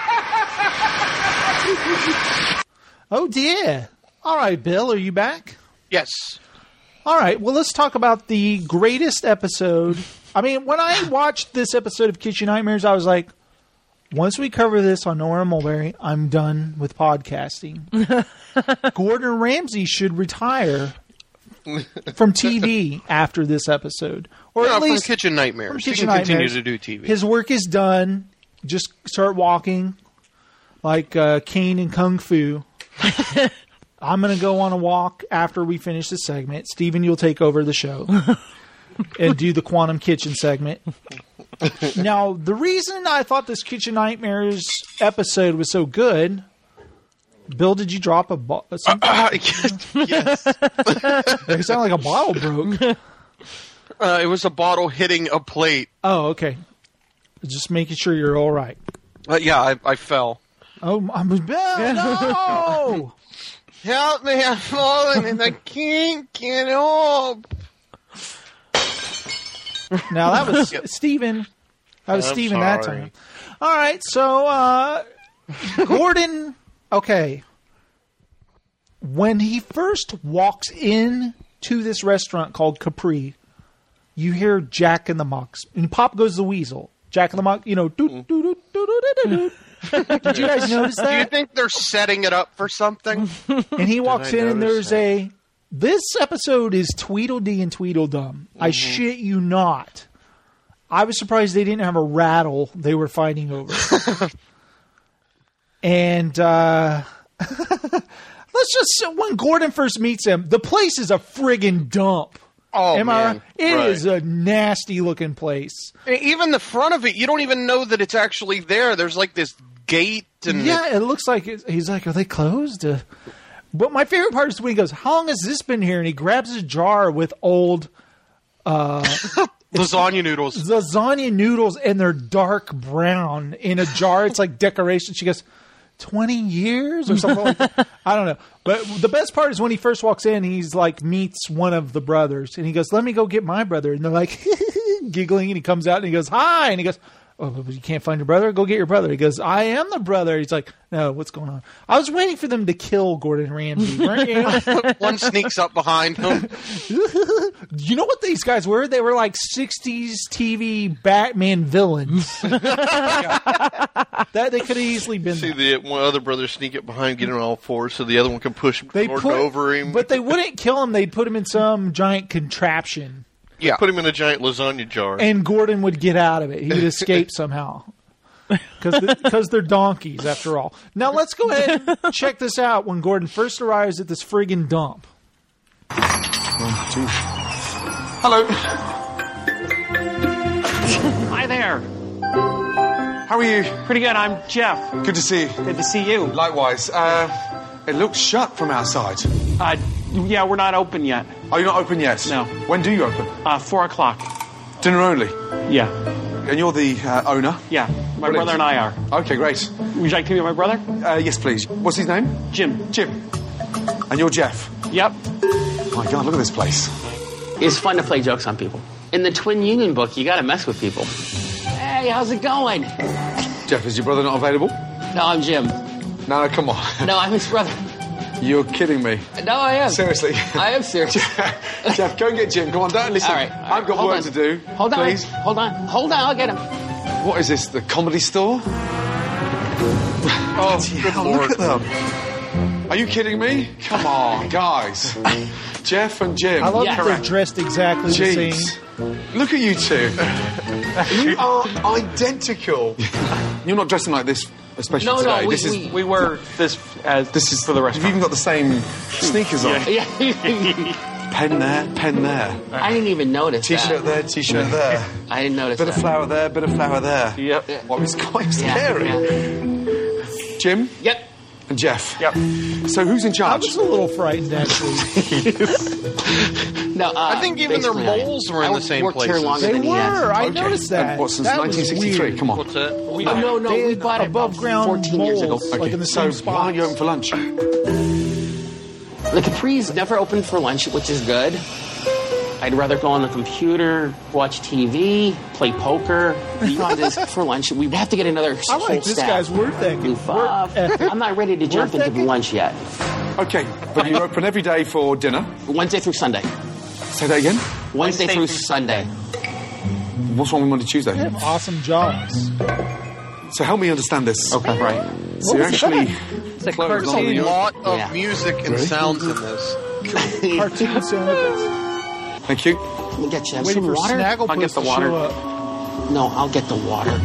Oh, dear. All right, Bill, are you back? Yes. All right, well, let's talk about the greatest episode. I mean, when I watched this episode of Kitchen Nightmares, I was like, once we cover this on Nora Mulberry, I'm done with podcasting. Gordon Ramsay should retire from T V after this episode. Or no, at least from Kitchen Nightmares. From He Kitchen can continue Nightmares. to do T V. His work is done. Just start walking like uh, Kane in Kung Fu. I'm going to go on a walk after we finish this segment. Steven, you'll take over the show and do the Quantum Kitchen segment. Now, the reason I thought this Kitchen Nightmares episode was so good, Bill, did you drop a bo- something? Uh, yes. It sounded like a bottle broke. Uh, it was a bottle hitting a plate. Oh, okay. Just making sure you're all right. Uh, yeah, I, I fell. Oh, I'm Bill, no! Help me, I'm falling and I can't get up. Now, that was Steven. That was I'm Steven that sorry. time. All right, so uh, Gordon, okay. When he first walks in to this restaurant called Capri, you hear Jack in the Box. And Pop Goes the Weasel. Jack in the Box, you know, doot, doot, doot, doot, doot, doot. Did you guys notice that? Do you think they're setting it up for something? And he walks Did I in and notice there's a... This episode is Tweedledee and Tweedledum. I shit you not. I was surprised they didn't have a rattle they were fighting over. And uh, let's just, when Gordon first meets him, the place is a friggin' dump. Oh, Am man. I right? It Right. is a nasty looking place. Even the front of it, you don't even know that it's actually there. There's like this gate. And Yeah, it looks like it's, he's like, are they closed? Uh, but my favorite part is when he goes, how long has this been here? And he grabs a jar with old uh, lasagna noodles. Lasagna noodles, and they're dark brown in a jar. It's like decoration. She goes, twenty years or something like that. I don't know. But the best part is when he first walks in, he's like, meets one of the brothers. And he goes, let me go get my brother. And they're like, giggling. And he comes out and he goes, hi. And he goes, oh, but you can't find your brother? Go get your brother. He goes, I am the brother. He's like, no, what's going on? I was waiting for them to kill Gordon Ramsay, weren't you? One sneaks up behind him. You know what these guys were? They were like sixties T V Batman villains. That they could have easily been. See the one other brother sneak up behind, get on all fours, so the other one can push They Gordon put, over him. But they wouldn't kill him. They'd put him in some giant contraption. Yeah, put him in a giant lasagna jar. And Gordon would get out of it. He would escape somehow. Because they're donkeys, after all. Now, let's go ahead and check this out when Gordon first arrives at this friggin' dump. Hello. Hi there. How are you? Pretty good. I'm Jeff. Good to see you. Good to see you. Likewise. Uh, it looks shut from outside. Uh, yeah, we're not open yet. Are you not open yet? No. When do you open? Uh, four o'clock. Dinner only? Yeah. And you're the uh, owner? Yeah. My Brilliant. brother and I are. Okay, great. Would you like to meet my brother? Uh, yes, please. What's his name? Jim. Jim. And you're Jeff? Yep. My God, look at this place. It's fun to play jokes on people. In the Twin Union book, you got to mess with people. Hey, how's it going? Jeff, is your brother not available? No, I'm Jim. No, come on. No, I'm his brother. You're kidding me. No, I am. Seriously. I am serious. Jeff, go and get Jim. Come on, don't listen. All right. all right. I've got Hold work on. to do. Hold on. Please. Hold on. Hold on. I'll get him. What is this, the comedy store? Oh, good Lord. Look at them. Are you kidding me? Come on, guys. Jeff and Jim. I love Yeah. that they're dressed exactly the Jeez. same. Look at you two. You are identical. You're not dressing like this, especially No, no, today. we- this is we- We were this as this is for the rest. You've even got the same sneakers on. Yeah. Pen there, pen there. I didn't even notice T-shirt that. there, t-shirt there. I didn't notice Bit that. of flour there, bit of flour there. Yep. What was quite Yeah, scary. yeah. Jim Yep. and Jeff. Yep. So who's in I charge? was a little frightened, actually. No, uh, I think even their basically, I- moles were in I the same worked here places. longer They than he has. were. I Okay. noticed that. And what, since That was nineteen sixty-three? weird. Come on. What's that? Oh, no, no, They we had bought it above about ground fourteen years ago. moles, like in the so same why spot. aren't you open for lunch? The Capri's never open for lunch, which is good. I'd rather go on the computer, watch T V, play poker. Beyond this, for lunch, we have to get another I whole like this staff. guy's word ethic. Goof Word off. ethic. I'm not ready to jump Word into ethic? lunch yet. Okay, but you're open every day for dinner. Wednesday through Sunday. Say that again. Wednesday, through Sunday. What's wrong with Monday, Tuesday? They have awesome jobs. So help me understand this. Okay. Right. So you're actually It's a closed on cartoon. the- A lot of Yeah. music and Really? sounds in this. Cartoon sound effects. Thank you. Let me get you Waiting some for water. Snagglepuss I'll get the to water. show up. No, I'll get the water.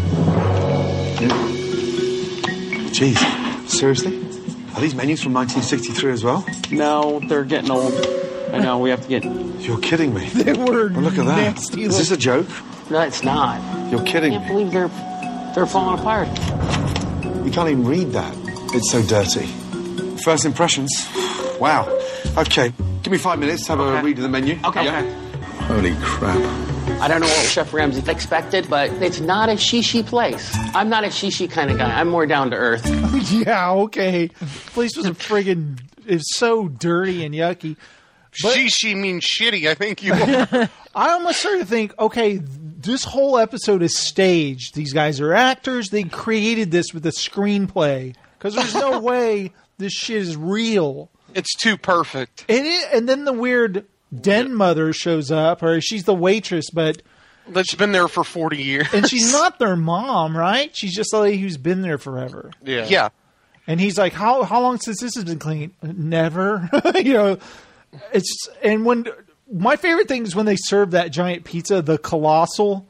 Jeez, seriously? Are these menus from nineteen sixty-three as well? No, they're getting old. I know. We have to get. You're kidding me. They were Oh, look at that. nasty. Is this a joke? No, it's not. You're I kidding can't me. believe they're they're falling apart. You can't even read that. It's so dirty. First impressions. Wow. Okay, give me five minutes to have a read of the menu. Okay. Yeah? Holy crap. I don't know what Chef Ramsay expected, but it's not a shishi place. I'm not a shishi kind of guy. I'm more down to earth. Yeah, okay. Place was a friggin' it's so dirty and yucky. But Shishi means shitty. I think you are. I almost started to think, okay, this whole episode is staged. These guys are actors. They created this with a screenplay because there's no way this shit is real. It's too perfect. It is, and then the weird den mother shows up, or she's the waitress, but That's been there for forty years. and she's not their mom, right? She's just a lady who's been there forever. Yeah. Yeah. And he's like, "How how long since this has been clean? Never." You know, it's and when my favorite thing is when they serve that giant pizza, the colossal,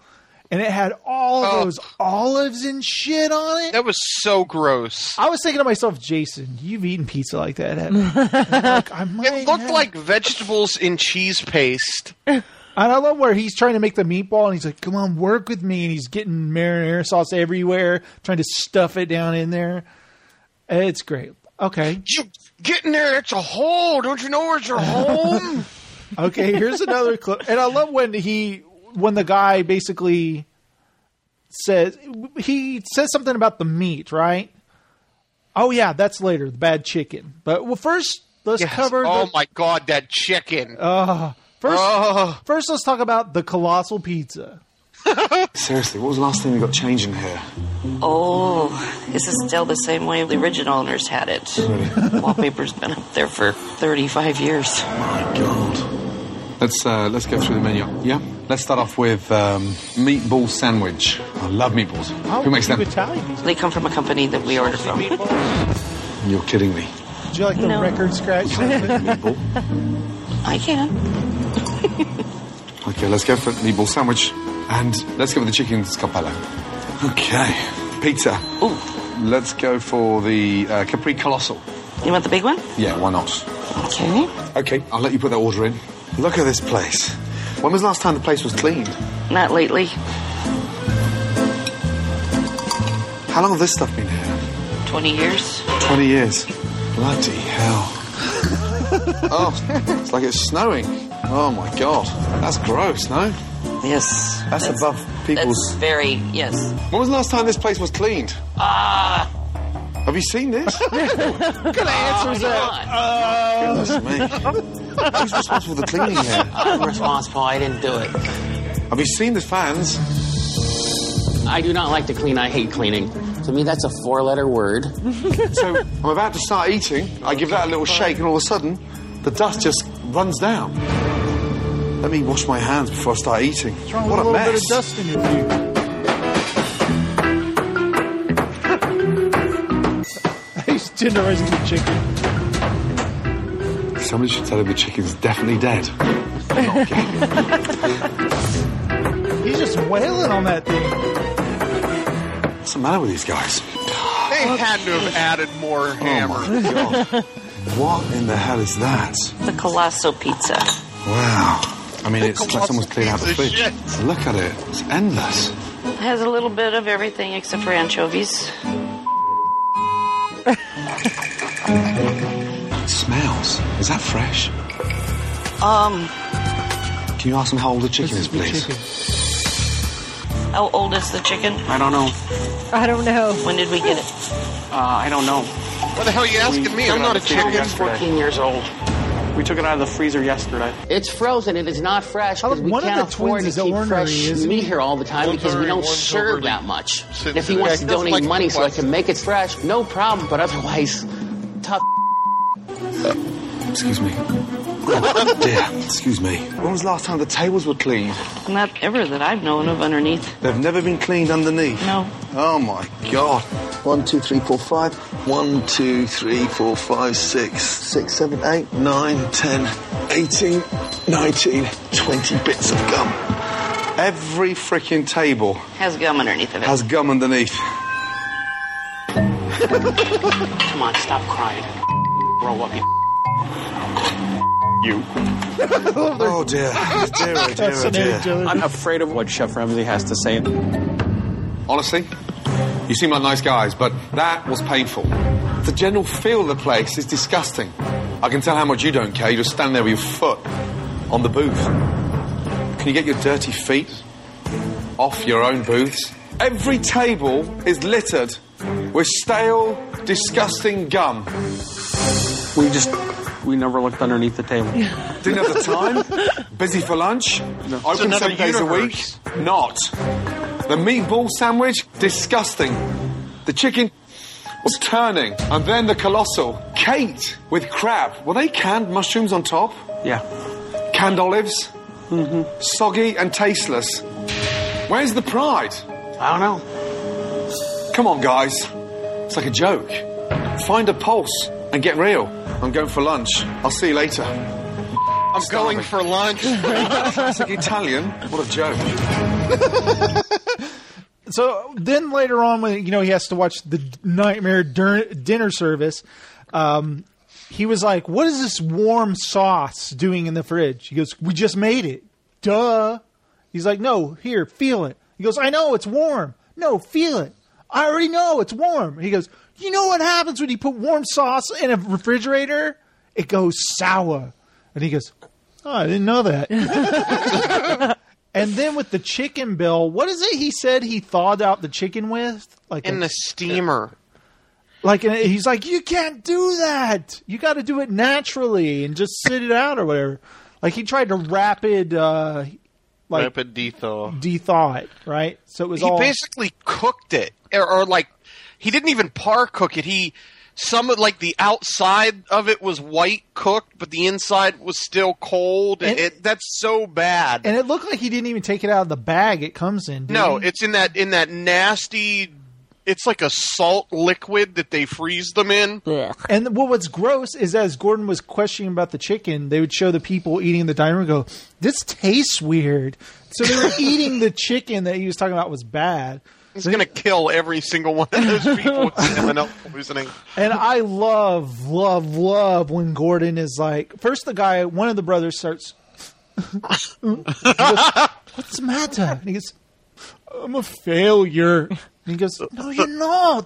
and it had all Oh. those olives and shit on it. That was so gross. I was thinking to myself, Jason, you've eaten pizza like that, haven't you? Like, I might It looked have. like vegetables in cheese paste. And I love where he's trying to make the meatball, and he's like, come on, work with me. And he's getting marinara sauce everywhere, trying to stuff it down in there. It's great. Okay. You get in there, it's a hole. Don't you know it's your home? Okay, here's another clip. And I love when he, when the guy basically says, he says something about the meat, right? Oh, yeah, that's later, the bad chicken. But well, first, let's Yes. cover. Oh, the, my God, that chicken. Uh, first, Oh. first, let's talk about the colossal pizza. Seriously, what was the last thing we got changed in here? Oh, this is still the same way the original owners had it. Really? Wallpaper's been up there for thirty-five years. My God. Let's uh, let's go through the menu. Yeah. Let's start off with um, meatball sandwich. I love meatballs. Oh, Who makes them? Italian. They come from a company that we order from. You're kidding me. Do you like the No. record scratch? Meatball. I can. Okay, let's go for meatball sandwich, and let's go with the chicken scarpella. Okay, pizza. Ooh. Let's go for the uh, Capri Colossal. You want the big one? Yeah, why not? Okay. Okay, I'll let you put that order in. Look at this place. When was the last time the place was cleaned? Not lately. How long has this stuff been here? twenty years. Twenty years. Bloody hell. Oh, it's like it's snowing. Oh my God, that's gross, no? Yes. That's, above people's... That's very, yes. When was the last time this place was cleaned? Ah! Have you seen this? What kind of answer is that? Uh, Goodness me. Who's responsible for the cleaning here? I'm responsible. I didn't do it. Have you seen the fans? I do not like to clean. I hate cleaning. To me, that's a four-letter word. So I'm about to start eating. I give that a little shake, and all of a sudden, the dust just runs down. Let me wash my hands before I start eating. What's wrong What with a a little mess. bit of dust in your food? He's tenderizing the chicken. Somebody should tell him the chicken's definitely dead. He's just wailing on that thing. What's the matter with these guys? They had to have added more hammer. Oh my God. What in the hell is that? The Colosso pizza. Wow. I mean, it's like someone's cleaned out the Piece of fridge. shit. Look at it. It's endless. It has a little bit of everything except for anchovies. It smells. Is that fresh? Um, Can you ask them how old the chicken is, The please? chicken. how old is the chicken? I don't know. I don't know. When did we get it? Uh, I don't know. What the hell are you asking me? I'm not a chicken. fourteen years old. We took it out of the freezer yesterday. It's frozen. It is not fresh because we One of can't the afford twins to is keep ornery, fresh isn't he? meat here all the time One's because we ornery, don't one's serve overly that much. sitting If he there. wants to That's donate like money so I plastic. can make it fresh, no problem. But otherwise, tough. Excuse me. Oh, dear. Excuse me. When was the last time the tables were cleaned? Not ever that I've known of underneath. They've never been cleaned underneath? No. Oh, my God. One, two, three, four, five. One, two, three, four, five, six, six, seven, eight, nine, ten, eighteen, nineteen, twenty bits of gum. Every freaking table Has gum underneath of it. has gum underneath. Come on, stop crying. Grow up, you. You. Oh, dear. Dear, oh, dear, oh, dear. I'm afraid of what Chef Ramsay has to say. Honestly, you seem like nice guys, but that was painful. The general feel of the place is disgusting. I can tell how much you don't care. You just stand there with your foot on the booth. Can you get your dirty feet off your own booths? Every table is littered with stale, disgusting gum. We just, we never looked underneath the table. Didn't have the time? Busy for lunch? It's Open another seven days a week? universe. Not. The meatball sandwich? Disgusting. The chicken was turning. And then the colossal. Kate with crab. Were they canned mushrooms on top? Yeah. Canned olives? Mm-hmm. Soggy and tasteless. Where's the pride? I don't know. Come on, guys. It's like a joke. Find a pulse and get real. I'm going for lunch. I'll see you later. I'm going for lunch. It's like Italian. What a joke. So then later on, when you know he has to watch the Nightmare dur- dinner service, um, he was like, "What is this warm sauce doing in the fridge?" He goes, "We just made it." Duh. He's like, "No, here, feel it." He goes, "I know it's warm." "No, feel it." "I already know it's warm." He goes, "You know what happens when you put warm sauce in a refrigerator? It goes sour." And he goes, "Oh, I didn't know that." And then with the chicken, Bill, what is it he said he thawed out the chicken with? Like in a, the steamer. Like he's like, you can't do that. You got to do it naturally and just sit it out or whatever. Like he tried to rapid, uh, like rapid dethaw, dethaw it, right? So it was he all basically cooked it, or, or like he didn't even par cook it. He some of like the outside of it was white cooked, but the inside was still cold. And, it, that's so bad. And it looked like he didn't even take it out of the bag it comes in. Did no, he? it's in that in that nasty. It's like a salt liquid that they freeze them in. And well, what's gross is as Gordon was questioning about the chicken, they would show the people eating in the dining room and go, "This tastes weird." So they were eating the chicken that he was talking about was bad. He's going to kill every single one of those people with salmonella poisoning. And I love, love, love when Gordon is like, first the guy, one of the brothers starts, he goes, "What's the matter?" And he goes, "I'm a failure." And he goes, "No, you're not.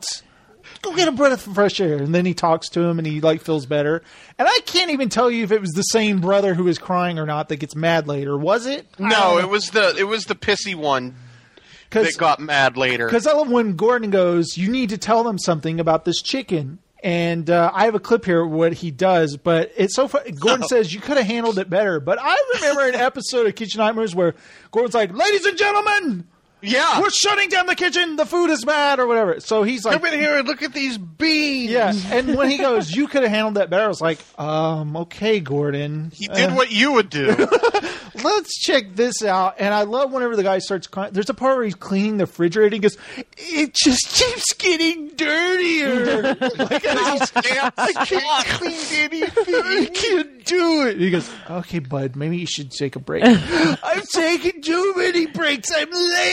Go get a breath of fresh air." And then he talks to him and he like feels better. And I can't even tell you if it was the same brother who was crying or not that gets mad later. Was it? No, it was the it was the pissy one that got mad later. Because I love when Gordon goes, "You need to tell them something about this chicken." And uh, I have a clip here of what he does, but it's so funny. Gordon oh. says, "You could have handled it better." But I remember an episode of Kitchen Nightmares where Gordon's like, "Ladies and gentlemen, yeah, we're shutting down the kitchen. The food is bad," or whatever. So he's like, "Come in here and look at these beans." Yeah, and when he goes, "You could have handled that better," I was like, um, okay, Gordon. He did uh, what you would do. Let's check this out. And I love whenever the guy starts crying. There's a part where he's cleaning the refrigerator and he goes, "It just keeps getting dirtier." Like, I, just can't, I can't clean anything. I can't do it. And he goes, "Okay, bud, maybe you should take a break." "I've taken too many breaks. I'm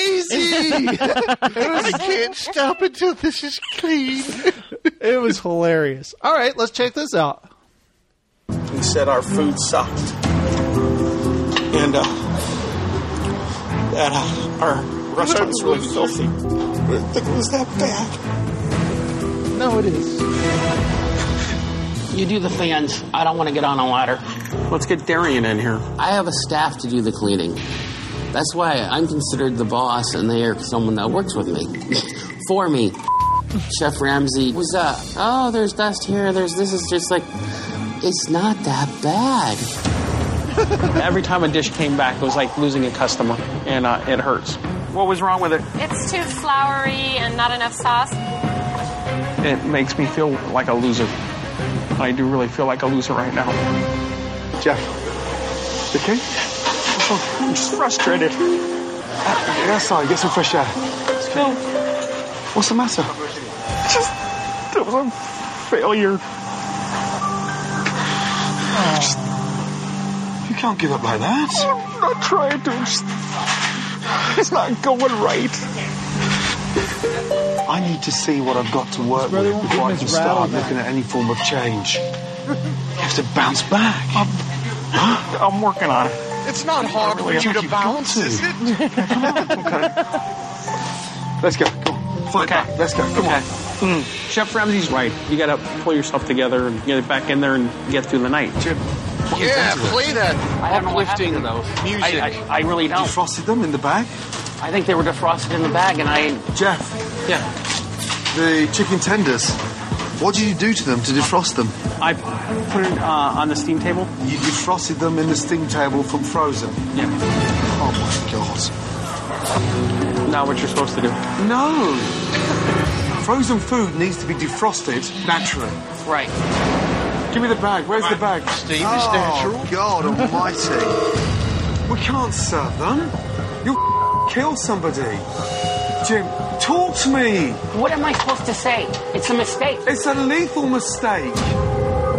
lazy. I can't stop until this is clean." It was hilarious. All right, let's check this out. He said our food sucked. And uh, that uh, our restaurant was really filthy. I didn't think it was that bad. No, it is. You do the fans. I don't want to get on a ladder. Let's get Darian in here. I have a staff to do the cleaning. That's why I'm considered the boss, and they are someone that works with me. For me. Chef Ramsay was, uh, oh, there's dust here. There's this is just like, it's not that bad. Every time a dish came back, it was like losing a customer, and uh, it hurts. What was wrong with it? It's too floury and not enough sauce. It makes me feel like a loser. I do really feel like a loser right now. Jeff, okay? I'm just frustrated. Uh, get outside, get some fresh air. No. What's the matter? Just, it was a failure. Just, you can't give up like that. I'm not trying to. Just, it's not going right. I need to see what I've got to work with before I can start looking at any form of change. You have to bounce back. I'm, I'm working on it. It's not hard for you to bounce, is it? Come on, okay. Let's go. Come on. Fight okay. back. Let's go. Come okay. on. Mm. Chef Ramsay's right. You got to pull yourself together and get back in there and get through the night. Jim, yeah, play that I don't know what uplifting happened to those. music. I, I, I really don't. Defrosted them in the bag? I think they were defrosted in the bag, and I... Jeff. Yeah. The chicken tenders. What did you do to them to defrost them? I put it uh, on the steam table. You defrosted them in the steam table from frozen? Yeah. Oh, my God. Not what you're supposed to do. No. Frozen food needs to be defrosted naturally. Right. Give me the bag. Where's the bag? Steve is oh, natural. God almighty. We can't serve them. You'll kill somebody. Jim, talk to me. What am I supposed to say? It's a mistake. It's a lethal mistake.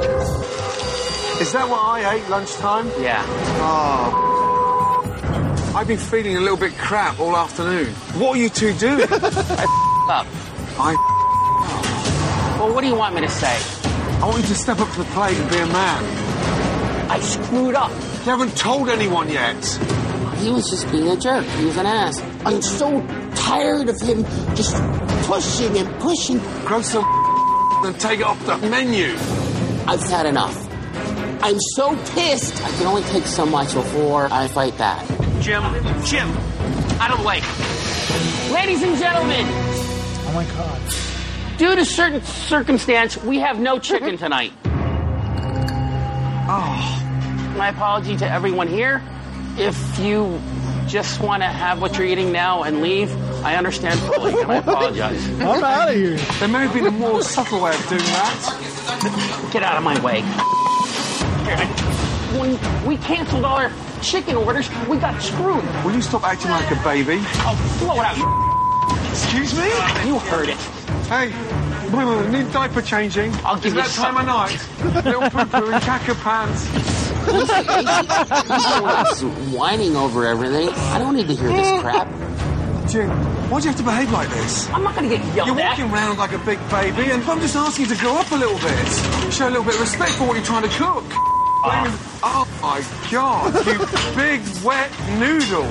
Is that what I ate lunchtime? Yeah. Oh. I've been feeling a little bit crap all afternoon. What are you two doing? I up. I Well, what do you want me to say? I want you to step up to the plate and be a man. I screwed up. You haven't told anyone yet. He was just being a jerk. He was an ass. I'm so tired of him just pushing and pushing. Grow some and take it off the menu. I've had enough. I'm so pissed. I can only take so much before I fight back. Jim, Jim, out of the way. Ladies and gentlemen, Oh my God. due to certain circumstance, we have no chicken tonight. Oh, my apology to everyone here. If you just want to have what you're eating now and leave, I understand fully, and I apologize. I'm out of here. There may have been a more subtle way of doing that. Get out of my way. When we canceled all our chicken orders, we got screwed. Will you stop acting like a baby? Oh, blow it out, you... Excuse me? You heard it. Hey, need diaper changing. I'll give Is you that time of night? Little poo-poo in caca pants. He's whining over everything. I don't need to hear this crap. Jim, why do you have to behave like this? I'm not going to get yelled You're at. walking around like a big baby, and I'm just asking you to grow up a little bit. Show a little bit of respect for what you're trying to cook. Oh my God, you big wet noodle.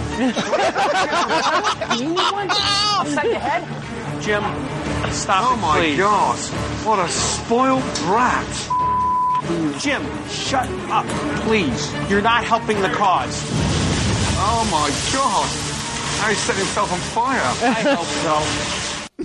You need one? Upside the head? Jim, stop Oh it, my please. God, what a spoiled brat. Jim, shut up, please. You're not helping the cause. Oh my God, now he's setting himself on fire. I hope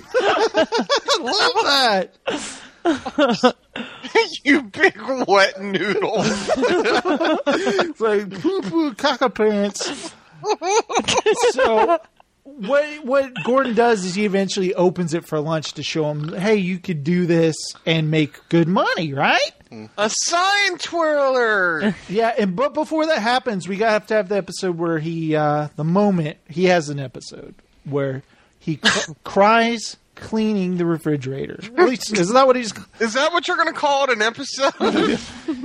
I love that. You big wet noodle. It's like poo poo caca pants. So what what Gordon does is he eventually opens it for lunch to show him, hey, you could do this and make good money, right? A sign twirler. Yeah, and but before that happens, we gotta have to have the episode where he uh the moment he has an episode where he cr- cries cleaning the refrigerator. At least, is that what he's? Is that what you're going to call it? An episode?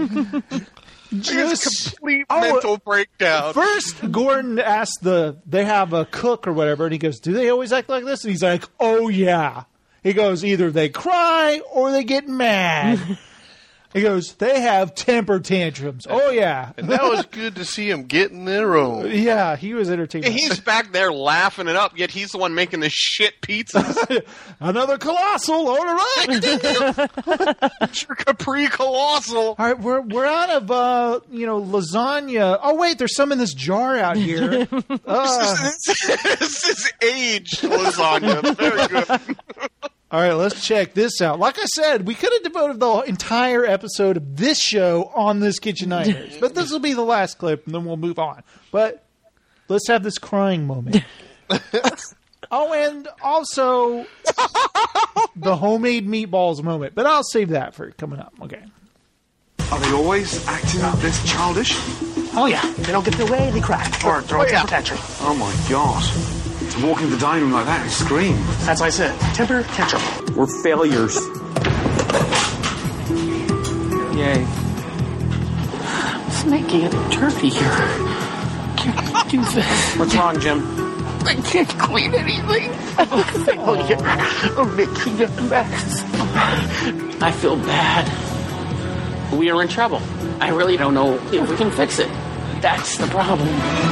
Just complete oh, mental breakdown. First, Gordon asks the they have a cook or whatever, and he goes, "Do they always act like this?" And he's like, "Oh yeah." He goes, "Either they cry or they get mad." He goes, "They have temper tantrums." Oh yeah, and that was good to see him get in their own. Yeah, he was entertaining. He's back there laughing it up, yet he's the one making the shit pizzas. Another colossal, all right. Your Capri Colossal. All right, we're we're out of uh, you know lasagna. Oh wait, there's some in this jar out here. Uh, This is aged lasagna. Very good. All right, let's check this out. Like I said, we could have devoted the entire episode of this show on this Kitchen Nightmares, but this will be the last clip, and then we'll move on. But let's have this crying moment. Oh, and also the homemade meatballs moment, but I'll save that for coming up. Okay. Are they always acting this childish? Oh, yeah. If they don't get their way, they cry. Or throw a temper tantrum. Oh my God. To walk into the dining room like that and scream. That's why I said temper tantrum. We're failures. Yay. It's making it dirty here. Can't do this. What's wrong, Jim? I can't clean anything. I'm a failure. I'm making a mess. I feel bad. We are in trouble. I really don't know if we can fix it. That's the problem.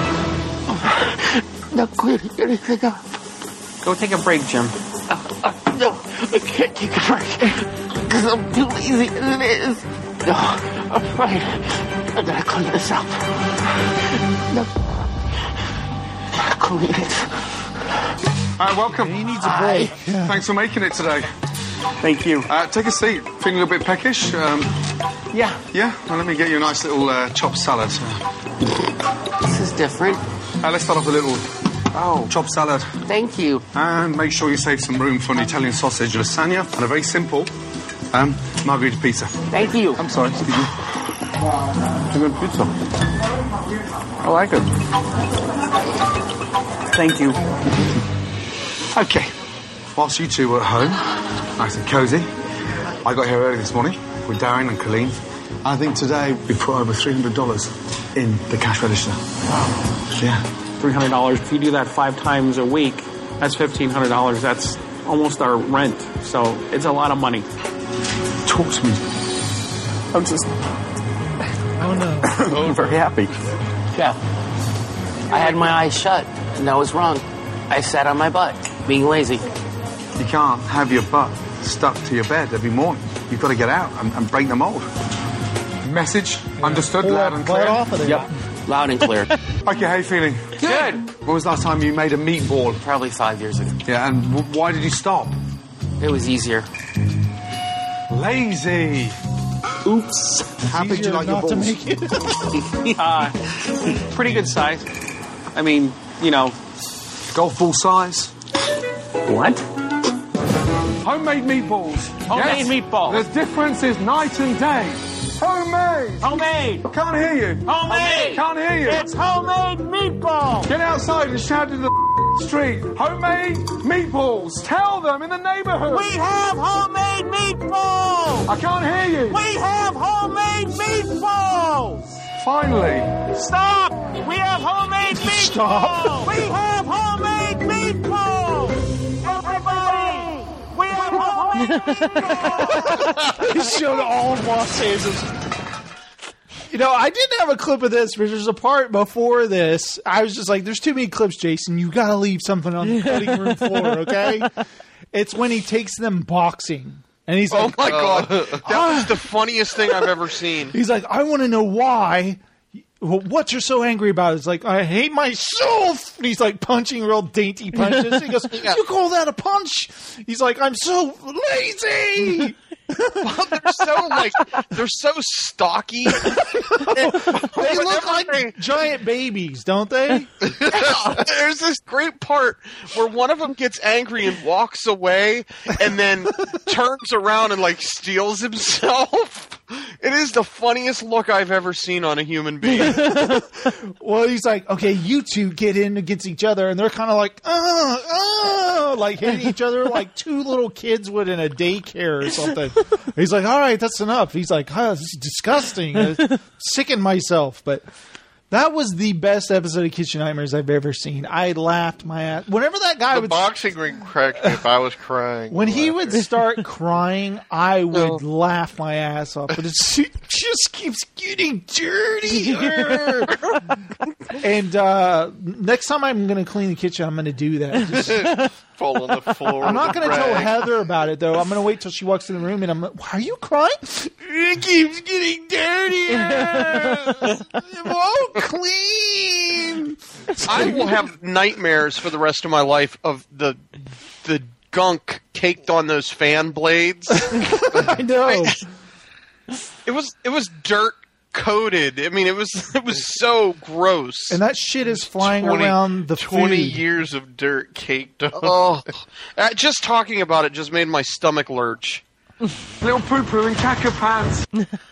Not cleaning anything up. Go take a break, Jim. Uh, uh, no, I can't take a break. Because I'm too lazy as it is. No, I'm fine. I gotta clean this up. No. I gotta clean it. All right, welcome. He needs a break. Yeah. Thanks for making it today. Thank you. Uh, take a seat. Feeling a little bit peckish? Um, yeah. Yeah? Well, let me get you a nice little uh, chopped salad. This is different. Uh, let's start off with a little oh, chopped salad. Thank you. And make sure you save some room for an Italian sausage lasagna and a very simple um, margherita pizza. Thank you. I'm sorry, excuse me. It's a good pizza. I like it. Thank you. Okay. Whilst you two were at home, nice and cosy, I got here early this morning with Darren and Colleen. I think today we put over three hundred dollars in the cash register. Wow. Yeah. three hundred dollars. If you do that five times a week, that's fifteen hundred dollars. That's almost our rent. So it's a lot of money. Talk to me. I'm just... Oh, no. I'm very happy. Jeff, I had my eyes shut, and I was wrong. I sat on my butt, being lazy. You can't have your butt stuck to your bed every morning. You've got to get out and, and break the mold. Message understood, Pull loud that and butt clear. off of there. Yep, loud and clear. Okay, how you feeling? Good. When was the last time you made a meatball? Probably five years ago. Yeah, and w- why did you stop? It was easier. Lazy. Oops. How big do you like your Not to balls? make it. uh, pretty good size. I mean, you know. Golf ball size? What? Homemade meatballs. Homemade meatballs. The difference is night and day. Homemade. Homemade. Can't hear you. Homemade. Can't hear you. It's homemade meatball. Get outside and shout in the street. Homemade meatballs. Tell them in the neighborhood. We have homemade meatballs. I can't hear you. We have homemade meatballs. Finally. Stop. We have homemade meatballs. Stop. We have homemade meatballs. Everybody. We have homemade meatballs. He showed all of Los Angeles. You know, I didn't have a clip of this, but there's a part before this. I was just like, there's too many clips, Jason. You got to leave something on the cutting room floor, okay? It's when he takes them boxing. And he's Oh like, my god, that was the funniest thing I've ever seen. he's like, I want to know why. Well, what you're so angry about? It's like, I hate myself. And he's like punching real dainty punches. He goes, you call that a punch? He's like, I'm so lazy. Well, they're so like they're so stocky. They look like giant babies, don't they? There's this great part where one of them gets angry and walks away, and then turns around and like steals himself. It is the funniest look I've ever seen on a human being. Well, he's like, okay, you two get in against each other, and they're kind of like, oh, oh, like hitting each other like two little kids would in a daycare or something. He's like, all right, that's enough. He's like, oh, this is disgusting. I sickened myself. But that was the best episode of Kitchen Nightmares I've ever seen. I laughed my ass. Whenever that guy The would... boxing ring cracked me if I was crying. When he would start crying, I would laugh my ass off. But it's, it just keeps getting dirtier. And uh, next time I'm going to clean the kitchen, I'm going to do that. Just, fall on the floor. I'm not going to tell Heather about it, though. I'm going to wait till she walks in the room, and I'm like, why are you crying? It keeps getting dirtier. It won't clean. I will have nightmares for the rest of my life of the the gunk caked on those fan blades. I know. It was it was dirt coated. I mean, it was it was so gross. And that shit is flying twenty around the twenty food. years of dirt caked on. Oh, uh, just talking about it just made my stomach lurch. Little poo-poo in caca pants.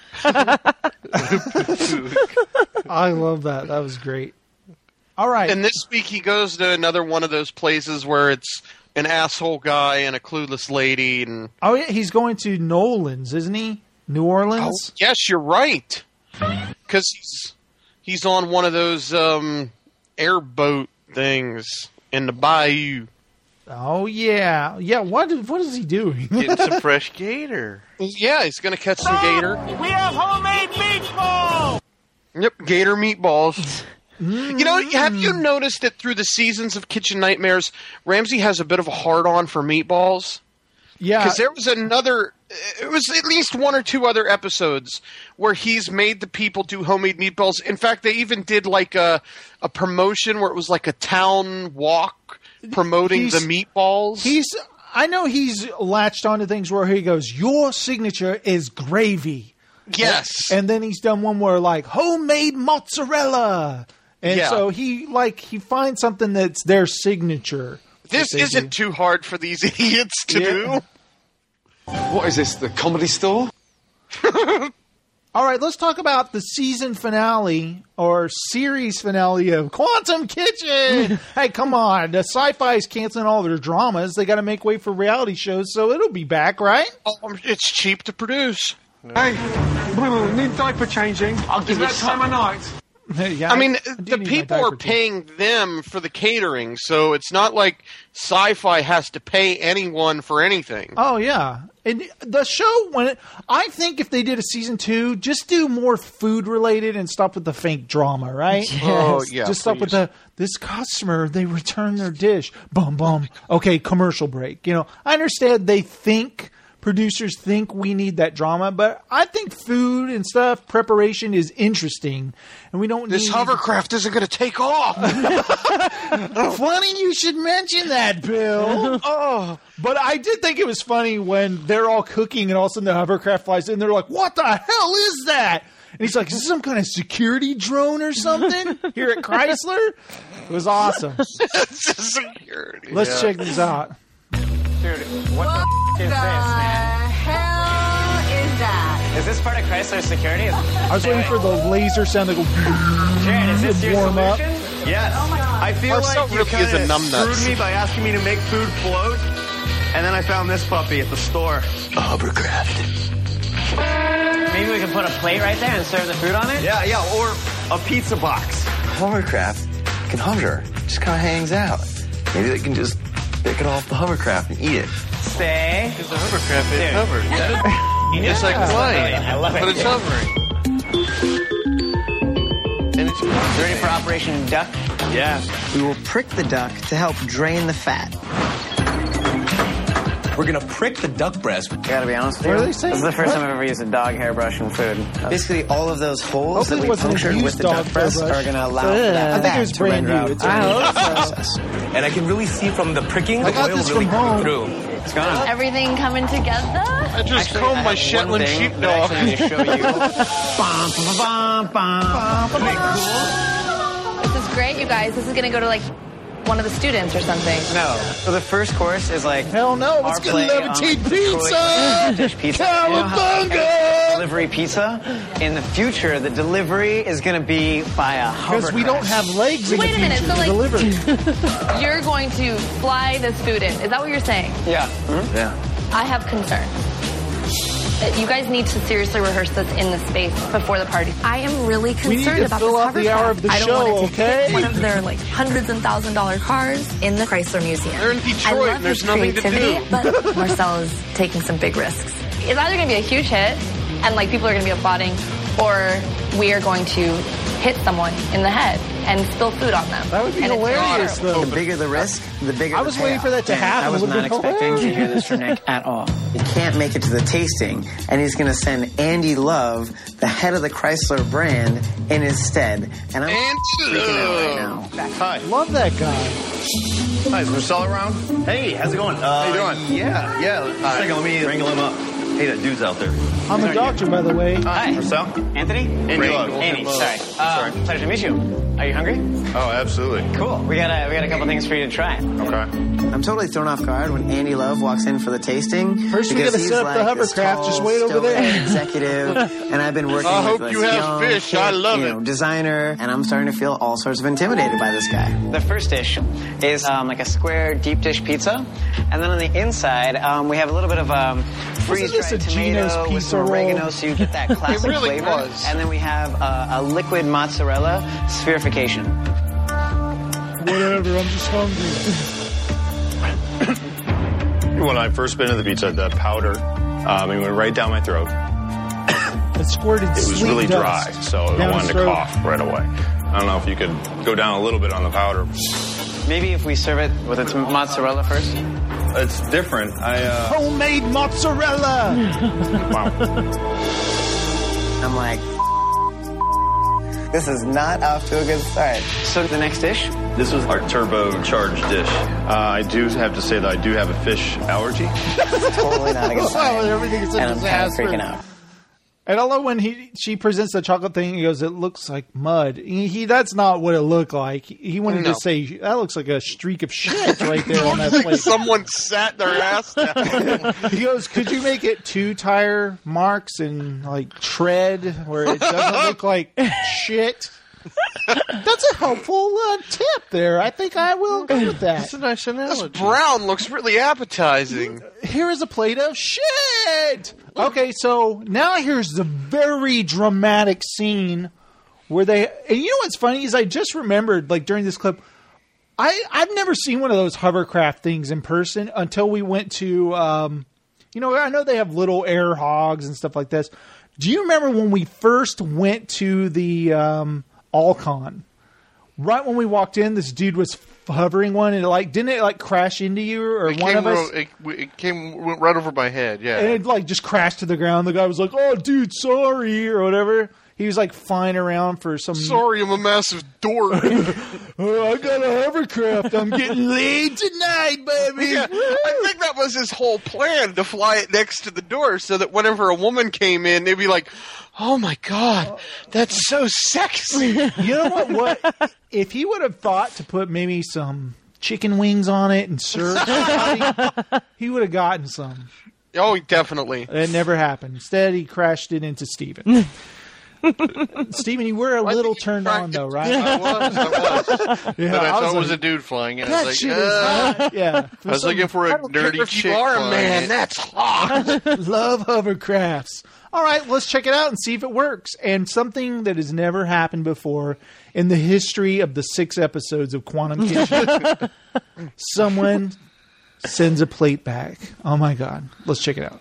I love that. That was great. All right. And this week he goes to another one of those places where it's an asshole guy and a clueless lady. And oh, yeah, he's going to Nolan's, isn't he? New Orleans? Oh, yes, you're right. Because he's, he's on one of those um, airboat things in the bayou. Oh, yeah. Yeah, what, what is he doing? Getting some fresh gator. Yeah, he's going to catch some gator. We have homemade meatballs. Yep, gator meatballs. You know, have you noticed that through the seasons of Kitchen Nightmares, Ramsey has a bit of a hard-on for meatballs? Yeah. Because there was another... It was at least one or two other episodes where he's made the people do homemade meatballs. In fact, they even did like a, a promotion where it was like a town walk promoting He's- the meatballs. He's... I know he's latched onto things where he goes, your signature is gravy. Yes. And then he's done one where like, homemade mozzarella. And Yeah. so he like he finds something that's their signature. This that they isn't do. too hard for these idiots to Yeah. do. What is this, the comedy store? All right, let's talk about the season finale or series finale of Quantum Kitchen. Hey, come on. The Sci-Fi is canceling all their dramas. They got to make way for reality shows, so it'll be back, right? Oh, it's cheap to produce. Hey, need diaper changing. I'll give is you that time some. of night? Yeah, I mean, I do the need my people are diaper, too. paying them for the catering, so it's not like Sci-Fi has to pay anyone for anything. Oh yeah, and the show when it, I think if they did a season two, just do more food related and stop with the fake drama, right? Yes. Oh, yeah, just stop with the this customer they returned their dish, bum bum. Okay, commercial break. You know, I understand they think. Producers think we need that drama, but I think food and stuff, preparation is interesting, and we don't This need... hovercraft isn't going to take off! Funny you should mention that, Bill. Oh, but I did think it was funny when they're all cooking and all of a sudden the hovercraft flies in, and they're like, what the hell is that? And he's like, is this some kind of security drone or something here at Chrysler? It was awesome. Security. Let's yeah. check this out. Dude, what the f- is this, man? hell is that? Is this part of Chrysler security? I was waiting for the laser sound to go Jared, is this your warm up. solution? Yes. Oh my God. I feel Marcel like you really is a kind of numbnuts. screwed me by asking me to make food float, and then I found this puppy at the store. A hovercraft. Maybe we can put a plate right there and serve the food on it? Yeah, yeah, or a pizza box. Hovercraft can hover, just kind of hangs out. Maybe they can just pick it off the hovercraft and eat it. Stay. Because the hovercraft is hovered. Yeah. It's like flying, I love it. but it's hovering. And it's ready for Operation Duck? Yeah. We will prick the duck to help drain the fat. We're gonna prick the duck breast. I gotta be honest with What you. are they saying? This is the first What? time I've ever used a dog hairbrush in food. Basically, all of those holes Hopefully that it we wasn't a punctured used with the dog duck breast hairbrush. are going to allow Yeah. for that I think it fat was to brand render new. out It's the already- process. And I can really see from the pricking, I the got oil this really from home. coming through. It's gone. Everything coming together? I just Actually, combed I my have Shetland one thing sheepdog. that I actually need to show you. Bum, bum, bum, bum. Isn't it cool? This is great, you guys. This is going to go to like one of the students or something. No. So the first course is like Hell no, let's our get play Levitine on pizza! Detroit dish pizza. You know how Cowabunga! delivery pizza. In the future, the delivery is going to be by a Because we don't have legs in Wait the a minute, future so to like deliver. you're going to fly the student. Is that what you're saying? Yeah. Yeah. I have concerns. Uh, You guys need to seriously rehearse this in the space before the party. I am really We need concerned to about fill this out the hour of the hovercraft. show, I don't want it to okay? hit one of their like hundreds and thousand dollar cars in the Chrysler Museum. They're in I Detroit, love and there's his nothing to creativity, do. but Marcel is taking some big risks. It's either going to be a huge hit, and like people are going to be applauding, or we are going to hit someone in the head and spill food on them. That would be And it's hilarious, horrible. though. The bigger the risk, the bigger I the was waiting payoff. for that to happen. I was It would've not been expecting to hear hilarious. this from Nick at all. He can't make it to the tasting, and he's going to send Andy Love, the head of the Chrysler brand, in his stead. And I'm freaking out right now. Hi. Love that guy. Hi, is Marcel around? Hey, how's it going? Uh, How you doing? Yeah, yeah. One second, let me wrangle him up. Hey, that dude's out there. I'm a doctor, by the way. Hi. Marcel? Anthony? Andy Love. Andy, sorry. Uh, pleasure to meet you. Are you hungry? Oh, absolutely. Cool. We got a we got a couple things for you to try. Okay. I'm totally thrown off guard when Andy Love walks in for the tasting. First we because gotta he's set up the like this hovercraft, tall, just wait over stoic there. executive, and I've been working I with hope this you have young, fish. I hip, love you it. know, designer, and I'm starting to feel all sorts of intimidated by this guy. The first dish is um, like a square deep dish pizza, and then on the inside um, we have a little bit of um, freeze this dried a Gino's tomato with pizza some roll? oregano, so you get that classic really flavor. was. And then we have uh, a liquid mozzarella spherification. Whatever, I'm just hungry. When I first bit into the pizza, the powder, um, it went right down my throat. It squirted It was sleep really dust dry, so I down wanted his to throat. cough right away. I don't know if you could go down a little bit on the powder. Maybe if we serve it with its mozzarella first. It's different. I uh, Homemade mozzarella! wow. I'm like, this is not off to a good start. So the next dish? This was our turbocharged dish. Uh, I do have to say that I do have a fish allergy. Totally not a good Wow, sign. everything is a and I'm kind of disaster. freaking out. And I love when he she presents the chocolate thing. He goes, "It looks like mud." He, he that's not what it looked like. He, he wanted No. to say that looks like a streak of shit right there on that Like plate. someone sat their ass down. He goes, "Could you make it two tire marks and like tread where it doesn't look like shit?" That's a helpful uh, tip there. I think I will go with that. That's a nice analogy. This brown looks really appetizing. Here is a plate of shit. Okay, so now here's the very dramatic scene where they, and you know what's funny is I just remembered, like during this clip, I, I've never seen one of those hovercraft things in person until we went to, um, you know, I know they have little air hogs and stuff like this. Do you remember when we first went to the um, Alcon? Right when we walked in, this dude was hovering one, and it like didn't it like crash into you or it one came of us? Ro- it, it came went right over my head. Yeah, and it like just crashed to the ground. The guy was like, "Oh, dude, sorry," or whatever. He was like flying around for some. Sorry, I'm a massive dork. Oh, I got a hovercraft. I'm getting laid tonight, baby. Yeah, I think that was his whole plan, to fly it next to the door so that whenever a woman came in, they'd be like, "Oh my God, that's so sexy." You know what? What if he would have thought to put maybe some chicken wings on it and serve somebody? He would have gotten some. Oh, definitely. It never happened. Instead, he crashed it into Steven. Steven, you were a I little turned on, though, right? I was, I was. Yeah, but I, I thought was it was like, a dude flying. And that I was shit like, is uh, hot. Yeah. I was looking for a dirty if chick you are a flying man, it. that's hot. Love hovercrafts. All right, let's check it out and see if it works. And something that has never happened before in the history of the six episodes of Quantum Kitchen. Someone sends a plate back. Oh, my God. Let's check it out.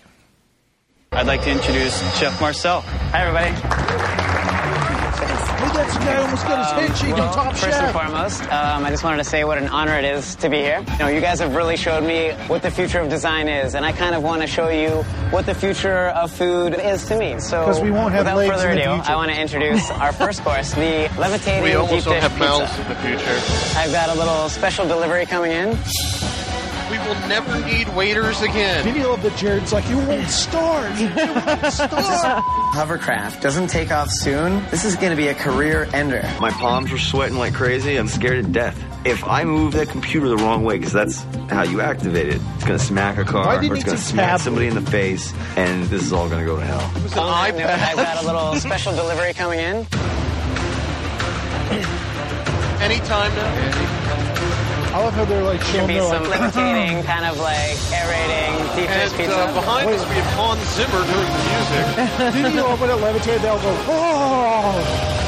I'd like to introduce Chef Marcel. Hi, everybody. Hey, that's the guy almost got his head shaken, Well, Top first Chef. and foremost, um, I just wanted to say what an honor it is to be here. You know, you guys have really showed me what the future of design is, and I kind of want to show you what the future of food is to me. So, 'Cause we won't have without legs further in the ado, future. I want to introduce our first course, the levitating We almost deep don't dish have pizza. mouths in the future. I've got a little special delivery coming in. We will never need waiters again. Didn't you love that Jared's like, you won't starve. You won't starve. Hovercraft doesn't take off soon. This is going to be a career ender. My palms were sweating like crazy. I'm scared to death. If I move the computer the wrong way, because that's how you activate it, it's going to smack a Why car, do you or it's need going to to smack tab somebody in the face, and this is all going to go to hell. So I've got a little special delivery coming in. Anytime now. I love how they're like Should showing be their some like, levitating, kind of like aerating deep dish And pizza. uh, behind us, we have Hans Zimmer doing the music. Didn't you love when it levitated? They'll go, oh,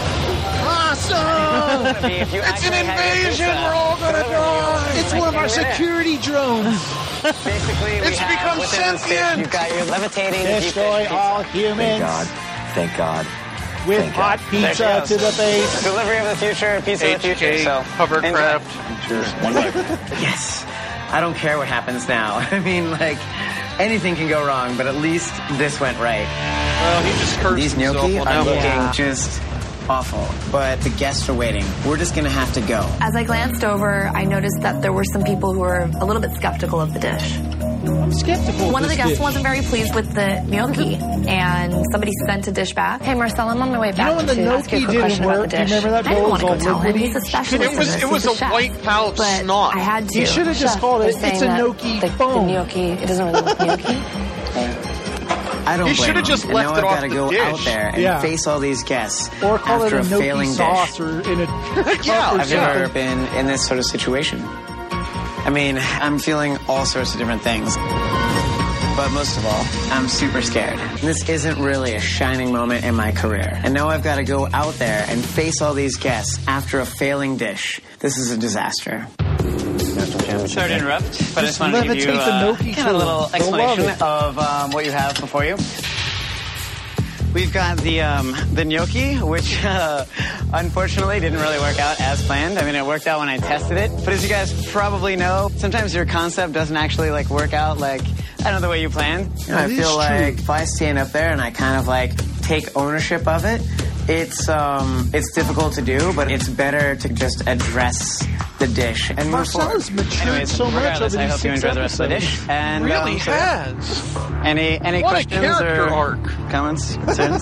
awesome! If you It's an actually have your invasion. pizza, We're all gonna die. It's one of our security drones. Basically, we It's have become within this dish, sentient. you've got your levitating deep dish Destroy pizza. all Thank humans God. Thank God. with Thank hot God. pizza There it to goes. the face. Delivery of the future, pizza of the H future. K So, hovercraft. Yes. I don't care what happens now. I mean, like, anything can go wrong, but at least this went right. Well, he just cursed These himself gnocchi on are that one. looking just awful, but the guests are waiting. We're just going to have to go. As I glanced over, I noticed that there were some people who were a little bit skeptical of the dish. I'm skeptical. One of the this guests dish. wasn't very pleased with the gnocchi, and somebody sent a dish back. Hey, Marcel, I'm on my way back know when the to ask you a gnocchi quick didn't question about the work? Do you dish. remember that I didn't bill want to go was tell all him. liquidy? He's a specialist. It was- in this. it was He's a chef. white pouch but snot. I had to. You should have just Chef, called it, they're it's saying a that gnocchi the, the foam. gnocchi, it doesn't really look gnocchi. I don't He blame should've them. just And left now it I've off got to the go dish. out there and Yeah. face all these guests Or call after it a a failing gnocchi sauce dish. or in a Yeah, or I've never something. been in this sort of situation. I mean, I'm feeling all sorts of different things. But most of all, I'm super scared. This isn't really a shining moment in my career. And now I've got to go out there and face all these guests after a failing dish. This is a disaster. Sorry to interrupt, but I just wanted to give you levitate the uh, gnocchi kind of a little to 'em. They'll love explanation it. of um, what you have before you. We've got the um, the gnocchi, which uh, unfortunately didn't really work out as planned. I mean, it worked out when I tested it, but as you guys probably know, sometimes your concept doesn't actually like work out like I don't know the way you planned. You know, I That is feel true. like if I stand up there and I kind of like take ownership of it, it's um it's difficult to do, but it's better to just address the dish and move Marcel forward. has matured Anyways, so much regardless, over I these hope you six enjoy the rest of the episodes. dish. And Really um, so has. any any What a questions character or arc. comments, concerns?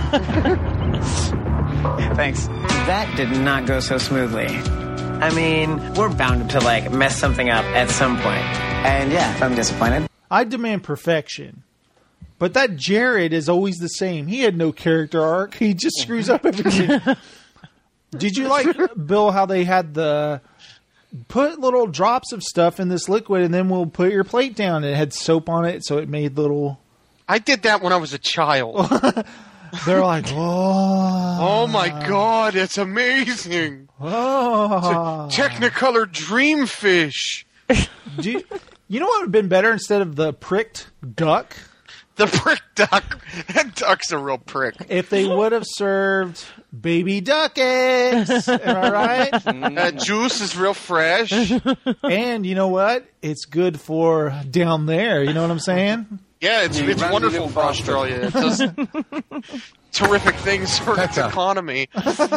Thanks. That did not go so smoothly. I mean, we're bound to like mess something up at some point. And yeah, I'm disappointed. I demand perfection. But that Jared is always the same. He had no character arc. He just screws up everything. Did you like, Bill, how they had the put little drops of stuff in this liquid and then we'll put your plate down? It had soap on it, so it made little... I did that when I was a child. they're like, oh, oh my God, it's amazing. Oh, it's a Technicolor Dreamfish. Do you, you know what would have been better instead of the pricked duck? The prick duck. That duck's a real prick. If they would have served baby duck eggs, am I right? That juice is real fresh. And you know what? It's good for down there. You know what I'm saying? Yeah, it's it's wonderful for Australia. It does terrific things for its economy.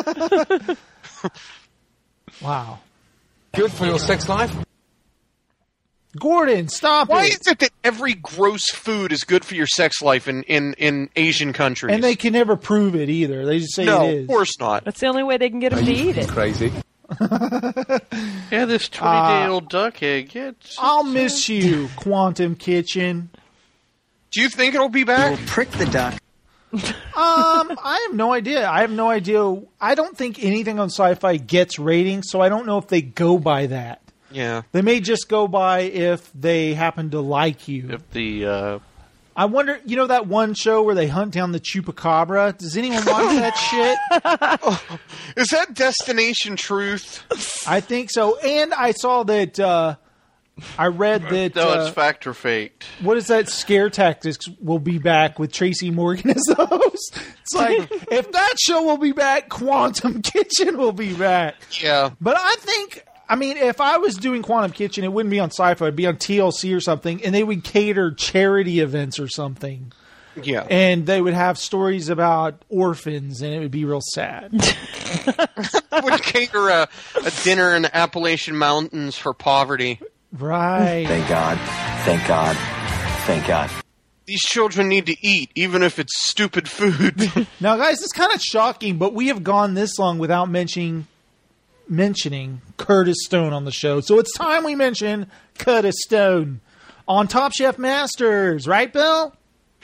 Wow. Good for your sex life. Gordon, stop Why it. is it that every gross food is good for your sex life in, in, in Asian countries? And they can never prove it either. They just say no, it is. of course not. That's the only way they can get them to eat it. Crazy. Yeah, this twenty-day-old uh, duck egg. Yeah, it's, I'll miss you, Quantum Kitchen. Do you think it'll be back? We'll prick the duck. um, I have no idea. I have no idea. I don't think anything on Sci-Fi gets ratings, so I don't know if they go by that. Yeah. They may just go by if they happen to like you. If the, uh... I wonder, you know that one show where they hunt down the chupacabra? Does anyone watch that shit? Oh, is that Destination Truth? I think so. And I saw that, uh, I read that... No, uh, it's Fact or Faked. What is that? Scare Tactics will be back with Tracy Morgan as the host. It's like, if that show will be back, Quantum Kitchen will be back. Yeah. But I think... I mean, if I was doing Quantum Kitchen, it wouldn't be on Sci-Fi. It'd be on T L C or something, and they would cater charity events or something. Yeah. And they would have stories about orphans, and it would be real sad. Would cater a, a dinner in the Appalachian Mountains for poverty. Right. Thank God. Thank God. Thank God. These children need to eat, even if it's stupid food. Now, guys, it's kind of shocking, but we have gone this long without mentioning... mentioning Curtis Stone on the show. So it's time we mention Curtis Stone on Top Chef Masters. Right, Bill?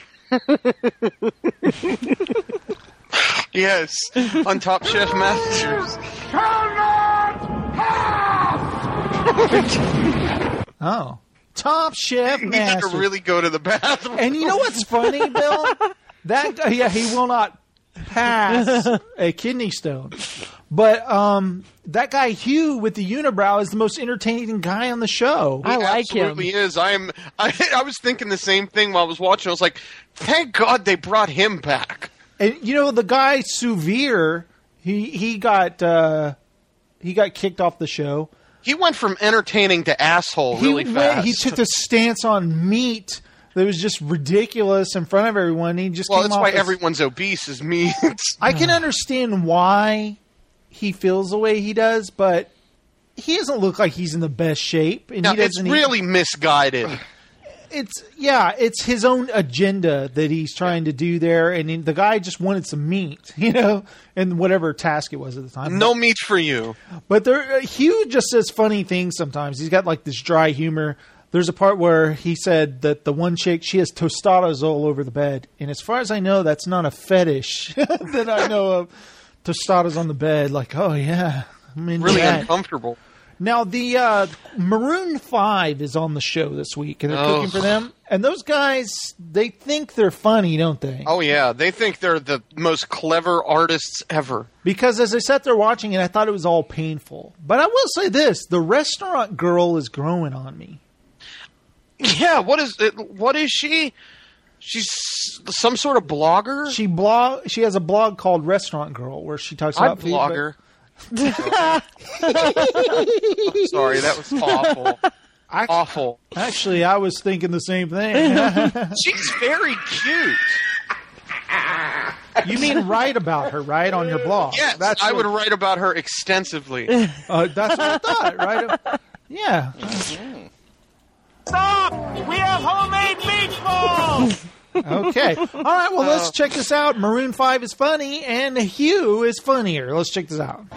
Yes, on Top Chef Masters. Oh. Top Chef You Masters. need to really go to the bathroom. And you know what's funny, Bill? That yeah, he will not pass a kidney stone. But um, that guy Hugh with the unibrow is the most entertaining guy on the show. I like him. Absolutely is. I am. I, I was thinking the same thing while I was watching. I was like, thank God they brought him back. And you know the guy Suvir, he he got uh, he got kicked off the show. He went from entertaining to asshole He really went- fast. He took this stance on meat that was just ridiculous in front of everyone. He just well, came that's off why as- everyone's obese is meat. I can understand why he feels the way he does, but he doesn't look like he's in the best shape. And Now, he it's doesn't really misguided. It's yeah, it's his own agenda that he's trying to do there, and he- the guy just wanted some meat, you know, and whatever task it was at the time. No meat for you. But there, uh, Hugh just says funny things sometimes. He's got like this dry humor. There's a part where he said that the one chick, she has tostadas all over the bed, and as far as I know, that's not a fetish that I know of. Tostadas on the bed, like oh yeah, I'm into Really that. uncomfortable. Now, the uh, Maroon five is on the show this week, and they're Oh. cooking for them. And those guys, they think they're funny, don't they? Oh, yeah. They think they're the most clever artists ever. Because as I sat there watching it, I thought it was all painful. But I will say this, the restaurant girl is growing on me. Yeah, what is it? What is she? She's some sort of blogger? She blog. She has a blog called Restaurant Girl, where she talks I about food, but- blogger. Sorry, that was awful. Actually, awful. Actually, I was thinking the same thing. She's very cute. You mean write about her, right, on your blog? Yes, That's I what- would write about her extensively. Uh, that's what I thought, right? Yeah. Stop! We have homemade meatballs! Okay. All right, well, let's Uh, check this out. Maroon five is funny, and Hugh is funnier. Let's check this out.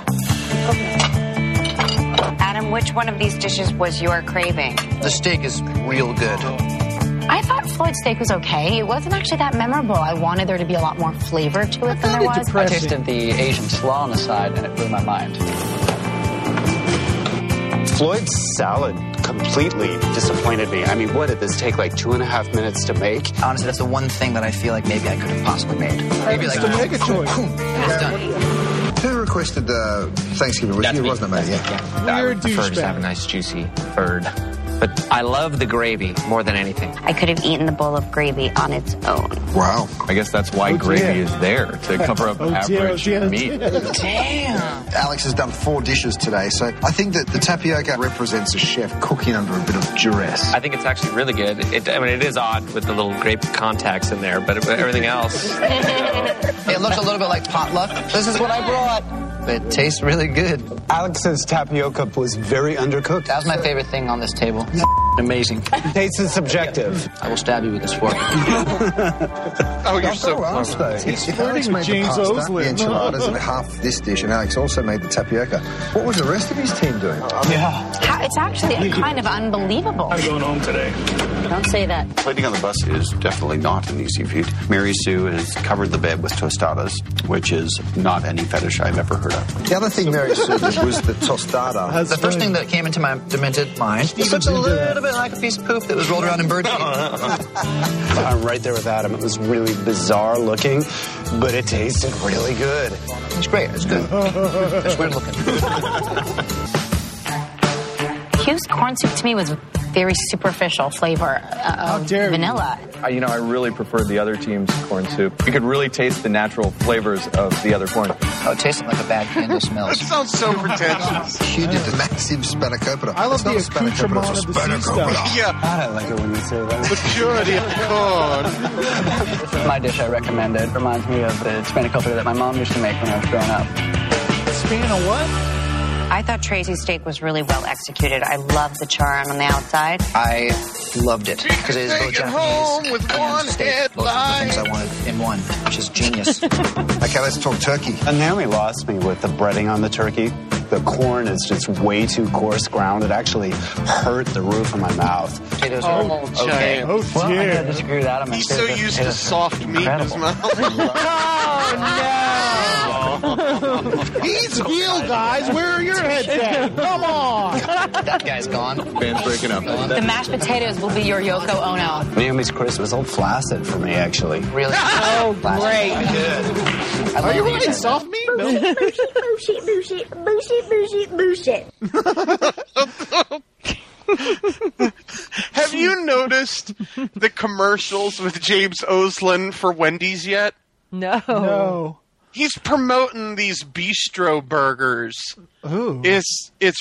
Adam, which one of these dishes was your craving? The steak is real good. I thought Floyd's steak was okay. It wasn't actually that memorable. I wanted there to be a lot more flavor to it than there was. I tasted the Asian slaw on the side, and it blew my mind. Floyd's salad completely disappointed me. I mean, what did this take, like two and a half minutes to make? Honestly, that's the one thing that I feel like maybe I could have possibly made. Maybe like to make a choice. It's done. Who requested uh, Thanksgiving? Was you, wasn't it, mate? Yeah. You're I a would prefer douchebag. to have a nice juicy bird. But I love the gravy more than anything. I could have eaten the bowl of gravy on its own. Wow. I guess that's why Oh, gravy dear. is there, to cover up Oh, dear, average oh, dear, meat. Damn. Alex has done four dishes today, so I think that the tapioca represents a chef cooking under a bit of duress. I think it's actually really good. It, I mean, it is odd with the little grape contacts in there, but everything else. It looks a little bit like potluck. This is what I brought. It tastes really good. Alex's tapioca was very undercooked. That was my favorite thing on this table. Amazing. Taste is subjective. I will stab you with this fork. Oh, you're so well, close. though. He's If Alex flirting with made the James pasta, Oslin. the enchiladas, and half this dish, and Alex also made the tapioca, what was the rest of his team doing? Yeah. How, it's actually kind of unbelievable. I'm going home today. Don't say that. Plating on the bus is definitely not an easy feat. Mary Sue has covered the bed with tostadas, which is not any fetish I've ever heard of. The other thing Mary said was the tostada. The first thing that came into my demented mind was looks a little bit like a piece of poop that was rolled around in bird shit. I'm right there with Adam. It was really bizarre looking, but it tasted really good. It's great. It's good. It's weird looking. Hugh's corn soup to me was very superficial flavor uh, of vanilla. I, you know, I really preferred the other team's corn soup. You could really taste the natural flavors of the other corn. Oh, it tasted like a bad candle smells. That sounds so pretentious. Hugh did the massive spanakopita. I love It's the not a spanakopita, accoutrement it's a of the sea spanakopita. stuff. Yeah, I like it when you say that. the purity of corn. My dish I recommend it. Reminds me of the spanakopita that my mom used to make when I was growing up. Span of what? I thought Tracy's steak was really well executed. I love the char on the outside. I loved it because it is both Take it home Japanese with and one steak. Both of the things I wanted in one, which is genius. Okay, let's talk turkey. And Naomi lost me with the breading on the turkey. The corn is just way too coarse ground. It actually hurt the roof of my mouth. Potatoes Oh, are okay. giant. Oh, Well, I dear. gotta disagree with Adam. He's so used to soft meat in his mouth. He's heel, guys. Where are your heads at? Come on. That guy's gone. Band's breaking up. The mashed potatoes will be your Yoko Ono. Naomi's crisp was all flaccid for me, actually. Really? Oh, great. Are you eating soft meat? Bullshit, bullshit, bullshit, bullshit, bullshit, bullshit. Have you noticed the commercials with James Oslin for Wendy's yet? No. No. He's promoting these bistro burgers. Ooh. It's it's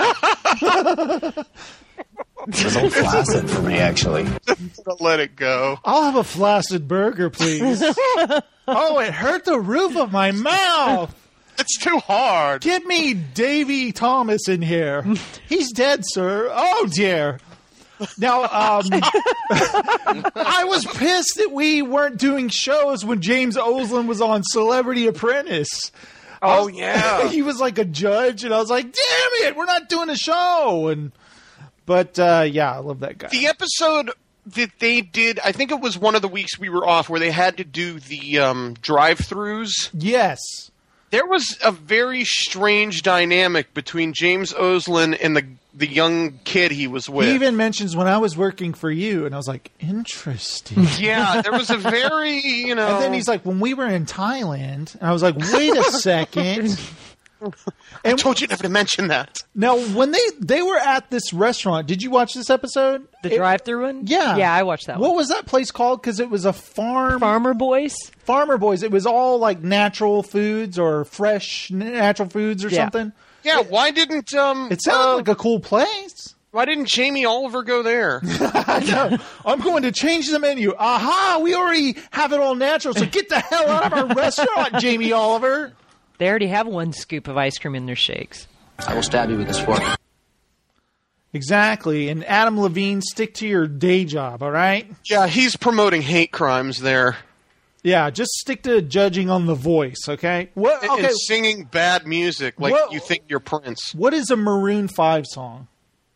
It was all flaccid for me, actually. let it go. I'll have a flaccid burger, please. Oh, it hurt the roof of my mouth. It's too hard. Get me Davy Thomas in here. He's dead, sir. Oh, dear. Now, um, I was pissed that we weren't doing shows when James Oslin was on Celebrity Apprentice. Oh, was, yeah. He was like a judge, and I was like, damn it, we're not doing a show. And But, uh, yeah, I love that guy. The episode that they did, I think it was one of the weeks we were off where they had to do the um, drive-thrus. Yes. There was a very strange dynamic between James Oslin and the the young kid he was with. He even mentions when I was working for you, and I was like, interesting. Yeah, there was a very, you know... And then he's like, when we were in Thailand, and I was like, wait a second. I told you never to mention that. Now, when they, they were at this restaurant, did you watch this episode? The drive-through one? Yeah. Yeah, I watched that What one. was that place called? Because it was a farm... Farmer Boys? Farmer Boys. It was all like natural foods or fresh natural foods or Yeah. something. Yeah, why didn't... um? It sounded uh, like a cool place. Why didn't Jamie Oliver go there? I know. I'm going to change the menu. Aha! We already have it all natural, so get the hell out of our restaurant, Jamie Oliver. They already have one scoop of ice cream in their shakes. I will stab you with this fork. Exactly. And Adam Levine, stick to your day job, all right? Yeah, he's promoting hate crimes there. Yeah, just stick to judging on The Voice, okay? What? And- Okay. And singing bad music like What- you think you're Prince. What is a Maroon five song?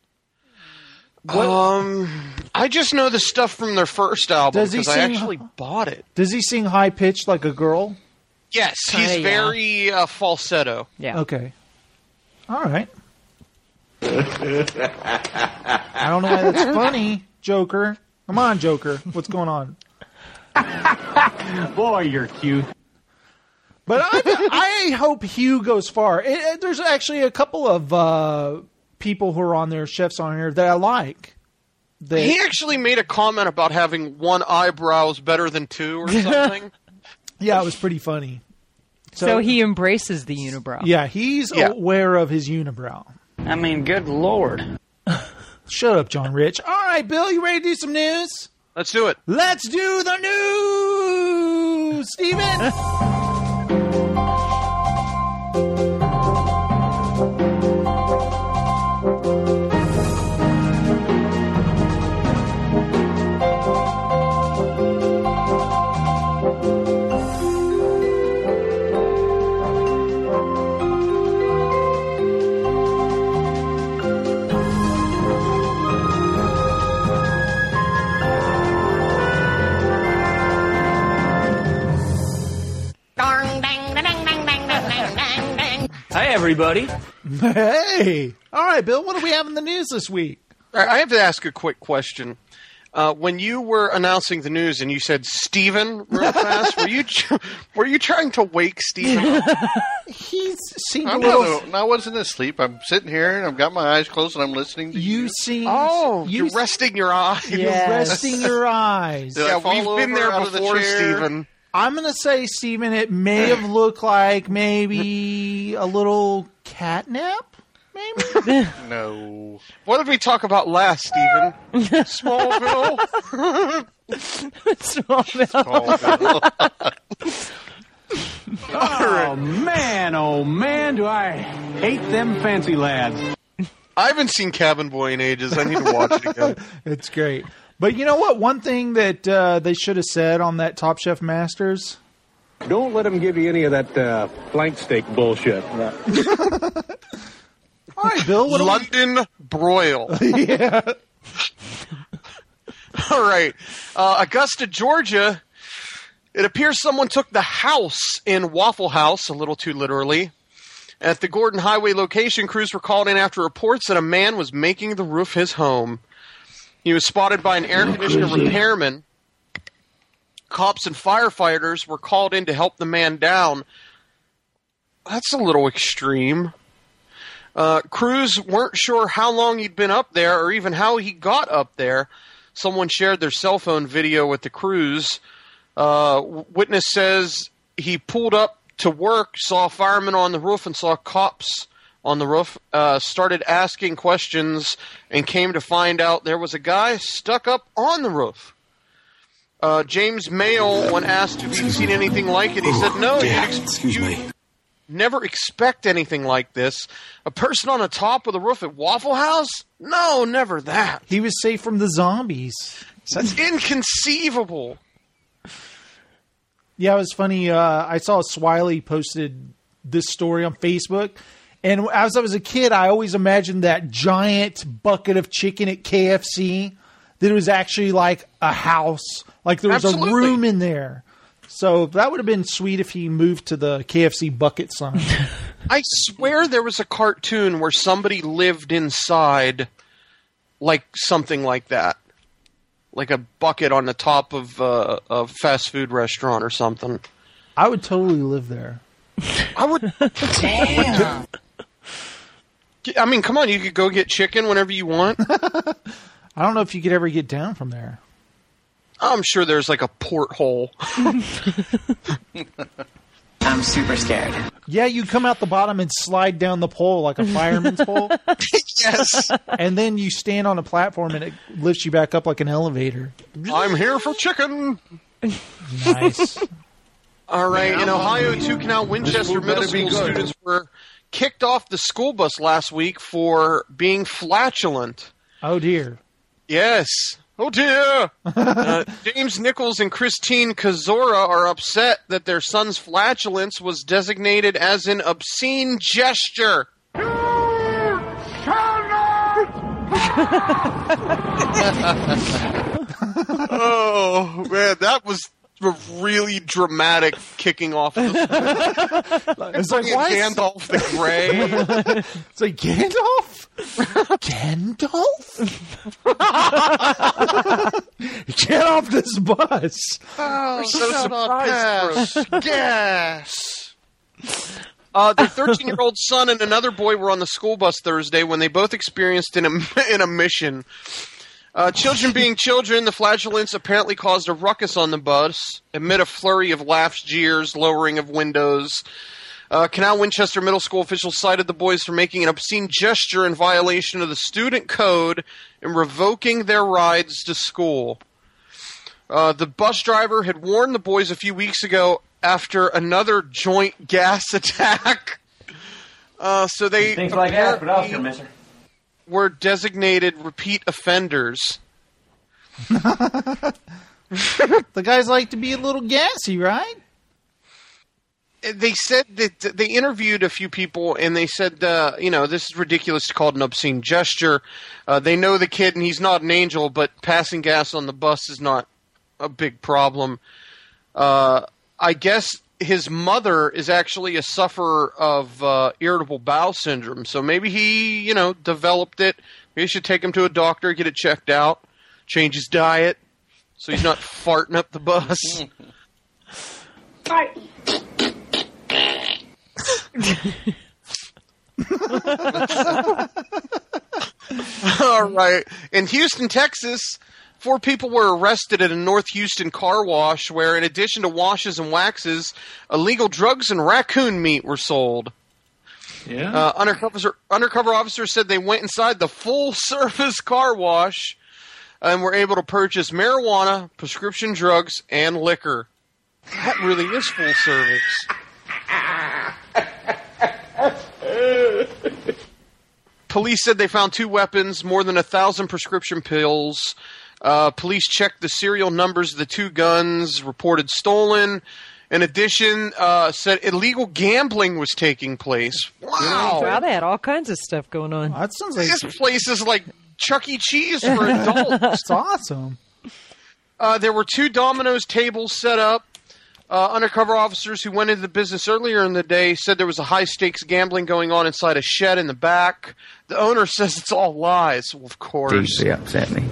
Um, I just know the stuff from their first album Does he because I sing- actually bought it. Does he sing high pitched like a girl? Yes, he's Uh, yeah. very uh, falsetto. Yeah. Okay. All right. I don't know why that's funny, Joker. Come on, Joker. What's going on? Boy, you're cute. But I, I hope Hugh goes far. It, it, there's actually a couple of uh, people who are on there, chefs on here, that I like. That, he actually made a comment about having one eyebrow is better than two or something. Yeah, it was pretty funny. So, so he embraces the unibrow. Yeah, he's Yeah. aware of his unibrow. I mean, good Lord. Shut up, John Rich. All right, Bill, you ready to do some news? Let's do it. Let's do the news, Steven. Hi, everybody. Hey. All right, Bill, what do we have in the news this week? All right, I have to ask a quick question. Uh, when you were announcing the news and you said Steven real fast, were you tr- were you trying to wake Steven up? He's seemed a I'm little... not, I wasn't asleep. I'm sitting here and I've got my eyes closed and I'm listening to you. You seem... Oh, you you're resting your eyes. You're resting your eyes. Did I Yeah, fall we've been over there out of the before, chair? Steven. I'm going to say, Steven, it may have looked like maybe a little catnap, maybe? No. What did we talk about last, Steven? Smallville? Smallville. Oh, man, oh, man, do I hate them fancy lads. I haven't seen Cabin Boy in ages. I need to watch it again. It's great. But you know what? One thing that uh, they should have said on that Top Chef Masters... Don't let them give you any of that uh, flank steak bullshit. All right, Bill. What do we- London broil. Yeah. All right. Uh, Augusta, Georgia. It appears someone took the house in Waffle House, a little too literally. At the Gordon Highway location, crews were called in after reports that a man was making the roof his home. He was spotted by an air conditioner repairman. Cops and firefighters were called in to help the man down. That's a little extreme. Uh, crews weren't sure how long he'd been up there or even how he got up there. Someone shared their cell phone video with the crews. Uh, witness says he pulled up to work, saw a fireman on the roof, and saw cops on the roof, uh, started asking questions, and came to find out there was a guy stuck up on the roof. Uh, James Mayo, when asked if he'd seen anything like it, he said, no, yeah, you'd ex- excuse you me. never expect anything like this. A person on the top of the roof at Waffle House? No, never that. He was safe from the zombies. That's inconceivable. Yeah, it was funny. Uh, I saw Swiley posted this story on Facebook. And as I was a kid, I always imagined that giant bucket of chicken at K F C that it was actually like a house. Like there was Absolutely. a room in there. So that would have been sweet if he moved to the K F C bucket sign. I swear there was a cartoon where somebody lived inside like something like that. Like a bucket on the top of uh, a fast food restaurant or something. I would totally live there. I would. Damn. I mean, come on, you could go get chicken whenever you want. I don't know if you could ever get down from there. I'm sure there's like a porthole. I'm super scared. Yeah, you come out the bottom and slide down the pole like a fireman's pole. Yes. And then you stand on a platform and it lifts you back up like an elevator. I'm here for chicken. Nice. All right, Man, in I'm Ohio, hungry. two Canal Winchester This food middle better be school good. students were kicked off the school bus last week for being flatulent. Oh, dear. Yes. Oh, dear. uh, James Nichols and Christine Kazora are upset that their son's flatulence was designated as an obscene gesture. Oh, man, that was a really dramatic kicking off of the It's like, why is- Gandalf the Grey. It's like, Gandalf? Gandalf? Get off this bus. Oh, so surprised. Gas. Uh, their thirteen-year-old son and another boy were on the school bus Thursday when they both experienced an, em- an emission. Uh, children being children, the flatulence apparently caused a ruckus on the bus, amid a flurry of laughs, jeers, lowering of windows. Uh, Canal Winchester Middle School officials cited the boys for making an obscene gesture in violation of the student code and revoking their rides to school. Uh, the bus driver had warned the boys a few weeks ago after another joint gas attack. Uh, so they Things like that, but I'll apparently mister. were designated repeat offenders. The guys like to be a little gassy, right? They said that they interviewed a few people, and they said, uh, you know, this is ridiculous to call it an obscene gesture. Uh, they know the kid, and he's not an angel, but passing gas on the bus is not a big problem. Uh, I guess his mother is actually a sufferer of uh, irritable bowel syndrome, so maybe he, you know, developed it. Maybe you should take him to a doctor, get it checked out, change his diet, so he's not farting up the bus. All right. In Houston, Texas, four people were arrested at a North Houston car wash where, in addition to washes and waxes, illegal drugs and raccoon meat were sold. Yeah. Uh, undercover, undercover officers said they went inside the full-service car wash and were able to purchase marijuana, prescription drugs, and liquor. That really is full service. Police said they found two weapons, more than a thousand prescription pills. Uh, police checked the serial numbers of the two guns, reported stolen. In addition, uh, said illegal gambling was taking place. Wow. Wow, they had all kinds of stuff going on. That sounds like This place is like Chuck E. Cheese for adults. That's awesome. Uh, there were two Domino's tables set up. Uh, undercover officers who went into the business earlier in the day said there was a high-stakes gambling going on inside a shed in the back. The owner says it's all lies. Well, of course. Deeply upset me.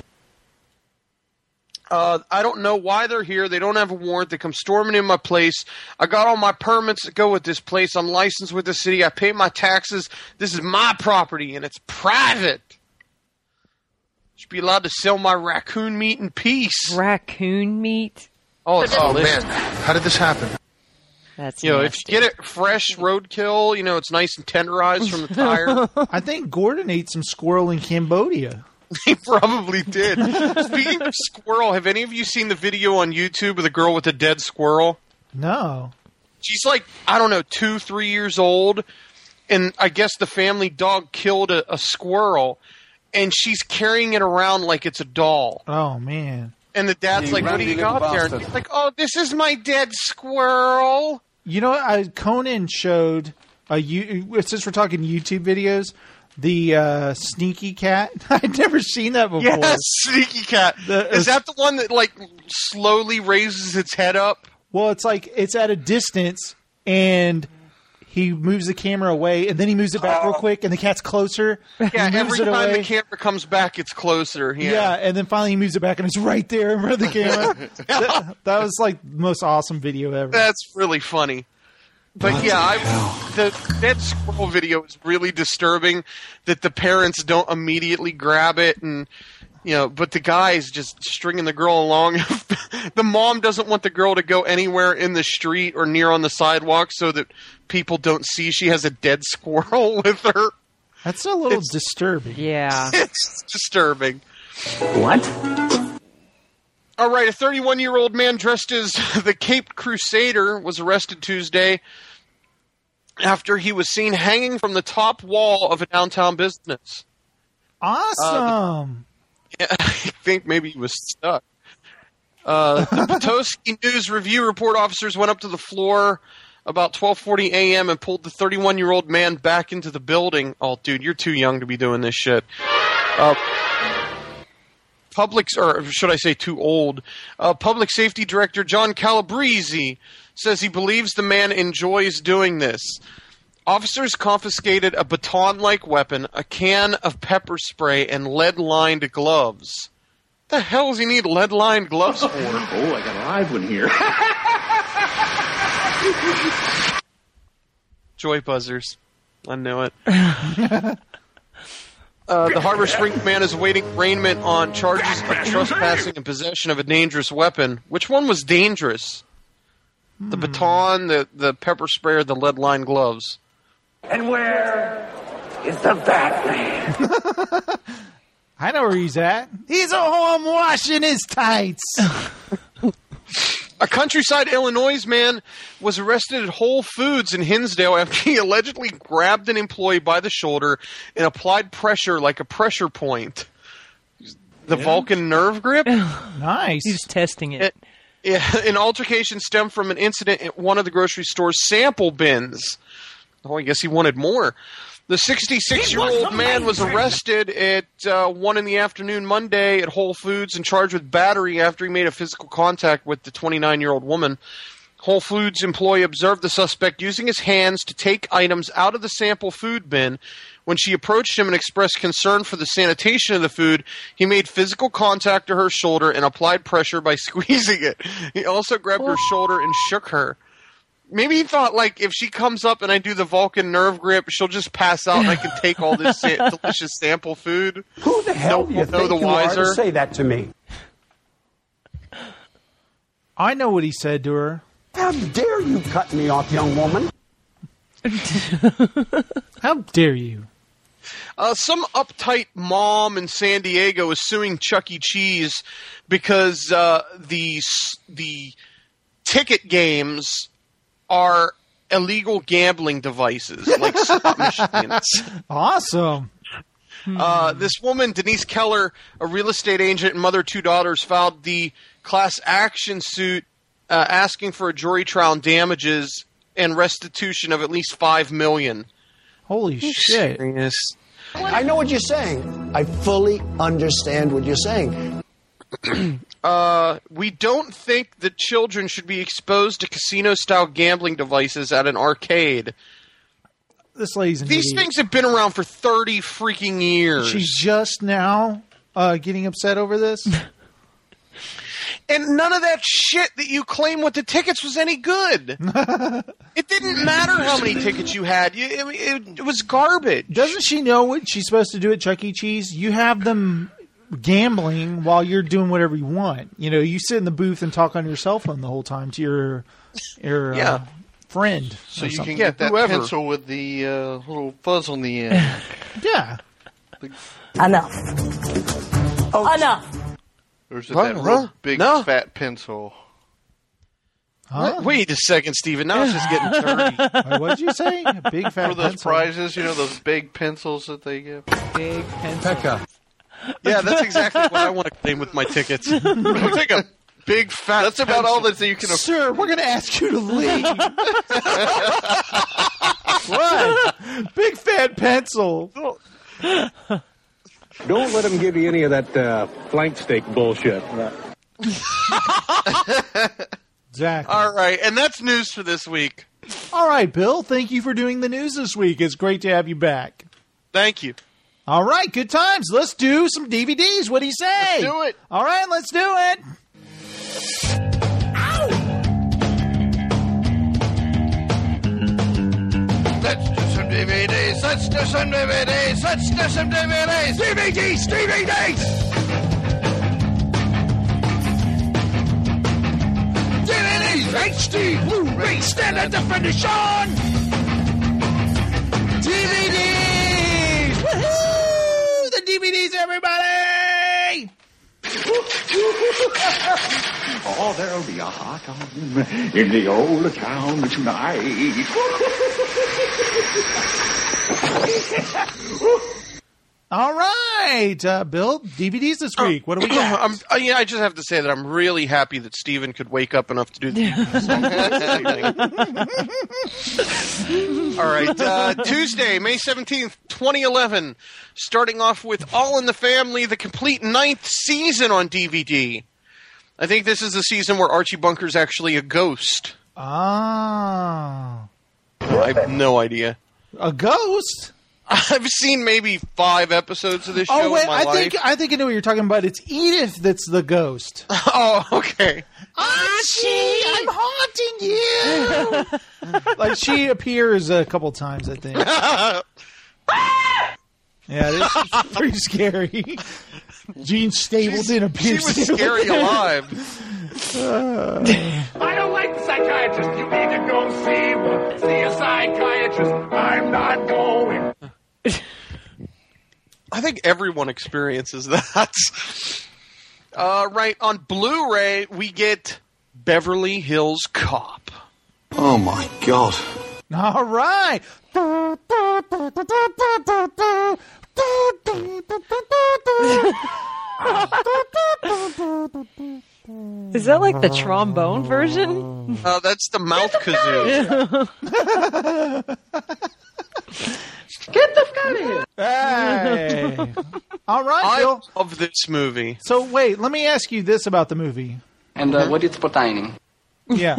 Uh, I don't know why they're here. They don't have a warrant. They come storming in my place. I got all my permits to go with this place. I'm licensed with the city. I pay my taxes. This is my property, and it's private. Should be allowed to sell my raccoon meat in peace. Raccoon meat? Oh, it's Oh, delicious. man. How did this happen? That's You know, if nasty. you get it fresh roadkill, you know, it's nice and tenderized from the tire. I think Gordon ate some squirrel in Cambodia. He probably did. Speaking of squirrel, have any of you seen the video on YouTube of the girl with the dead squirrel? No. She's like, I don't know, two, three years old, and I guess the family dog killed a, a squirrel, and she's carrying it around like it's a doll. Oh, man. And the dad's You like, what do you random got there? And bastard. he's like, oh, this is my dead squirrel. You know what? I, Conan showed, a, you, since we're talking YouTube videos, the uh, sneaky cat. I'd never seen that before. Yes, sneaky cat. The- is that the one that, like, slowly raises its head up? Well, it's like it's at a distance, and he moves the camera away, and then he moves it back real quick, and the cat's closer. Yeah, he moves every it time away. the camera comes back, it's closer. Yeah. Yeah, and then finally he moves it back, and it's right there in front of the camera. that, that was like the most awesome video ever. That's really funny. But yeah, I, the dead squirrel video is really disturbing that the parents don't immediately grab it, and you know, but the guy's just stringing the girl along. The mom doesn't want the girl to go anywhere in the street or near on the sidewalk so that people don't see she has a dead squirrel with her. That's a little It's- disturbing. Yeah. It's disturbing. What? All right, a thirty-one-year-old man dressed as the Caped Crusader was arrested Tuesday after he was seen hanging from the top wall of a downtown business. Awesome. Yeah, I think maybe he was stuck. Uh, the Petoskey News Review report officers went up to the floor about twelve forty a.m. and pulled the thirty-one-year-old man back into the building. Oh, dude, you're too young to be doing this shit. Uh, public, or should I say too old, uh, Public Safety Director John Calabrese says he believes the man enjoys doing this. Officers confiscated a baton-like weapon, a can of pepper spray, and lead-lined gloves. What the hell does he need lead-lined gloves for? Oh, I got a live one here. Joy buzzers. I knew it. uh, the Harbor Springs man is awaiting arraignment on charges of trespassing and possession of a dangerous weapon. Which one was dangerous? The Hmm. baton, the, the pepper spray, or the lead-lined gloves? And where is the Batman? I know where he's at. He's at home washing his tights. A Countryside, Illinois man was arrested at Whole Foods in Hinsdale after he allegedly grabbed an employee by the shoulder and applied pressure like a pressure point. The Yeah. Vulcan nerve grip? Nice. He's testing it. it yeah, an altercation stemmed from an incident at one of the grocery store's sample bins. Oh, I guess he wanted more. The sixty-six-year-old man was arrested at uh, one in the afternoon Monday at Whole Foods and charged with battery after he made a physical contact with the twenty-nine-year-old woman. Whole Foods employee observed the suspect using his hands to take items out of the sample food bin. When she approached him and expressed concern for the sanitation of the food, he made physical contact to her shoulder and applied pressure by squeezing it. He also grabbed her shoulder and shook her. Maybe he thought, like, if she comes up and I do the Vulcan nerve grip, she'll just pass out and I can take all this sa- delicious sample food. Who the hell no, do you no think the you are wiser. to say that to me? I know what he said to her. How dare you cut me off, young woman? How dare you? Uh, some uptight mom in San Diego is suing Chuck E. Cheese because uh, the s- the ticket games are illegal gambling devices, like slot machines. Awesome. Uh, this woman, Denise Keller, a real estate agent and mother of two daughters, filed the class action suit uh, asking for a jury trial and damages and restitution of at least five million dollars. Holy shit. Serious? I know what you're saying. I fully understand what you're saying. Uh, we don't think that children should be exposed to casino-style gambling devices at an arcade. This lady's an These idiot. things have been around for thirty freaking years. She's just now uh, getting upset over this. And none of that shit that you claim with the tickets was any good. It didn't matter how many tickets you had. You, it, it, it was garbage. Doesn't she know what she's supposed to do at Chuck E. Cheese? You have them gambling while you're doing whatever you want. You know, you sit in the booth and talk on your cell phone the whole time to your your Yeah. uh, friend. So or you something. can get that whoever. pencil with the uh, little fuzz on the end. Yeah. Enough. Enough. Or is it Huh? that real Huh? big No. fat pencil? Huh? Wait a second, Steven. Now it's just getting dirty. Wait, what'd you say? A big fat For those pencil. prizes, you know, those big pencils that they give. Big pencil. Pekka. Yeah, that's exactly what I want to claim with my tickets. Take a big fat. That's about all that you can afford. Sir, we're going to ask you to leave. What? Big fat pencil. Don't let him give you any of that uh, flank steak bullshit. Exactly. All right, and that's news for this week. All right, Bill. Thank you for doing the news this week. It's great to have you back. Thank you. All right, good times. Let's do some D V Ds. What do you say? Let's do it. All right, let's do it. Let's do some D V Ds. Let's do some D V Ds. Let's do some D V Ds. D V Ds. D V Ds. D V Ds. H D, Blu-ray, standard definition. D V Ds. Woohoo! The D V Ds, everybody. Oh, there'll be a hot on in the old town tonight. All right, uh, Bill, D V Ds this week. What do we got? I'm, uh, yeah, I just have to say that I'm really happy that Steven could wake up enough to do the All right, uh, Tuesday, May seventeenth, twenty eleven, starting off with All in the Family, the complete ninth season on D V D. I think this is the season where Archie Bunker's actually a ghost. Ah. I have no idea. A ghost? I've seen maybe five episods of this show Oh wait, in my I life. think I think I know what you're talking about. It's Edith that's the ghost. Oh, okay. Archie, I'm haunting you. Like she appears a couple times, I think. Yeah, this is pretty scary. Gene Stapleton appears. She was scary alive. Uh, I don't like the psychiatrist. You need to go see one. See a psychiatrist. I'm not going. I think everyone experiences that. Uh, right, on Blu-ray, we get Beverly Hills Cop. Oh, my God. All right. Is that like the trombone version? Uh, that's the mouth kazoo. Get the fuck out of here. Hey. All right, I Bill. love this movie. So wait, let me ask you this about the movie. And uh, what is pertaining? Yeah.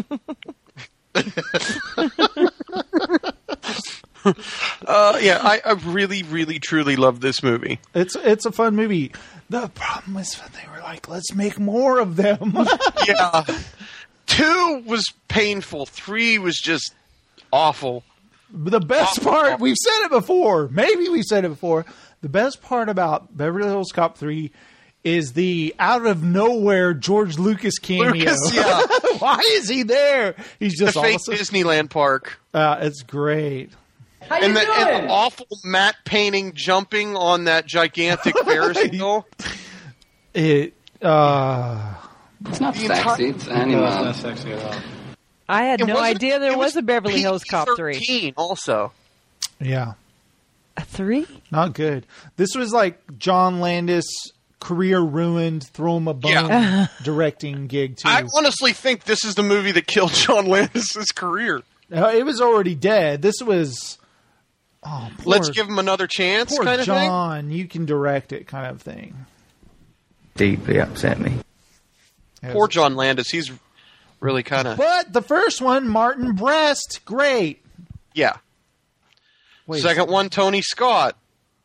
uh, yeah, I, I really, really, truly love this movie. It's it's a fun movie. The problem is when they were like, let's make more of them. Yeah. Two was painful. Three was just awful. The best part, we've said it before. Maybe we've said it before. The best part about Beverly Hills Cop three is the out of nowhere George Lucas cameo. Lucas, yeah. Why is he there? He's just the fake awesome. Disneyland park. Uh, it's great. How and, you the, doing? and the awful matte painting jumping on that gigantic Ferris wheel. It. Uh, It's not The sexy. entire- It's animal. No, it's not not sexy at all. I had It no wasn't- idea there it was, a Beverly Hills Cop three. P G thirteen also. yeah. A three? Not good. This was like John Landis' career ruined, throw him a bone Yeah. directing gig too. I honestly think this is the movie that killed John Landis' career. Uh, it was already dead. This was. Oh, poor, Let's give him another chance, poor kind of thing. John. You can direct it, kind of thing. Deeply upset me. Poor John Landis. He's really kind of But the first one, Martin Brest, great. yeah. Wait, Second one, Tony Scott,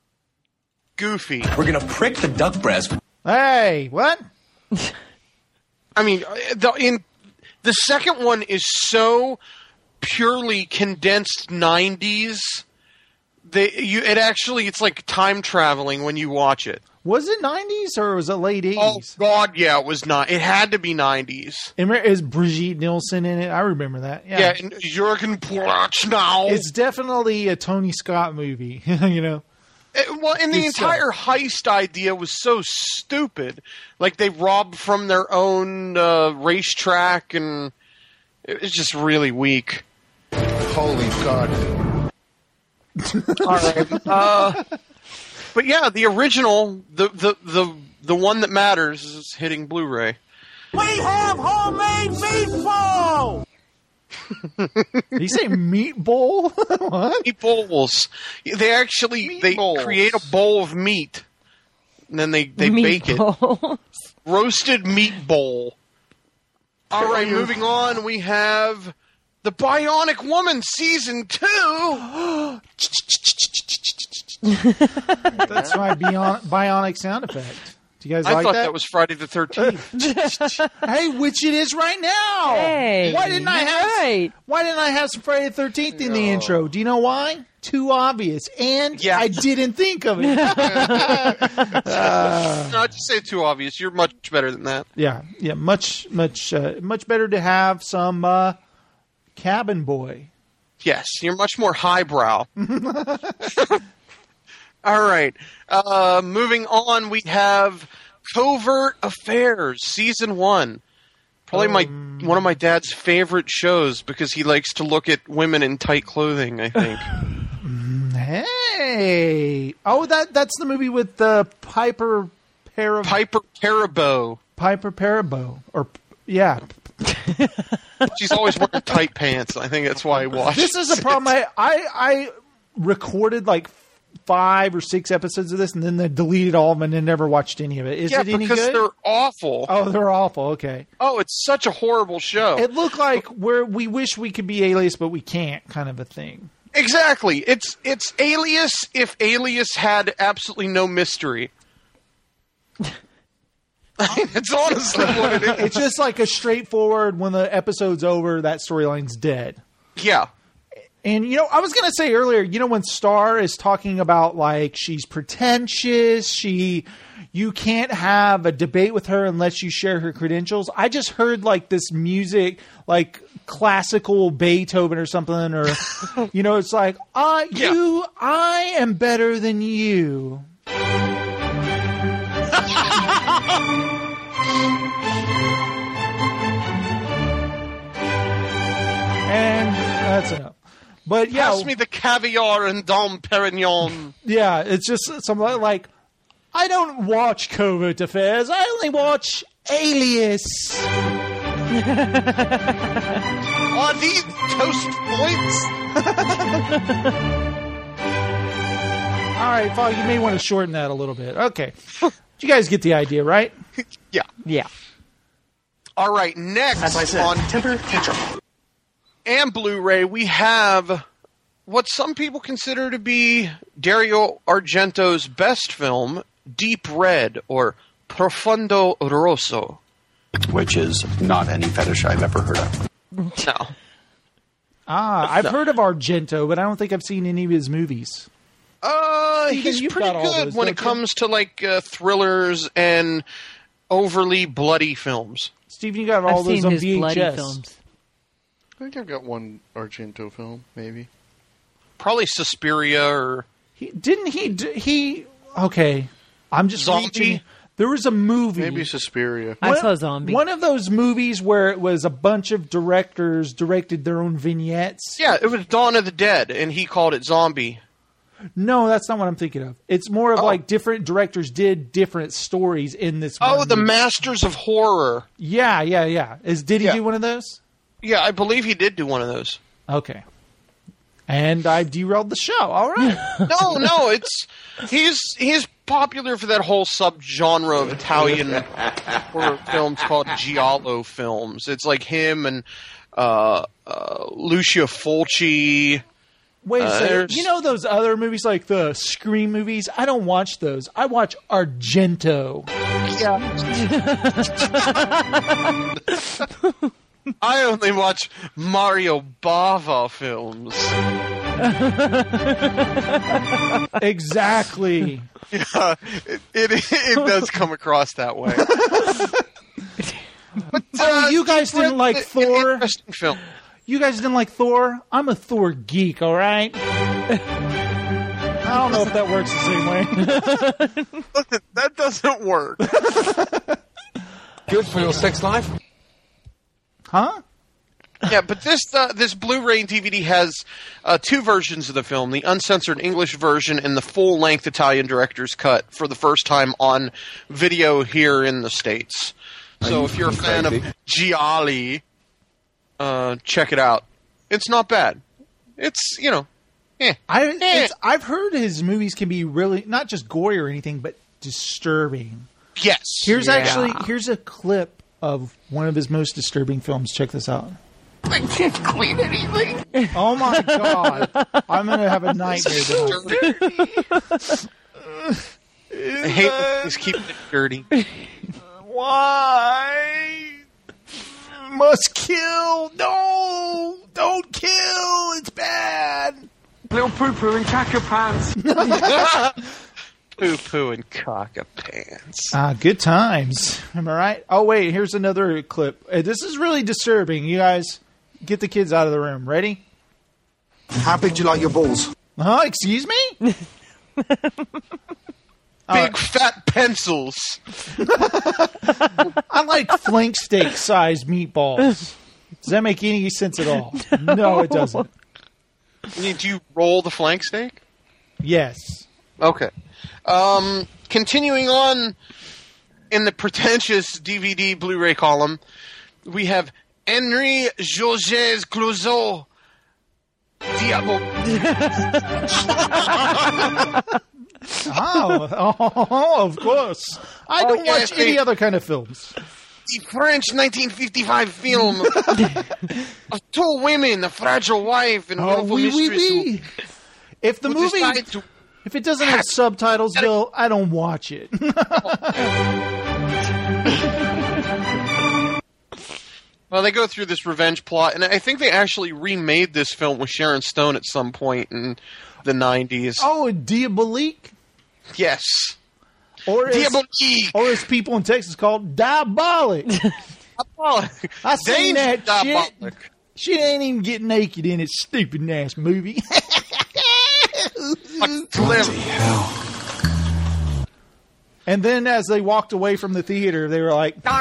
goofy. We're gonna prick the duck breast. Hey, what? I mean, the, in the second one is so purely condensed nineties. They you it actually it's like time traveling when you watch it. Was it nineties or was it late eighties? Oh God, yeah, it was not. It had to be nineties. Is Brigitte Nielsen in it? I remember that. Yeah, Yeah, and Jürgen Prochnow. it's definitely a Tony Scott movie. You know, It- well, and the It's, uh, entire heist idea was so stupid. Like they robbed from their own uh, racetrack, and it was just really weak. Holy God. All right. Uh, but yeah, the original, the, the the the one that matters, is hitting Blu-ray. We have homemade meatball! did you say meatball? What? Meatballs. They actually they Meatballs. create a bowl of meat, and then they they bake it. Meatballs. Roasted meat bowl. All right, moving on. We have the Bionic Woman season two. That's my bion- bionic sound effect. Do you guys I like thought that? that was Friday the thirteenth. Hey, which it is right now. Hey, why didn't I you're have? right. Why didn't I have some Friday the Thirteenth in the intro? Do you know why? Too obvious, and Yeah. I didn't think of it. Uh, No, just say it too obvious. You're much better than that. yeah, yeah, much, much, uh, much better to have some uh, Cabin Boy. Yes, you're much more highbrow. All right. Uh, moving on, we have Covert Affairs, Season one. Probably my Um, one of my dad's favorite shows because he likes to look at women in tight clothing, I think. Hey. Oh, that that's the movie with the Piper Parab- Piper Parabo. Piper Parabo. Or, yeah. She's always wearing tight pants. I think that's why I watched This is a problem. I, I, I recorded like five or six episodes of this and then they deleted all of them and then never watched any of it. Is yeah, it any because good? they're awful. Oh, they're awful. Okay. Oh, it's such a horrible show. It looked like where we wish we could be Alias, but we can't kind of a thing. Exactly. It's it's Alias if Alias had absolutely no mystery. It's honestly what it is. It's just like a straightforward, when the episode's over, that storyline's dead. Yeah. And, you know, I was going to say earlier, you know, when Star is talking about, like, she's pretentious, she, you can't have a debate with her unless you share her credentials. I just heard, like, this music, like, classical Beethoven or something, or, you know, it's like, uh, Yeah. you, I am better than you. And that's enough. But yeah, Pass me the caviar and Dom Perignon. yeah, it's just something like, I don't watch Covert Affairs. I only watch Alias. Are these toast points? All right, Fogg, you may want to shorten that a little bit. Okay. You guys get the idea, right? Yeah. Yeah. All right, next As I said, on temper tantrum. and Blu-ray, we have what some people consider to be Dario Argento's best film, Deep Red, or Profondo Rosso. Which is not any fetish I've ever heard of. No. Ah, I've No. heard of Argento, but I don't think I've seen any of his movies. Uh, Stephen, he's you've pretty got all good those, when don't it you? comes to, like, uh, thrillers and overly bloody films. Steven, you got all I've those seen on his V H S. bloody films. I think I've got one Argento film, maybe. Probably Suspiria or... He, didn't he? d- He okay. I'm just Zombie? reaching. There was a movie. Maybe Suspiria. I One- saw Zombie. One of those movies where it was a bunch of directors directed their own vignettes. Yeah, it was Dawn of the Dead, and he called it Zombie. No, that's not what I'm thinking of. It's more of Oh. like different directors did different stories in this. Oh, one the movie. Masters of Horror. Yeah, yeah, yeah. Is did he Yeah. do one of those? Yeah, I believe he did do one of those. Okay. And I derailed the show. All right. No, no, it's he's he's popular for that whole subgenre of Italian horror films called giallo films. It's like him and uh, uh, Lucio Fulci. Wait a Uh, second. there's- You know those other movies like the Scream movies? I don't watch those. I watch Argento. I only watch Mario Bava films. Exactly. Yeah, it, it it does come across that way. But, Oh, uh, you guys Deep didn't Red- like an Thor? Interesting film. You guys didn't like Thor? I'm a Thor geek, all right? I don't know if that works the same way. Listen, that doesn't work. Good for your sex life? Huh? Yeah, but this uh, this Blu-ray and D V D has uh, two versions of the film: the uncensored English version and the full-length Italian director's cut for the first time on video here in the States. So if you're a fan of Gialli, uh, check it out. It's not bad. It's, you know, eh. I, Eh. it's, I've heard his movies can be really, not just gory or anything, but disturbing. Yes. Here's Yeah. actually, here's a clip of one of his most disturbing films. Check this out. I can't clean anything. Oh my God. I'm going to have a nightmare tonight. I hate when things keep it dirty. Why? Must kill. No. Don't kill. It's bad. Little poo poo and caca pants. Poo poo and caca pants. Ah, good times. Am I right? Oh, wait. Here's another clip. Uh, This is really disturbing. You guys, get the kids out of the room. Ready? How big do you like your balls? Huh? Excuse me? Big fat pencils. I like flank steak sized meatballs. Does that make any sense at all? No, it doesn't. Do you roll the flank steak? Yes. Okay. Um, continuing on in the pretentious D V D Blu-ray column, we have Henri Georges Clouzot. Diabo. oh, oh, of course. I don't Oh, yes, watch any the- other kind of films. The French nineteen fifty-five film of two women, a fragile wife and Oh, willful oui, oui, mistress. who- oui. If the who movie, decided to- if it doesn't have subtitles, Bill, I don't watch it. Well, they go through this revenge plot, and I think they actually remade this film with Sharon Stone at some point in the nineties. Oh, Diabolique? Yes. Or as, Diabolique. or as people in Texas call it, Diabolic. Diabolic. I seen Danger that Diabolic. shit. She ain't even get naked in its stupid ass movie. Bloody hell. And then as they walked away from the theater, they were like, Go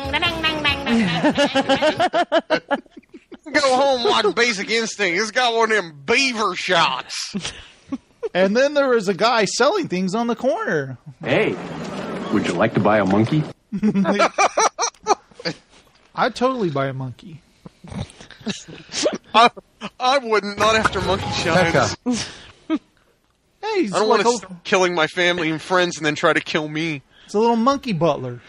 home, watch Basic Instinct. It's got one of them beaver shots. and then there was a guy selling things on the corner. Hey, would you like to buy a monkey? I'd totally buy a monkey. I, I wouldn't, not after monkey shines. Hey, he's I don't like want to a, start killing my family and friends and then try to kill me. it's a little monkey butler.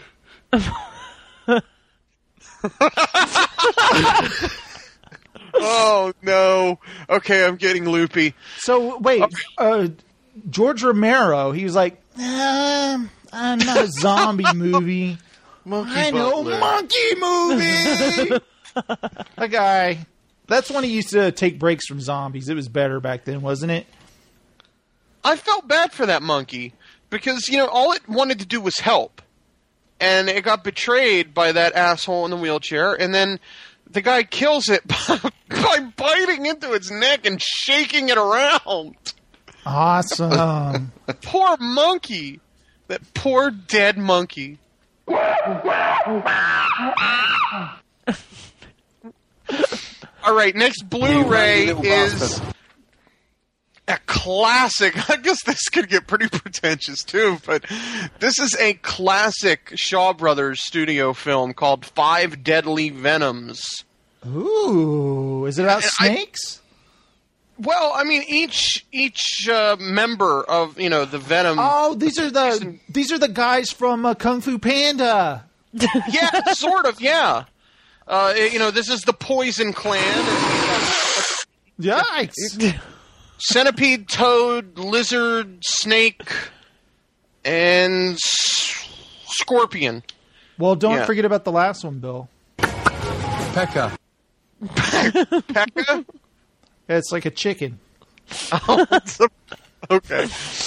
Oh, no. Okay, I'm getting loopy. So, wait, uh, George Romero, he was like, uh, I'm not a zombie movie. Monkey I know, Butler. monkey movie! That guy, that's when he used to take breaks from zombies. It was better back then, wasn't it? I felt bad for that monkey because, you know, all it wanted to do was help. And it got betrayed by that asshole in the wheelchair, and then the guy kills it by, by biting into its neck and shaking it around. Awesome. Poor monkey. That poor dead monkey. All right, next Blu-ray is a classic. I guess this could get pretty pretentious too, but this is a classic Shaw Brothers studio film called Five Deadly Venoms. Ooh, is it about I- snakes? Well, I mean, each each uh, member of you know the Venom. Oh, these are the these are the guys from uh, Kung Fu Panda. Yeah, sort of. Yeah. Uh, you know, this is the Poison Clan. And, Yikes! Centipede, Toad, Lizard, Snake, and s- Scorpion. Well, don't Yeah. forget about the last one, Bill. Pekka. Pekka? Yeah, it's like a chicken. Oh, it's a- okay.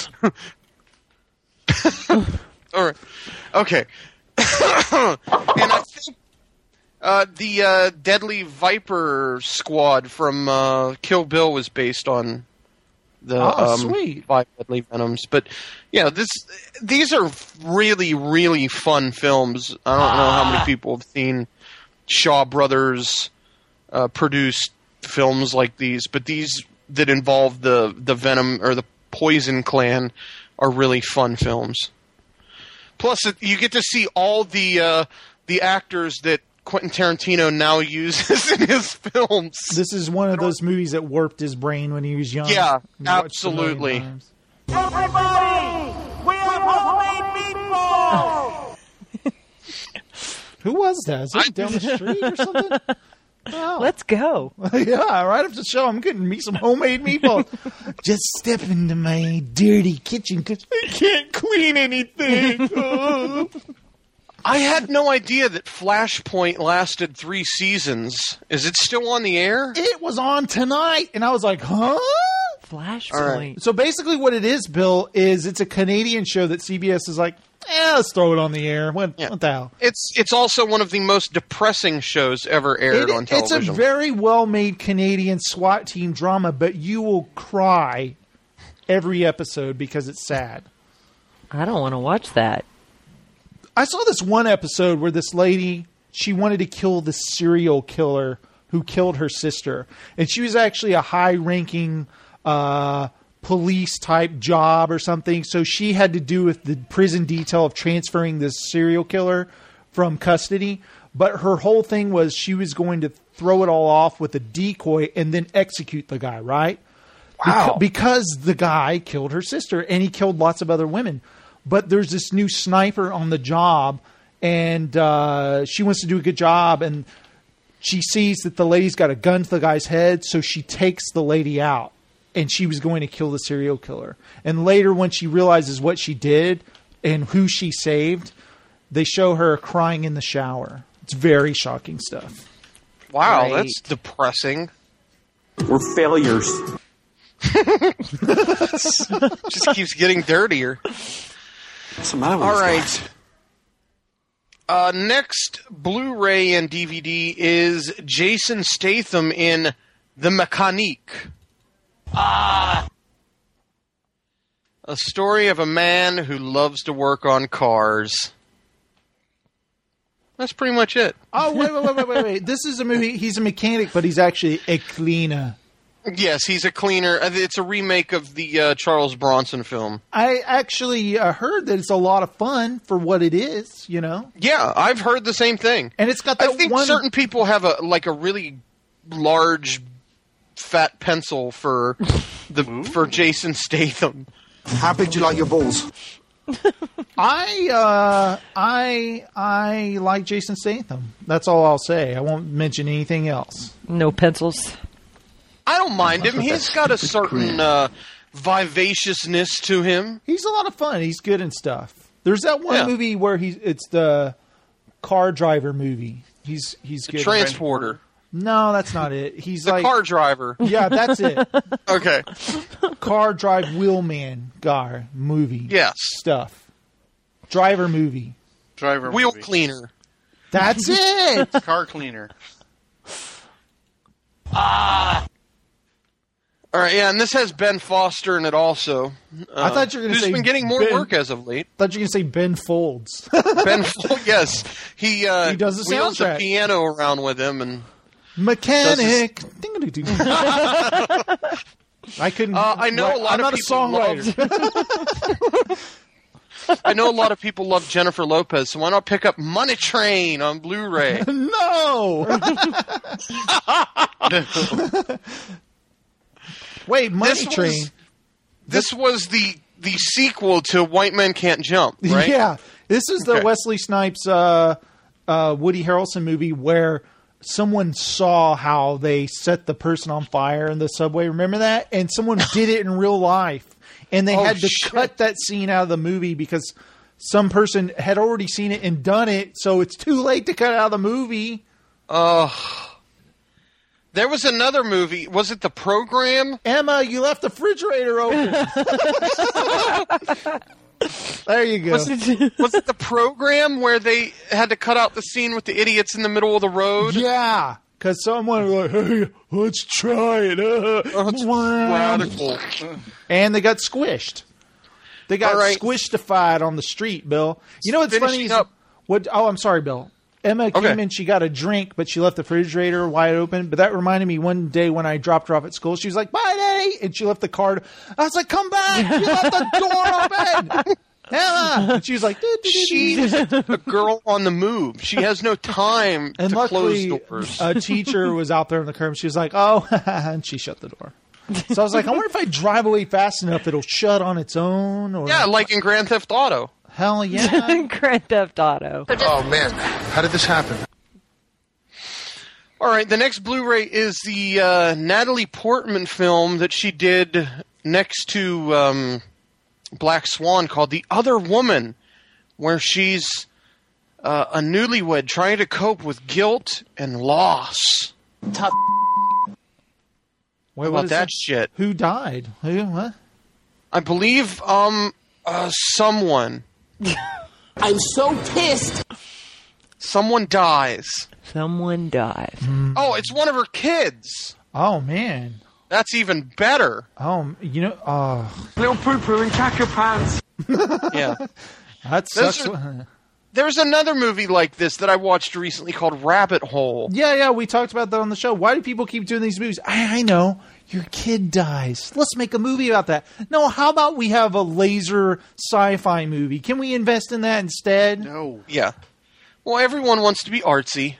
All right. Okay. And I think uh, the uh, Deadly Viper squad from uh, Kill Bill was based on the Oh, um, sweet. Five Deadly Venoms. But yeah, this these are really really fun films. I don't know how many people have seen Shaw Brothers uh, produced films like these, but these that involve the the Venom or the Poison Clan are really fun films. Plus, it, you get to see all the uh, the actors that Quentin Tarantino now uses in his films. This is one of those movies that warped his brain when he was young. Yeah, He watched it a million absolutely. times. Everybody, we have homemade meatballs. Who was that? Is that down the street or something? Oh. Let's go. Yeah, right after the show, I'm getting me some homemade meatballs. Just step into my dirty kitchen because I can't clean anything. Oh. I had no idea that Flashpoint lasted three seasons. Is it still on the air? It was on tonight, and I was like, huh? Flashpoint. All right. So basically what it is, Bill, is it's a Canadian show that C B S is like, eh, let's throw it on the air. What, Yeah. what the hell? It's it's also one of the most depressing shows ever aired It- on it's television. a very well-made Canadian SWAT team drama, but you will cry every episode because it's sad. I don't want to watch that. I saw this one episode where this lady, she wanted to kill this serial killer who killed her sister. And she was actually a high-ranking uh, police type job or something. So she had to do with the prison detail of transferring this serial killer from custody. But her whole thing was she was going to throw it all off with a decoy and then execute the guy, right? Wow. Beca- because the guy killed her sister and he killed lots of other women. But there's this new sniper on the job and uh, she wants to do a good job and she sees that the lady's got a gun to the guy's head, so she takes the lady out. And she was going to kill the serial killer. And later when she realizes what she did and who she saved, they show her crying in the shower. It's very shocking stuff. Wow, Right. that's depressing. We're failures. Just keeps getting dirtier. What's the matter with All this right. Uh, next Blu-ray and D V D is Jason Statham in The Mechanique. Ah! A story of a man who loves to work on cars. That's pretty much it. Oh, wait, wait, wait, wait, wait, wait. This is a movie. He's a mechanic, but he's actually a cleaner. Yes, he's a cleaner. Uh, It's a remake of the uh, Charles Bronson film. I actually uh, heard that it's a lot of fun for what it is, you know? Yeah, I've heard the same thing. And it's got that I think one... certain people have a like a really large fat pencil for the for Jason Statham. How big do you like your balls? I uh, I I like Jason Statham. That's all I'll say. I won't mention anything else. No pencils. I don't mind him. He's got a certain uh, vivaciousness to him. He's a lot of fun. He's good and stuff. There's that one Yeah. movie where he's it's the car driver movie. He's he's good. Transporter. No, that's not it. He's The like car driver. Yeah, that's it. Okay. Car drive wheelman guy movie. Yes. Stuff. Driver movie. Driver Wheel movie. cleaner. That's it. Car cleaner. Ah. All right, yeah, and this has Ben Foster in it also. Uh, I thought you were going to who's say been getting more Ben- work as of late. I thought you were going to say Ben Folds. Ben, Fo- yes, he uh, He does the wheels the soundtrack. piano around with him, and Mechanic. Ding-a-doo-doo. I couldn't. Uh, I know write- a lot I'm of not a people songwriter. I know a lot of people love Jennifer Lopez, so why not pick up Money Train on Blu-ray? No. Wait, Money This was- Train. This was the the sequel to White Men Can't Jump, right? Yeah, this is the Okay. Wesley Snipes, uh, uh, Woody Harrelson movie where someone saw how they set the person on fire in the subway. Remember that? And someone did it in real life, and they Oh, had to shit. cut that scene out of the movie because some person had already seen it and done it, so it's too late to cut it out of the movie. Uh, there was another movie. Was it The Program? Emma, you left the refrigerator open. There you go. Was it, was it The Program where they had to cut out the scene with the idiots in the middle of the road? Yeah, because someone was like, hey, let's try it. Uh, Oh, it's wow. radical. And they got squished. They got All right. squished-ified on the street, Bill. You know what's funny? Finishing is- up. What? Oh, I'm sorry, Bill. Emma Okay. came in, she got a drink, but she left the refrigerator wide open. But that reminded me one day when I dropped her off at school, she was like, bye, Daddy! And she left the card. I was like, come back! You left the door open! Emma! And she was like, "Doo, doo, doo, doo." She's a girl on the move. She has no time And to luckily, close doors. a teacher was out there on the curb. She was like, oh, and she shut the door. So I was like, I wonder if I drive away fast enough, it'll shut on its own. Or Yeah, like in Grand Theft Auto. Hell yeah. Grand Theft Auto. Oh, man. How did this happen? All right, the next Blu-ray is the uh, Natalie Portman film that she did next to um, Black Swan called The Other Woman, where she's uh, a newlywed trying to cope with guilt and loss. Tough. Wait, How what about is that it? shit? Who died? Who? What? I believe um uh, someone. I'm so pissed. Someone dies. Someone dies. Oh, it's one of her kids. Oh, man. That's even better. Oh, you know, oh. Little poo poo and cack your pants. Yeah. That Those sucks. are- There's another movie like this that I watched recently called Rabbit Hole. Yeah, yeah, we talked about that on the show. Why do people keep doing these movies? I, I know. Your kid dies. Let's make a movie about that. No, how about we have a laser sci-fi movie? Can we invest in that instead? No. Yeah. Well, everyone wants to be artsy.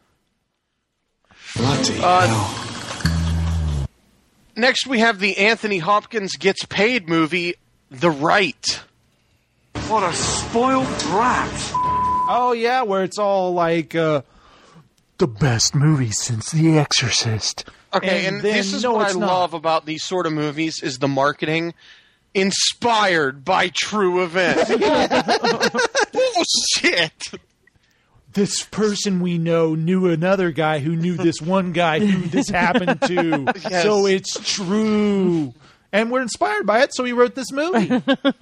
Bloody Uh, hell. Next, we have the Anthony Hopkins Gets Paid movie, The Right. What a spoiled brat. Oh, yeah, where it's all like uh, the best movie since The Exorcist. Okay, and, And then- this is no, what I it's not. love about these sort of movies is the marketing. Inspired by true events. Bullshit. This person we know knew another guy who knew this one guy who this happened to. Yes. So it's true. And we're inspired by it, so we wrote this movie.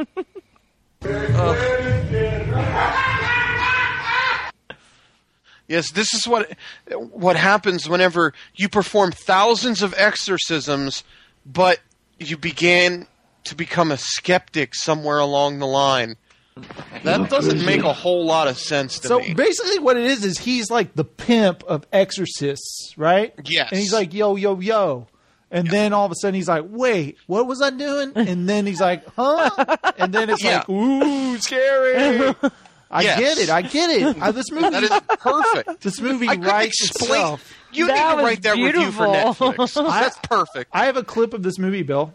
Yes, this is what what happens whenever you perform thousands of exorcisms, but you began to become a skeptic somewhere along the line. That doesn't make a whole lot of sense to So me. basically what it is is he's like the pimp of exorcists, right? Yes. And he's like, yo, yo, yo. And then all of a sudden he's like, wait, what was I doing? And then he's like, huh? And then it's Yeah. like, ooh, scary. I Yes. get it. I get it. Uh, this movie, That is perfect. this movie I couldn't writes explain. itself. You That need to was write that review for beautiful. Netflix. That's perfect. I have a clip of this movie, Bill.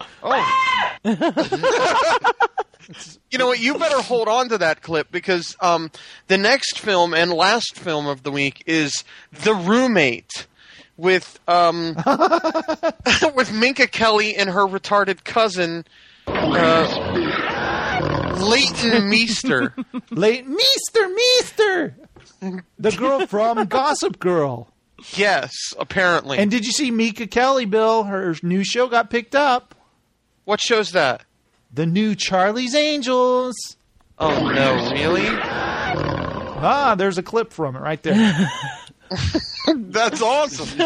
You know what? You better hold on to that clip because um, the next film and last film of the week is The Roommate with um, with Minka Kelly and her retarded cousin uh, Leighton Meester. Late Meester, Meester, the girl from Gossip Girl. Yes, apparently. And did you see Mika Kelly, Bill? Her new show got picked up. What show's that? The new Charlie's Angels. Oh no, really? Ah, there's a clip from it right there. That's awesome.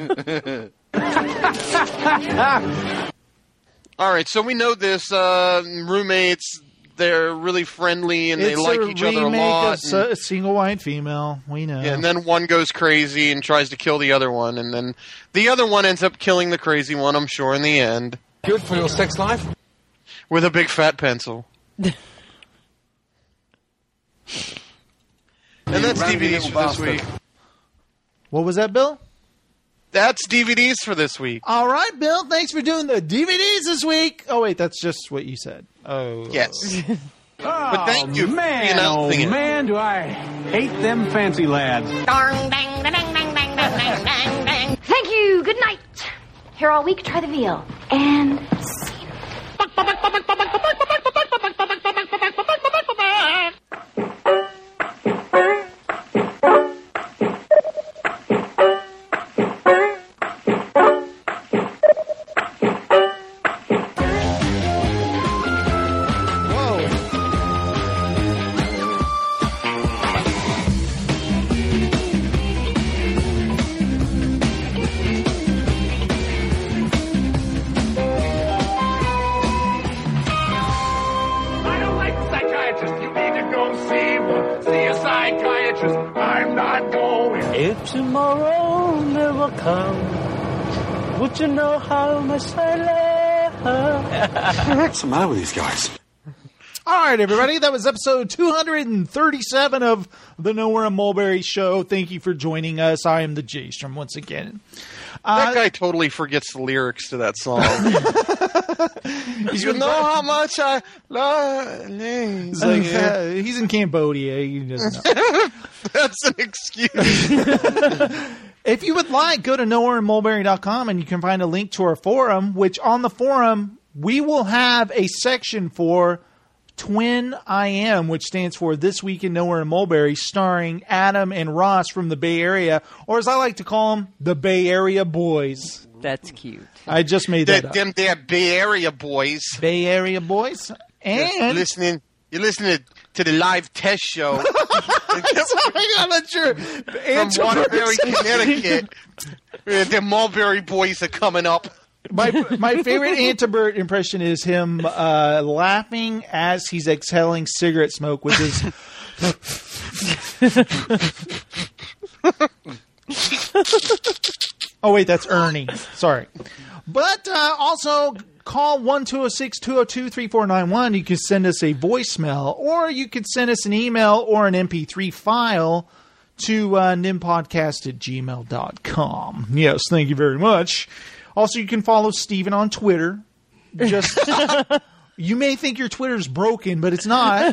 All right, so we know this. Uh, roommates, they're really friendly and they It's like a each other a remake lot. of S- a single white female. We know. Yeah, and then one goes crazy and tries to kill the other one, and then the other one ends up killing the crazy one, I'm sure, in the end. Good for your sex life? With a big fat pencil. And that's D V Ds for this week. What was that, Bill? That's D V Ds for this week. All right, Bill. Thanks for doing the D V Ds this week. Oh, wait, that's just what you said. Oh. Yes. But thank you for Man, oh announcing it. man, do I hate them fancy lads. Dang, dang, dang, dang, dang, dang, dang, dang, dang. Thank you. Good night. Here all week, try the veal. And scene. I don't like psychiatrists. You need to go see one. See a psychiatrist. I'm not going. If tomorrow never comes, would you know how much I love? What's the matter with these guys? All right, everybody. That was episode two hundred thirty-seven of the Nowhere in Mulberry Show. Thank you for joining us. I am the J-Strom once again. That guy totally forgets the lyrics to that song. You know how much I love. He's, like, uh, he's in Cambodia. He doesn't know. That's an excuse. If you would like, go to nowhere in mulberry dot com and you can find a link to our forum, which on the forum, we will have a section for Twin I Am, which stands for This Week in Nowhere in Mulberry, starring Adam and Ross from the Bay Area, or as I like to call them, the Bay Area Boys. That's cute. I just made that They're, up. them, they're Bay Area boys. Bay Area Boys. You're And listening, you're listening to the live test show. From Waterbury, Connecticut. Uh, The Mulberry Boys are coming up. My my favorite Antibert impression is him uh, laughing as he's exhaling cigarette smoke with his Oh, wait, that's Ernie. Sorry. But uh, also call one two zero six, two zero two, three four nine one. You can send us a voicemail, or you could send us an email or an M P three file to uh, nimpodcast at gmail dot com. Yes, thank you very much. Also, you can follow Steven on Twitter. Just you may think your Twitter's broken, but it's not.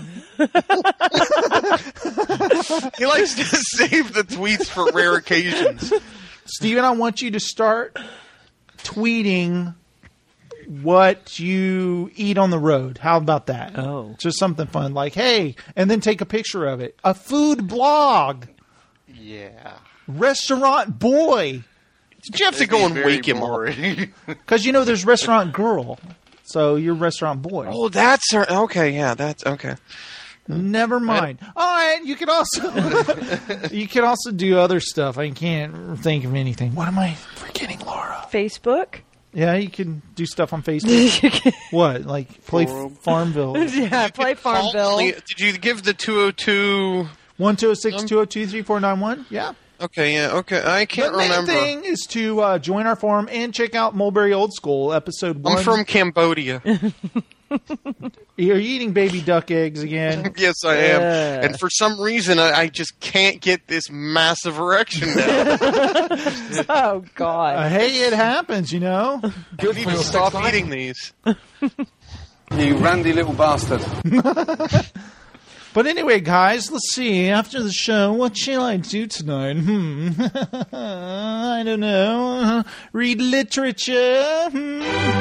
He likes to save the tweets for rare occasions. Steven, I want you to start tweeting what you eat on the road. How about that? Oh. Just something fun like, hey, and then take a picture of it. A food blog. Yeah. Restaurant boy. Did you have to go and wake him up? Because, you know, there's restaurant girl. So you're restaurant boy. Oh, that's her. Okay, yeah, that's okay. Never mind. All right, you can also you can also do other stuff. I can't think of anything. What am I forgetting, Laura? Facebook? Yeah, you can do stuff on Facebook. What? Like play Farmville? Yeah, play Farmville. Did you give the two oh two one two zero six, two zero two, three four nine one? Yeah. Okay, yeah, okay. I can't the main remember. The thing is to uh, join our forum and check out Mulberry Old School, episode one. I'm from Cambodia. Are you eating baby duck eggs again? Yes, I am. Yeah. And for some reason, I, I just can't get this massive erection down. Oh, God. Uh, hey, it happens, you know. I need to stop eating these. You randy little bastard. But anyway, guys, let's see. After the show, what shall I do tonight? Hmm. I don't know. Read literature. Hmm.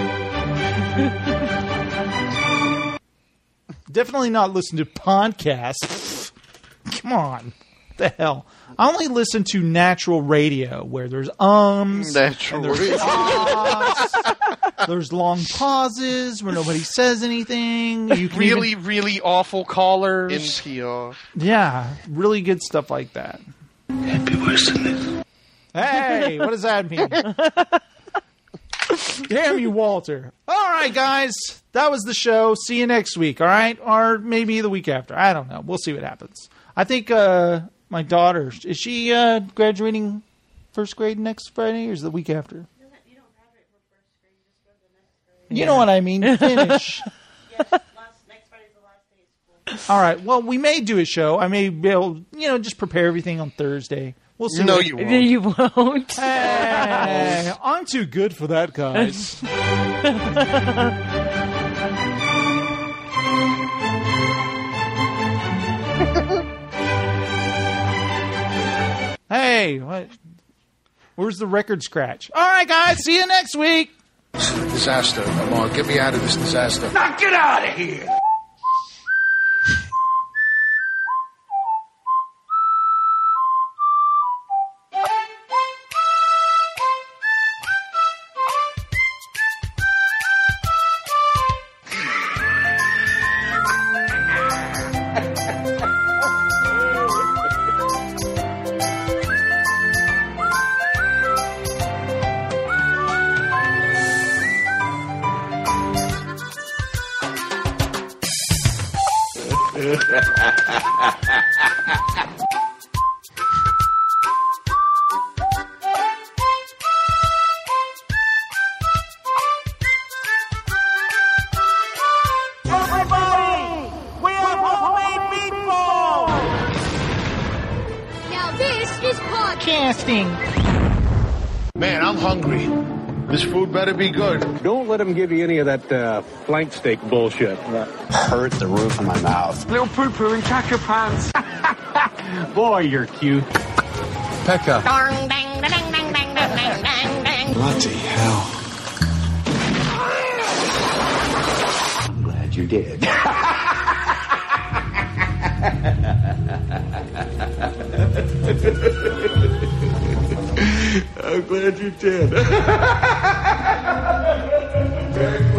Definitely not listen to podcasts. Come on. What the hell? I only listen to natural radio where there's ums. Natural there's radio. ahs, there's long pauses where nobody says anything. You can Really, even, really awful callers. N P R. yeah, really good stuff like that. Can't be worse than this. Hey, what does that mean? Damn you, Walter. All right, guys. That was the show. See you next week, all right? Or maybe the week after. I don't know. We'll see what happens. I think uh, my daughter, is she uh, graduating first grade next Friday, or is it the week after? You don't graduate for first grade. You just go to the next grade. You know what I mean. Finish. Yes, last, next Friday's the last day of school. All right. Well, we may do a show. I may be able, you know, just prepare everything on Thursday. We'll see. No, what, you won't. You won't. Hey, I'm too good for that, guys. Hey, what? Where's the record scratch? All right, guys. See you next week. Disaster. Come on, get me out of this disaster. Now get out of here! Man, I'm hungry. This food better be good. Don't let him give you any of that uh, flank steak bullshit. Hurt the roof of my mouth. Little poo-poo in your pants. Boy, you're cute. Pekka. Dong, bang, bang, bang, bang, bang, bang, bang, bang. Bloody hell. I'm glad you did. I'm glad you did.